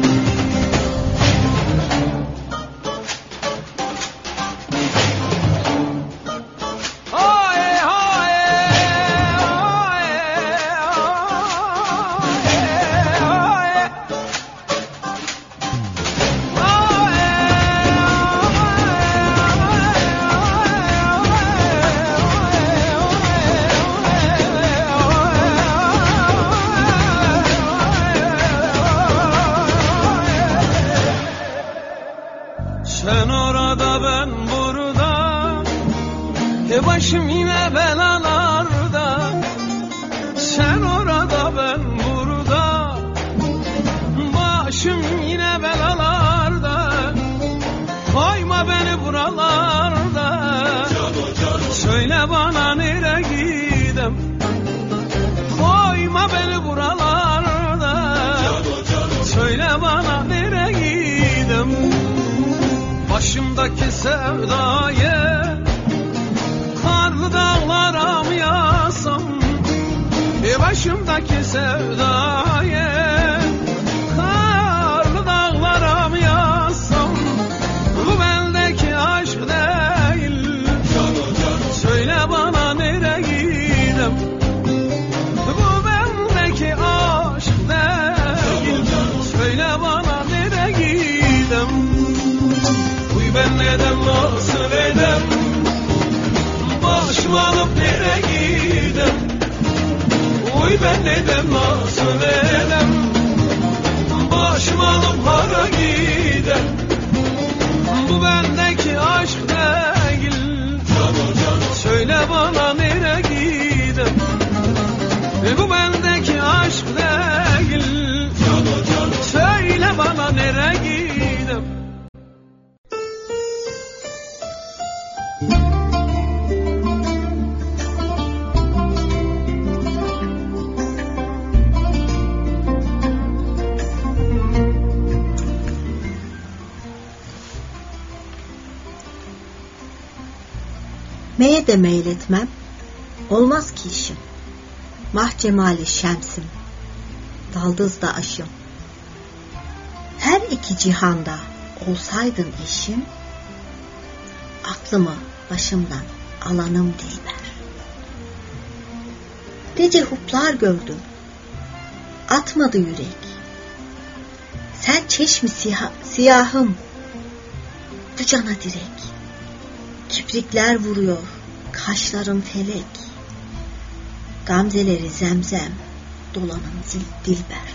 Sen orada ben burada, e başım yine belalarda. Sen orada ben burada, başım yine belalarda. Koyma beni buralarda, söyle bana nere gidem. Koyma beni buralarda, söyle bana nere gidem. Başımdaki sevdayı karlı dağlara mı yazsam? E başımdaki sevdayı karlı dağlara mı yazsam? Bu bendeki aşk değil, söyle bana nere gidem. Bu bendeki aşk değil, söyle bana nere gidem. Ben neden nasıl edem, başımı alıp nere gidem. Oy ben neden nasıl edem, başımı alıp hara gidem. Bu bendeki aşk değil, söyle bana nere gidem. E bu bendeki aşk değil, söyle bana nere gidem. Meye de meyletmem, olmaz ki işim. Mah cemali şemsim, daldız da aşım. Her iki cihanda olsaydın eşim, aklımı başımdan alanım dilber. Gece huplar gördüm, atmadı yürek. Sen çeşmi siyah, siyahım, bu cana direk. Kiprikler vuruyor, kaşlarım felek. Gamzeleri zemzem, dolanım zil dilber.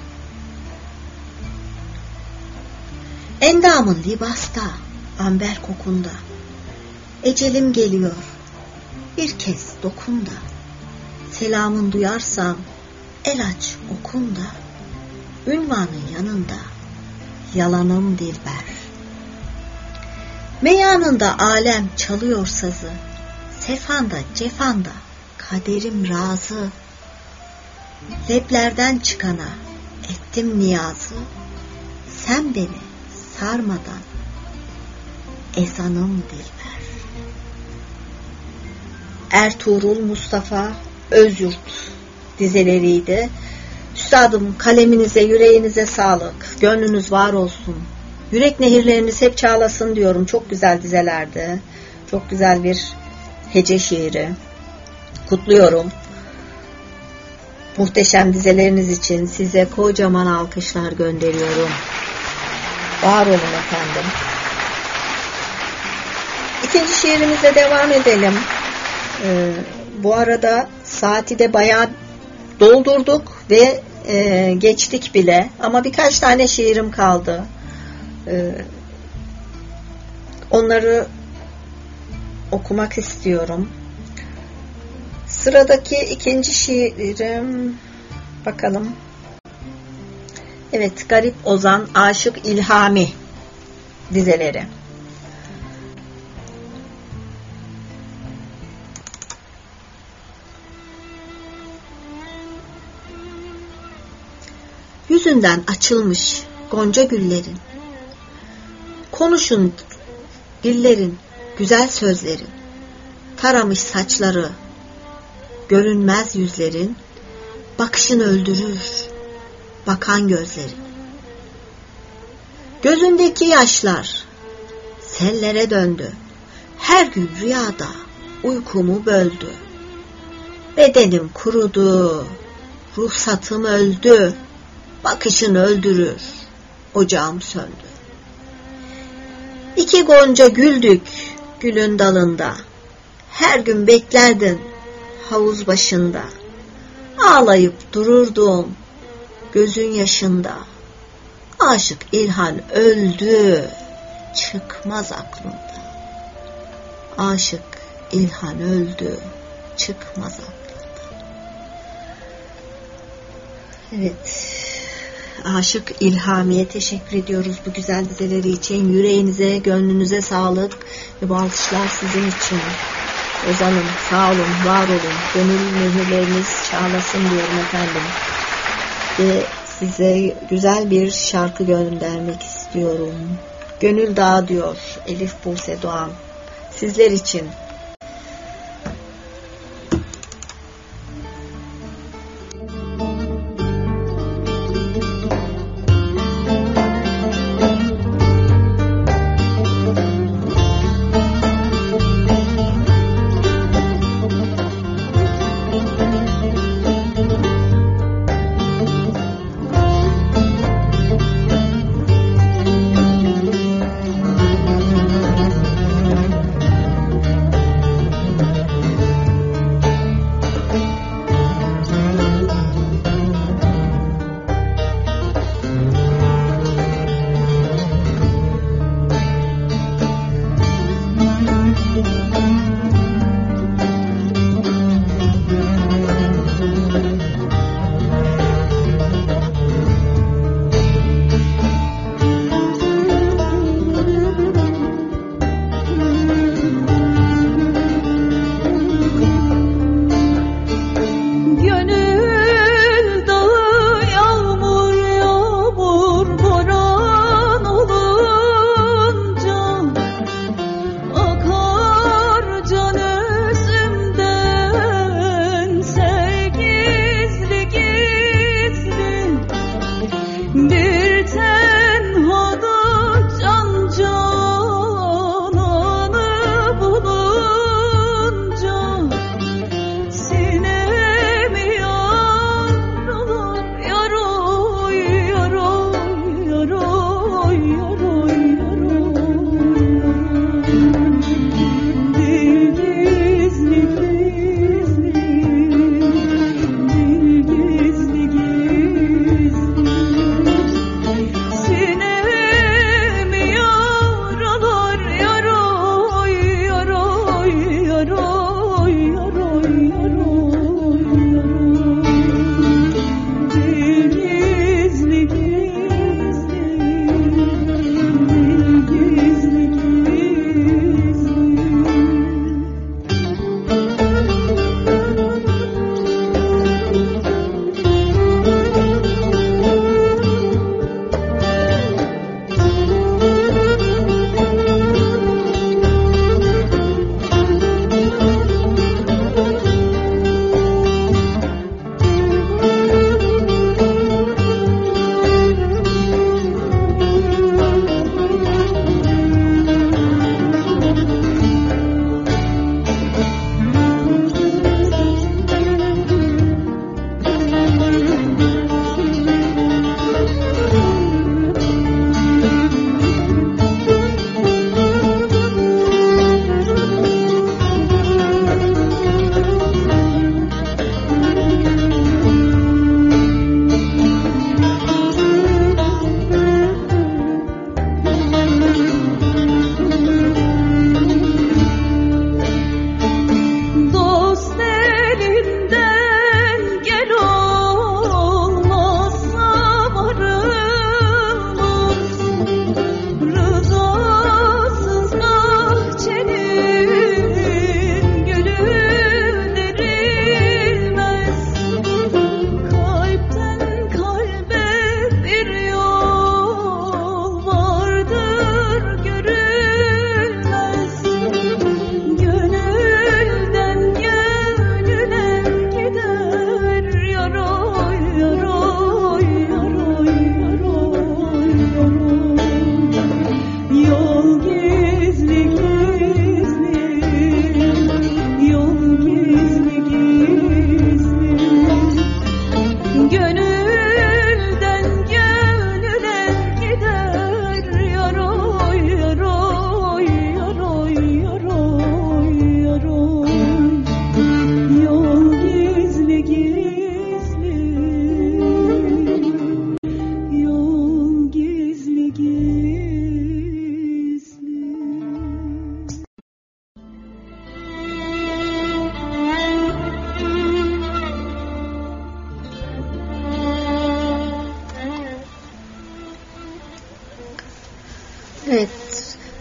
Endamın libasta, amber kokunda. Ecelim geliyor, bir kez dokun da. Selamın duyarsam, el aç okun da. Ünvanın yanında, yalanım dilber. Meyanında alem çalıyor sazı, sefanda cefanda kaderim razı. Leplerden çıkana ettim niyazı, sen beni sarmadan ezanım dilber. Ertuğrul Mustafa Özyurt dizeleriydi. Üstadım, kaleminize, yüreğinize sağlık, gönlünüz var olsun. Yürek nehirleriniz hep çağlasın diyorum. Çok güzel dizelerdi. Çok güzel bir hece şiiri. Kutluyorum. Muhteşem dizeleriniz için size kocaman alkışlar gönderiyorum. Var olun efendim. İkinci şiirimizle devam edelim. Ee, bu arada saati de bayağı doldurduk ve e, geçtik bile. Ama birkaç tane şiirim kaldı. Ee, onları okumak istiyorum. Sıradaki ikinci şiirim, bakalım. Evet, Garip Ozan, Aşık İlhami dizeleri. yüzünden açılmış gonca güllerin, konuşun dillerin, güzel sözlerin, taramış saçları, görünmez yüzlerin, bakışın öldürür, bakan gözlerin. Gözündeki yaşlar sellere döndü, her gün rüyada uykumu böldü. Bedenim kurudu, ruhsatım öldü, bakışın öldürür, ocağım söndü. İki gonca güldük gülün dalında, her gün beklerdin havuz başında. Ağlayıp dururdum gözün yaşında. Aşık İlhan öldü, çıkmaz aklımda. Aşık İlhan öldü, çıkmaz aklımda. Evet, Aşık İlhami'ye teşekkür ediyoruz bu güzel dizeleri için. Yüreğinize, gönlünüze sağlık ve bu alkışlar sizin için. Ozan'ım, sağ olun, var olun. Gönül mühürleriniz çağlasın diyorum efendim. Ve size güzel bir şarkı göndermek istiyorum. Gönül Dağı diyor Elif Buse Doğan. Sizler için.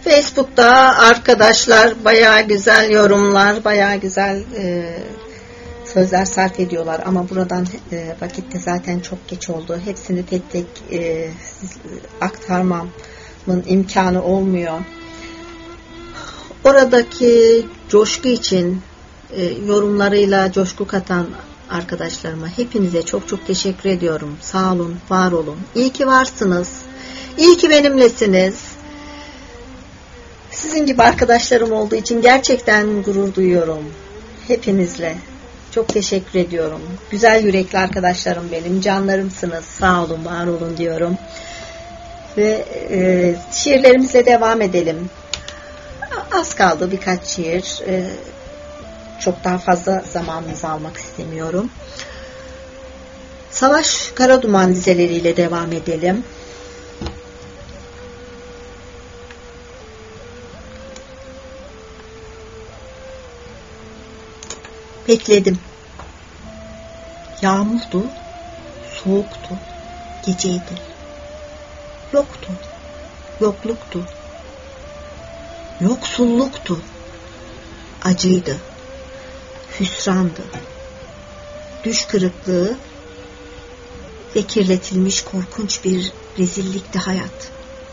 Facebook'ta arkadaşlar bayağı güzel yorumlar, bayağı güzel e, sözler sarf ediyorlar. Ama buradan e, vakitte zaten çok geç oldu. Hepsini tek tek e, aktarmamın imkanı olmuyor. Oradaki coşku için e, yorumlarıyla coşku katan arkadaşlarıma hepinize çok çok teşekkür ediyorum. Sağ olun, var olun. İyi ki varsınız. İyi ki benimlesiniz. Sizin gibi arkadaşlarım olduğu için gerçekten gurur duyuyorum. Hepinizle çok teşekkür ediyorum. Güzel yürekli arkadaşlarım benim, canlarımsınız. Sağ olun, var olun diyorum. Ve e, şiirlerimize devam edelim. Az kaldı birkaç şiir. E, çok daha fazla zamanınızı almak istemiyorum. Savaş Karaduman dizeleriyle devam edelim. Bekledim. Yağmurdu, soğuktu, geceydi. Yoktu, yokluktu. Yoksulluktu, acıydı, hüsrandı, düş kırıklığı ve kirletilmiş korkunç bir rezillikti hayat.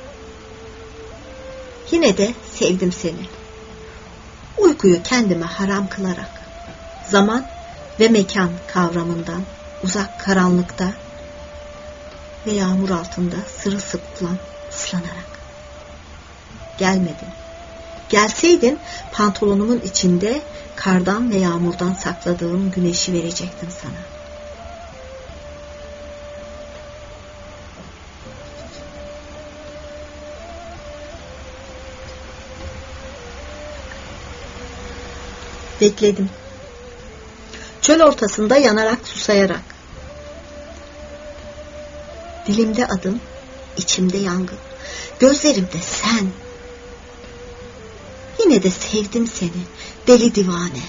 Yine de sevdim seni. Uykuyu kendime haram kılarak, zaman ve mekan kavramından uzak karanlıkta ve yağmur altında sırılsıklam ıslanarak. Gelmedin. Gelseydin pantolonumun içinde kardan ve yağmurdan sakladığım güneşi verecektim sana. Bekledim. Çöl ortasında yanarak susayarak. Dilimde adın, içimde yangın. Gözlerimde sen. Yine de sevdim seni, deli divane.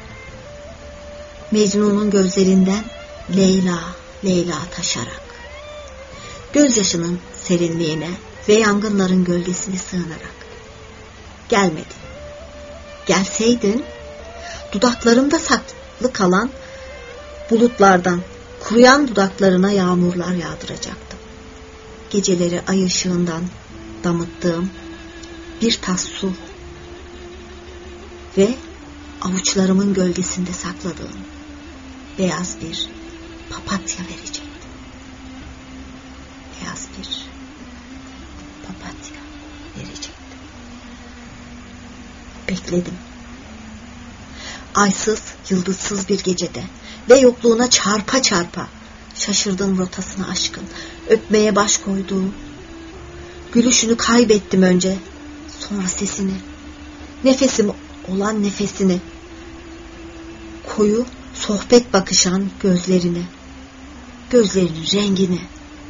Mecnun'un gözlerinden Leyla, Leyla taşarak. Gözyaşının serinliğine ve yangınların gölgesine sığınarak. Gelmedin. Gelseydin, dudaklarımda saklı kalan bulutlardan, kuruyan dudaklarına yağmurlar yağdıracaktım. Geceleri ay ışığından damıttığım bir tas su ve avuçlarımın gölgesinde sakladığım beyaz bir papatya verecektim. Beyaz bir papatya verecektim. Bekledim. Aysız, yıldızsız bir gecede ve yokluğuna çarpa çarpa şaşırdım rotasına aşkın. Öpmeye baş koyduğum, gülüşünü kaybettim önce, sonra sesini, nefesim olan nefesini, koyu sohbet bakışan gözlerini, gözlerinin rengini,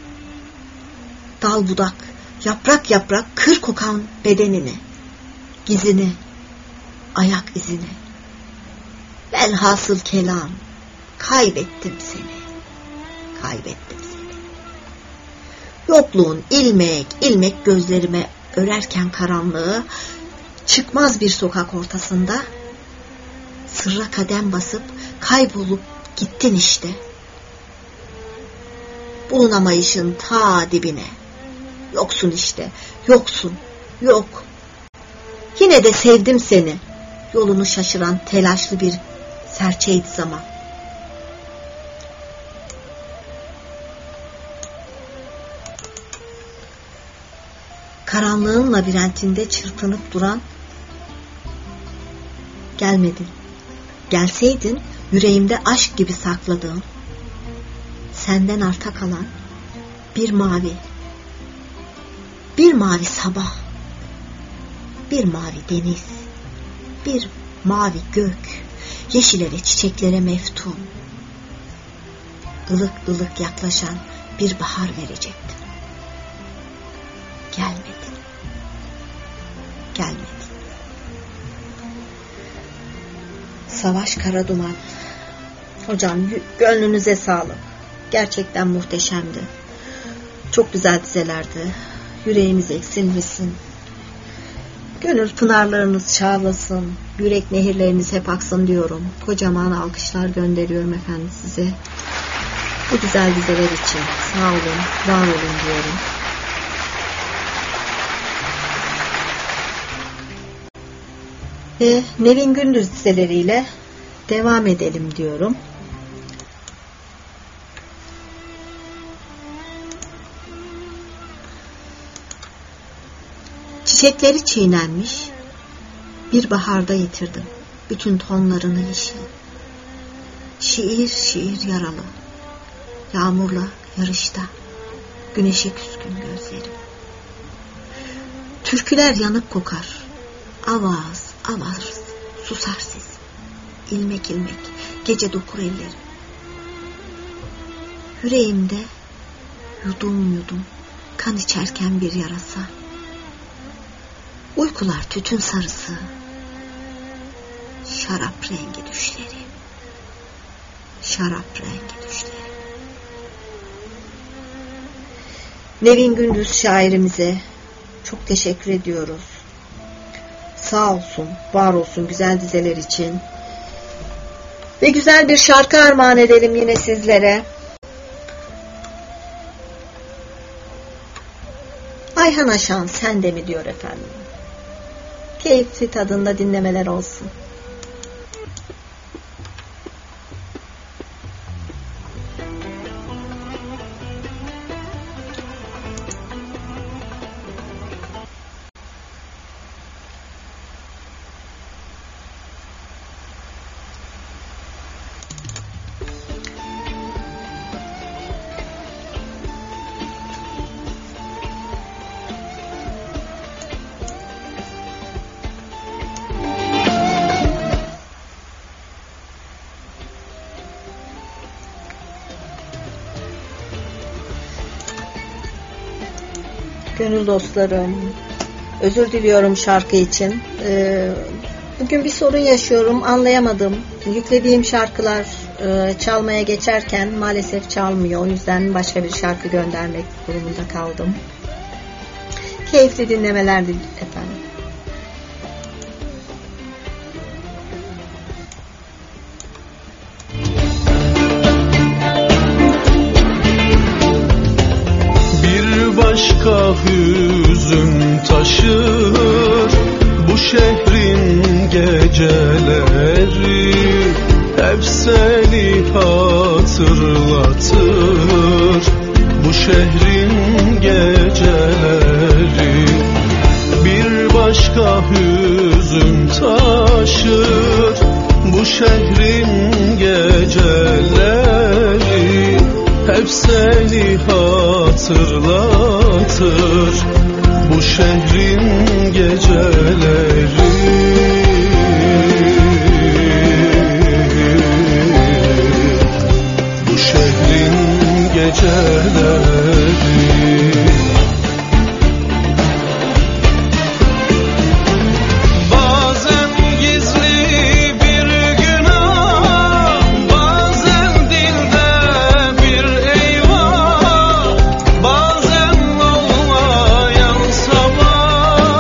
dal budak, yaprak yaprak kır kokan bedenini, gizini, ayak izini, velhasıl kelam, kaybettim seni, kaybettim seni. Yokluğun ilmek ilmek gözlerime örerken karanlığı, çıkmaz bir sokak ortasında sırra kadem basıp kaybolup gittin işte. Bulunamayışın ta dibine. Yoksun işte, yoksun, yok. Yine de sevdim seni. Yolunu şaşıran telaşlı bir serçeydi zaman. Karanlığın labirentinde çırpınıp duran, gelmedin. Gelseydin yüreğimde aşk gibi sakladığım, senden arta kalan bir mavi, bir mavi sabah, bir mavi deniz, bir mavi gök, yeşile ve çiçeklere meftun, ılık ılık yaklaşan bir bahar verecektim. Gelmedin. Gelmedin. Savaş Karaduman. Hocam gönlünüze sağlık. Gerçekten muhteşemdi. Çok güzel dizelerdi. Yüreğimiz eksilmesin. Gönül pınarlarınız çağlasın, yürek nehirleriniz hep aksın diyorum. Kocaman alkışlar gönderiyorum efendim size. Bu güzel dizeler için sağ olun, var olun diyorum. Ve Nevin Gündüz dizeleriyle devam edelim diyorum. Çiçekleri çiğnenmiş, bir baharda yitirdim bütün tonlarını yeşil. Şiir şiir yaralı, yağmurla yarışta, güneşe küskün gözlerim. Türküler yanık kokar, avaz avaz susar sesim. İlmek ilmek gece dokur ellerim. Yüreğimde yudum yudum kan içerken bir yarasa. Uykular tütün sarısı, şarap rengi düşlerim, şarap rengi düşlerim. Nevin Gündüz şairimize çok teşekkür ediyoruz. Sağ olsun, var olsun güzel dizeler için. Ve güzel bir şarkı armağan edelim yine sizlere. Ayhan Aşan sen de mi diyor efendim. Keyifli tadında dinlemeler olsun. Gönül dostlarım, özür diliyorum şarkı için. Ee, bugün bir sorun yaşıyorum, anlayamadım. Yüklediğim şarkılar e, çalmaya geçerken maalesef çalmıyor. O yüzden başka bir şarkı göndermek durumunda kaldım. Keyifli dinlemeler efendim. Başka hüzün taşır bu şehrin geceleri, hep seni hatırlatır bu şehrin geceleri. Bir başka hüzün taşır bu şehrin geceleri, hep seni hatırlatır bu şehrin geceleri. Bu şehrin geceleri. Sabah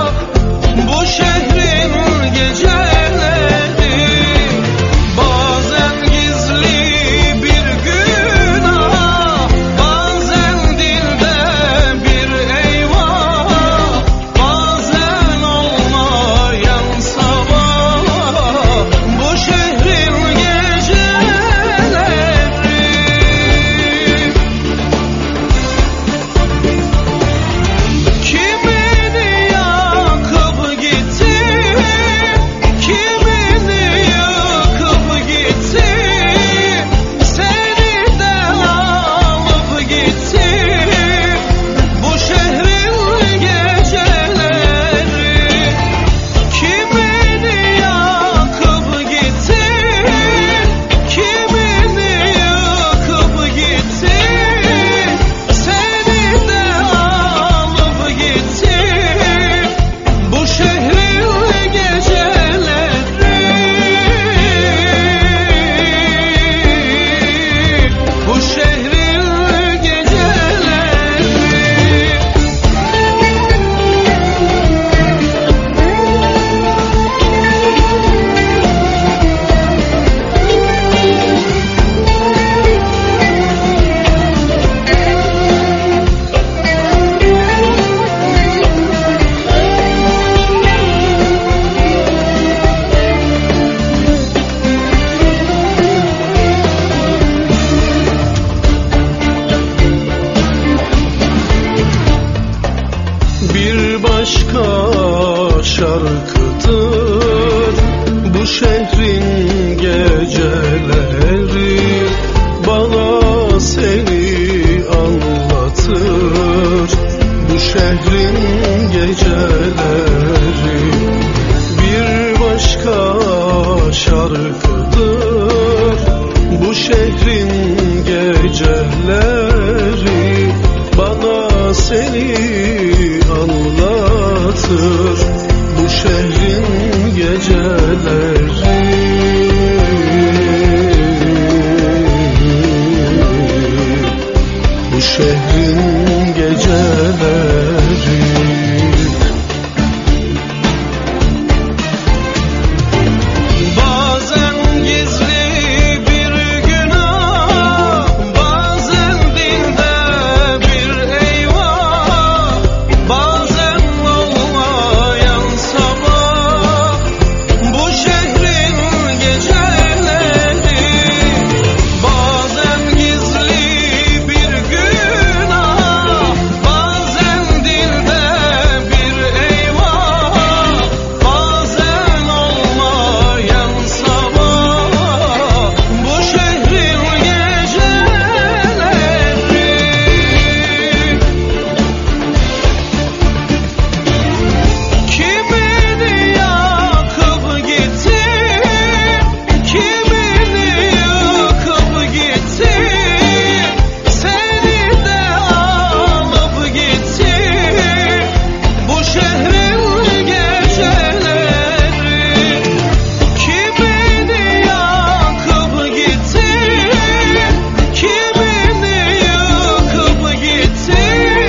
anlatır bu şehrin geceleri, bana seni anlatır bu şehrin geceleri. Bir başka şarkıdır bu şehrin geceleri, bana seni anlatır bu şehrin geceleri. Bu şehrin geceleri. Bazen gizli bir günah, bazen dilde bir eyvah, bazen olmayan sabah, bu şehrin geceleri. Bazen gizli bir günah, bazen dilde bir eyvah, bazen olmayan sabah, bu şehrin geceleri. Kimini yakıp gitti, kimini yıkıp gitti, seni de alıp gitti bu şehrin geceleri. Kimini yakıp gitti, kimini yıkıp gitti,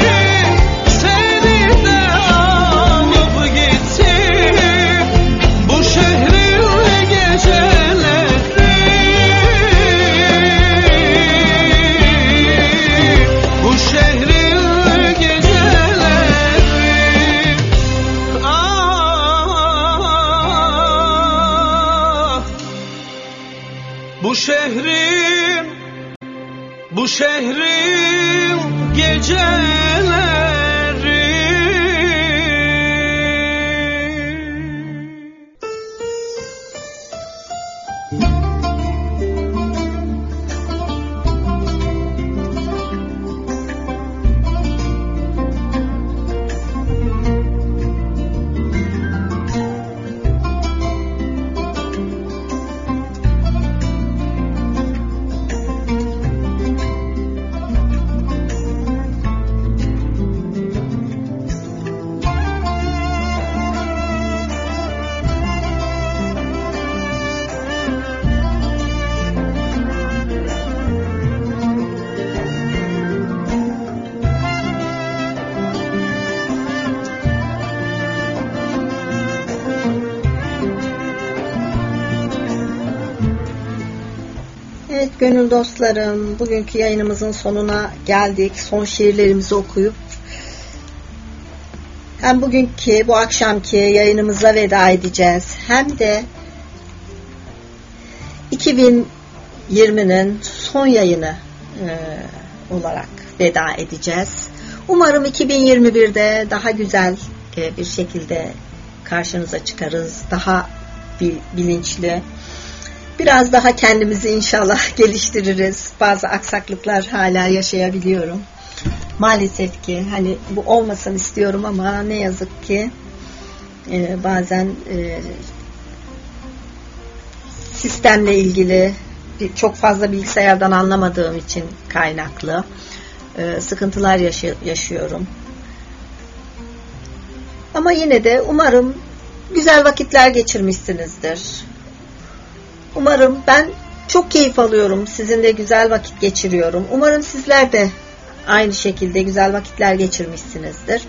seni de alıp gitti bu şehrin geceleri. Bu şehrin geceleri. Ah, bu şehrin, bu şehrin geceleri. Evet gönül dostlarım, bugünkü yayınımızın sonuna geldik. Son şiirlerimizi okuyup hem bugünkü, bu akşamki yayınımıza veda edeceğiz. Hem de iki bin yirminin son yayını e, olarak veda edeceğiz. Umarım iki bin yirmi birde daha güzel e, bir şekilde karşınıza çıkarız. Daha bilinçli. Biraz daha kendimizi inşallah geliştiririz. Bazı aksaklıklar hala yaşayabiliyorum. Maalesef ki hani bu olmasın istiyorum ama ne yazık ki e, bazen e, sistemle ilgili çok fazla bilgisayardan anlamadığım için kaynaklı e, sıkıntılar yaşı- yaşıyorum. Ama yine de umarım güzel vakitler geçirmişsinizdir. Umarım ben çok keyif alıyorum. Sizinle güzel vakit geçiriyorum. Umarım sizler de aynı şekilde güzel vakitler geçirmişsinizdir.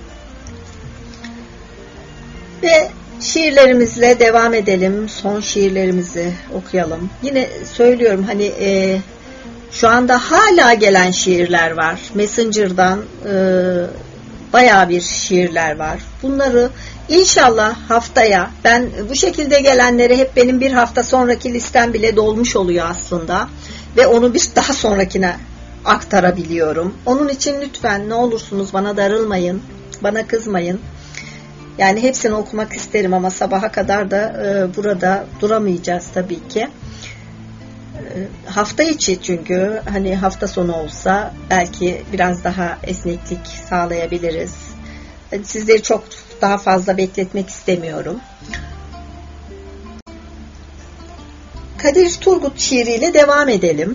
Ve şiirlerimizle devam edelim. Son şiirlerimizi okuyalım. Yine söylüyorum hani e, şu anda hala gelen şiirler var. Messenger'dan e, bayağı bir şiirler var. Bunları İnşallah haftaya, ben bu şekilde gelenlere hep benim bir hafta sonraki listem bile dolmuş oluyor aslında ve onu bir daha sonrakine aktarabiliyorum. Onun için lütfen ne olursunuz bana darılmayın, bana kızmayın. Yani hepsini okumak isterim ama sabaha kadar da e, burada duramayacağız tabii ki. E, hafta içi çünkü hani hafta sonu olsa belki biraz daha esneklik sağlayabiliriz. Yani sizleri çok daha fazla bekletmek istemiyorum. Kadir Turgut şiiriyle devam edelim.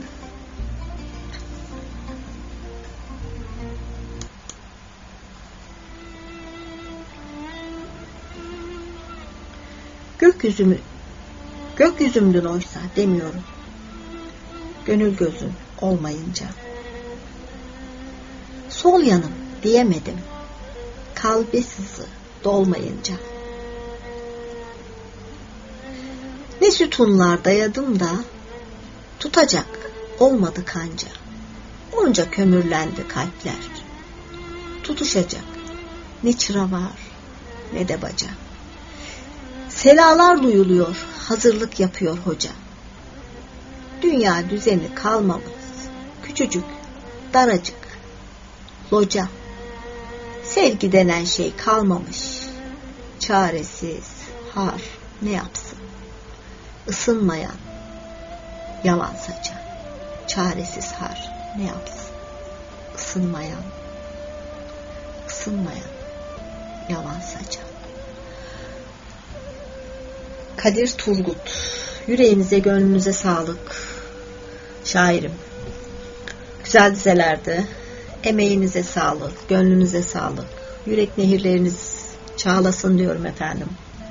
Gökyüzümü, gökyüzümdün oysa demiyorum. Gönül gözün olmayınca. Sol yanım diyemedim. Kalbe sızı dolmayınca. Ne sütunlar dayadım da tutacak olmadı kanca. Onca kömürlendi kalpler. Tutuşacak ne çıra var ne de baca. Selalar duyuluyor, hazırlık yapıyor hoca. Dünya düzeni kalmamış, küçücük, daracık, loca. Sevgi denen şey kalmamış, çaresiz, har ne yapsın? Isınmayan, yalan saça, çaresiz har ne yapsın? Isınmayan, ısınmayan, yalan saça. Kadir Turgut, yüreğinize gönlünüze sağlık şairim. Güzel dizelerdi. Emeğinize sağlık, gönlünüze sağlık. Yürek nehirleriniz çağlasın diyorum efendim.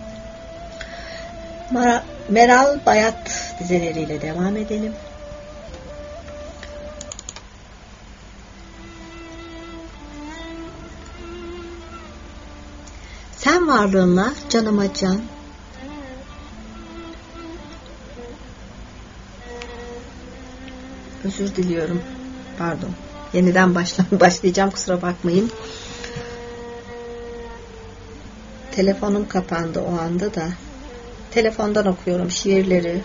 Mara, Meral Bayat dizeleriyle devam edelim. Sen varlığınla canıma can, özür diliyorum. Pardon. Yeniden başla başlayacağım. Kusura bakmayın. Telefonum kapandı o anda da. Telefondan okuyorum şiirleri.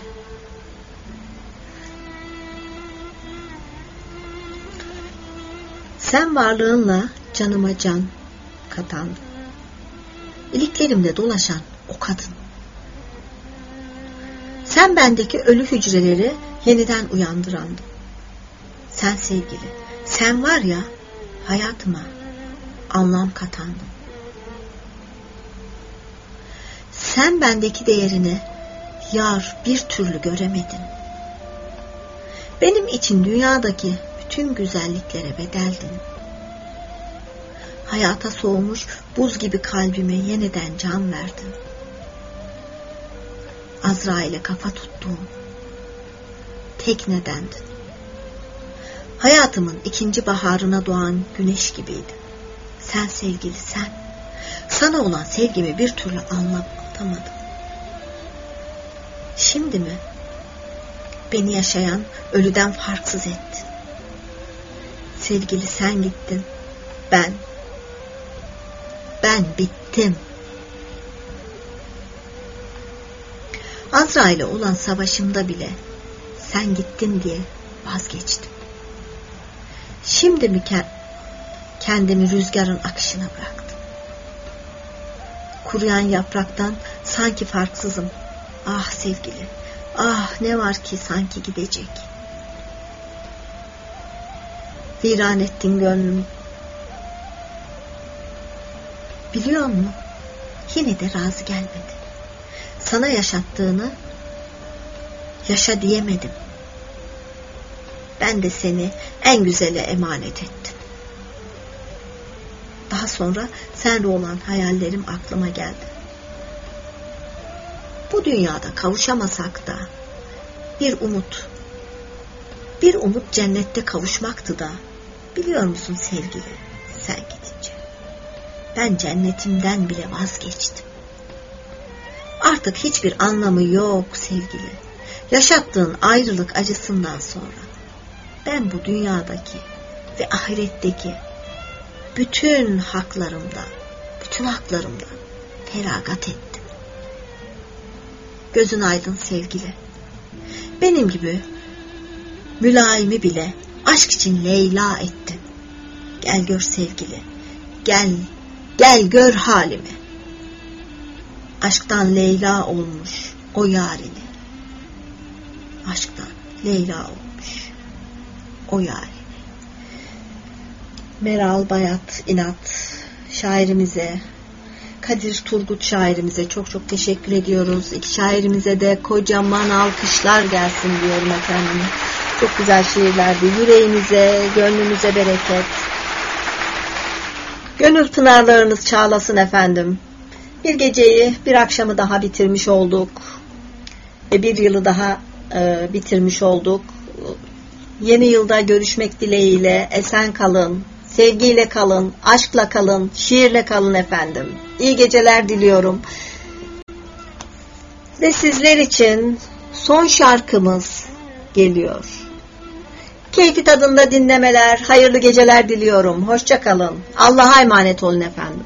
Sen varlığınla canıma can katan, iliklerimde dolaşan o kadın. Sen bendeki ölü hücreleri yeniden uyandırandın. Sen sevgili, sen var ya hayatıma anlam katandın. Sen bendeki değerini yar bir türlü göremedin. Benim için dünyadaki bütün güzelliklere bedeldin. Hayata soğumuş buz gibi kalbime yeniden can verdin. Azrail'e kafa tuttuğum tek nedendin. Hayatımın ikinci baharına doğan güneş gibiydin. Sen sevgili sen. Sana olan sevgimi bir türlü anlatamadım. Şimdi mi? Beni yaşayan ölüden farksız ettin. Sevgili sen gittin. Ben. Ben bittim. Azrail'e olan savaşımda bile sen gittin diye vazgeçtim. Şimdi mi kendimi rüzgarın akışına bıraktım? Kuruyan yapraktan sanki farksızım. Ah sevgili, ah ne var ki sanki gidecek. Viran ettin gönlümü. Biliyor musun? Yine de razı gelmedi. Sana yaşattığını yaşa diyemedim. Ben de seni en güzele emanet ettim. Daha sonra senle olan hayallerim aklıma geldi. Bu dünyada kavuşamasak da bir umut, bir umut cennette kavuşmaktı da, biliyor musun sevgili, sen gidince ben cennetimden bile vazgeçtim. Artık hiçbir anlamı yok sevgili. Yaşattığın ayrılık acısından sonra ben bu dünyadaki ve ahiretteki bütün haklarımdan, bütün haklarımdan feragat ettim. Gözün aydın sevgili. Benim gibi mülayimi bile aşk için Leyla ettin. Gel gör sevgili. Gel, gel gör halimi. Aşktan Leyla olmuş o yarini. Aşktan Leyla olmuş o yarini. Meral Bayat İnat şairimize, Kadir Turgut şairimize çok çok teşekkür ediyoruz. İki şairimize de kocaman alkışlar gelsin diyorum efendim. Çok güzel şiirlerdi. Yüreğinize, gönlünüze bereket. Gönül pınarlarınız çağlasın efendim. Bir geceyi, bir akşamı daha bitirmiş olduk. Ve bir yılı daha e, bitirmiş olduk. Yeni yılda görüşmek dileğiyle esen kalın, sevgiyle kalın, aşkla kalın, şiirle kalın efendim. İyi geceler diliyorum. Ve sizler için son şarkımız geliyor. Keyfi tadında dinlemeler, hayırlı geceler diliyorum. Hoşça kalın. Allah'a emanet olun efendim.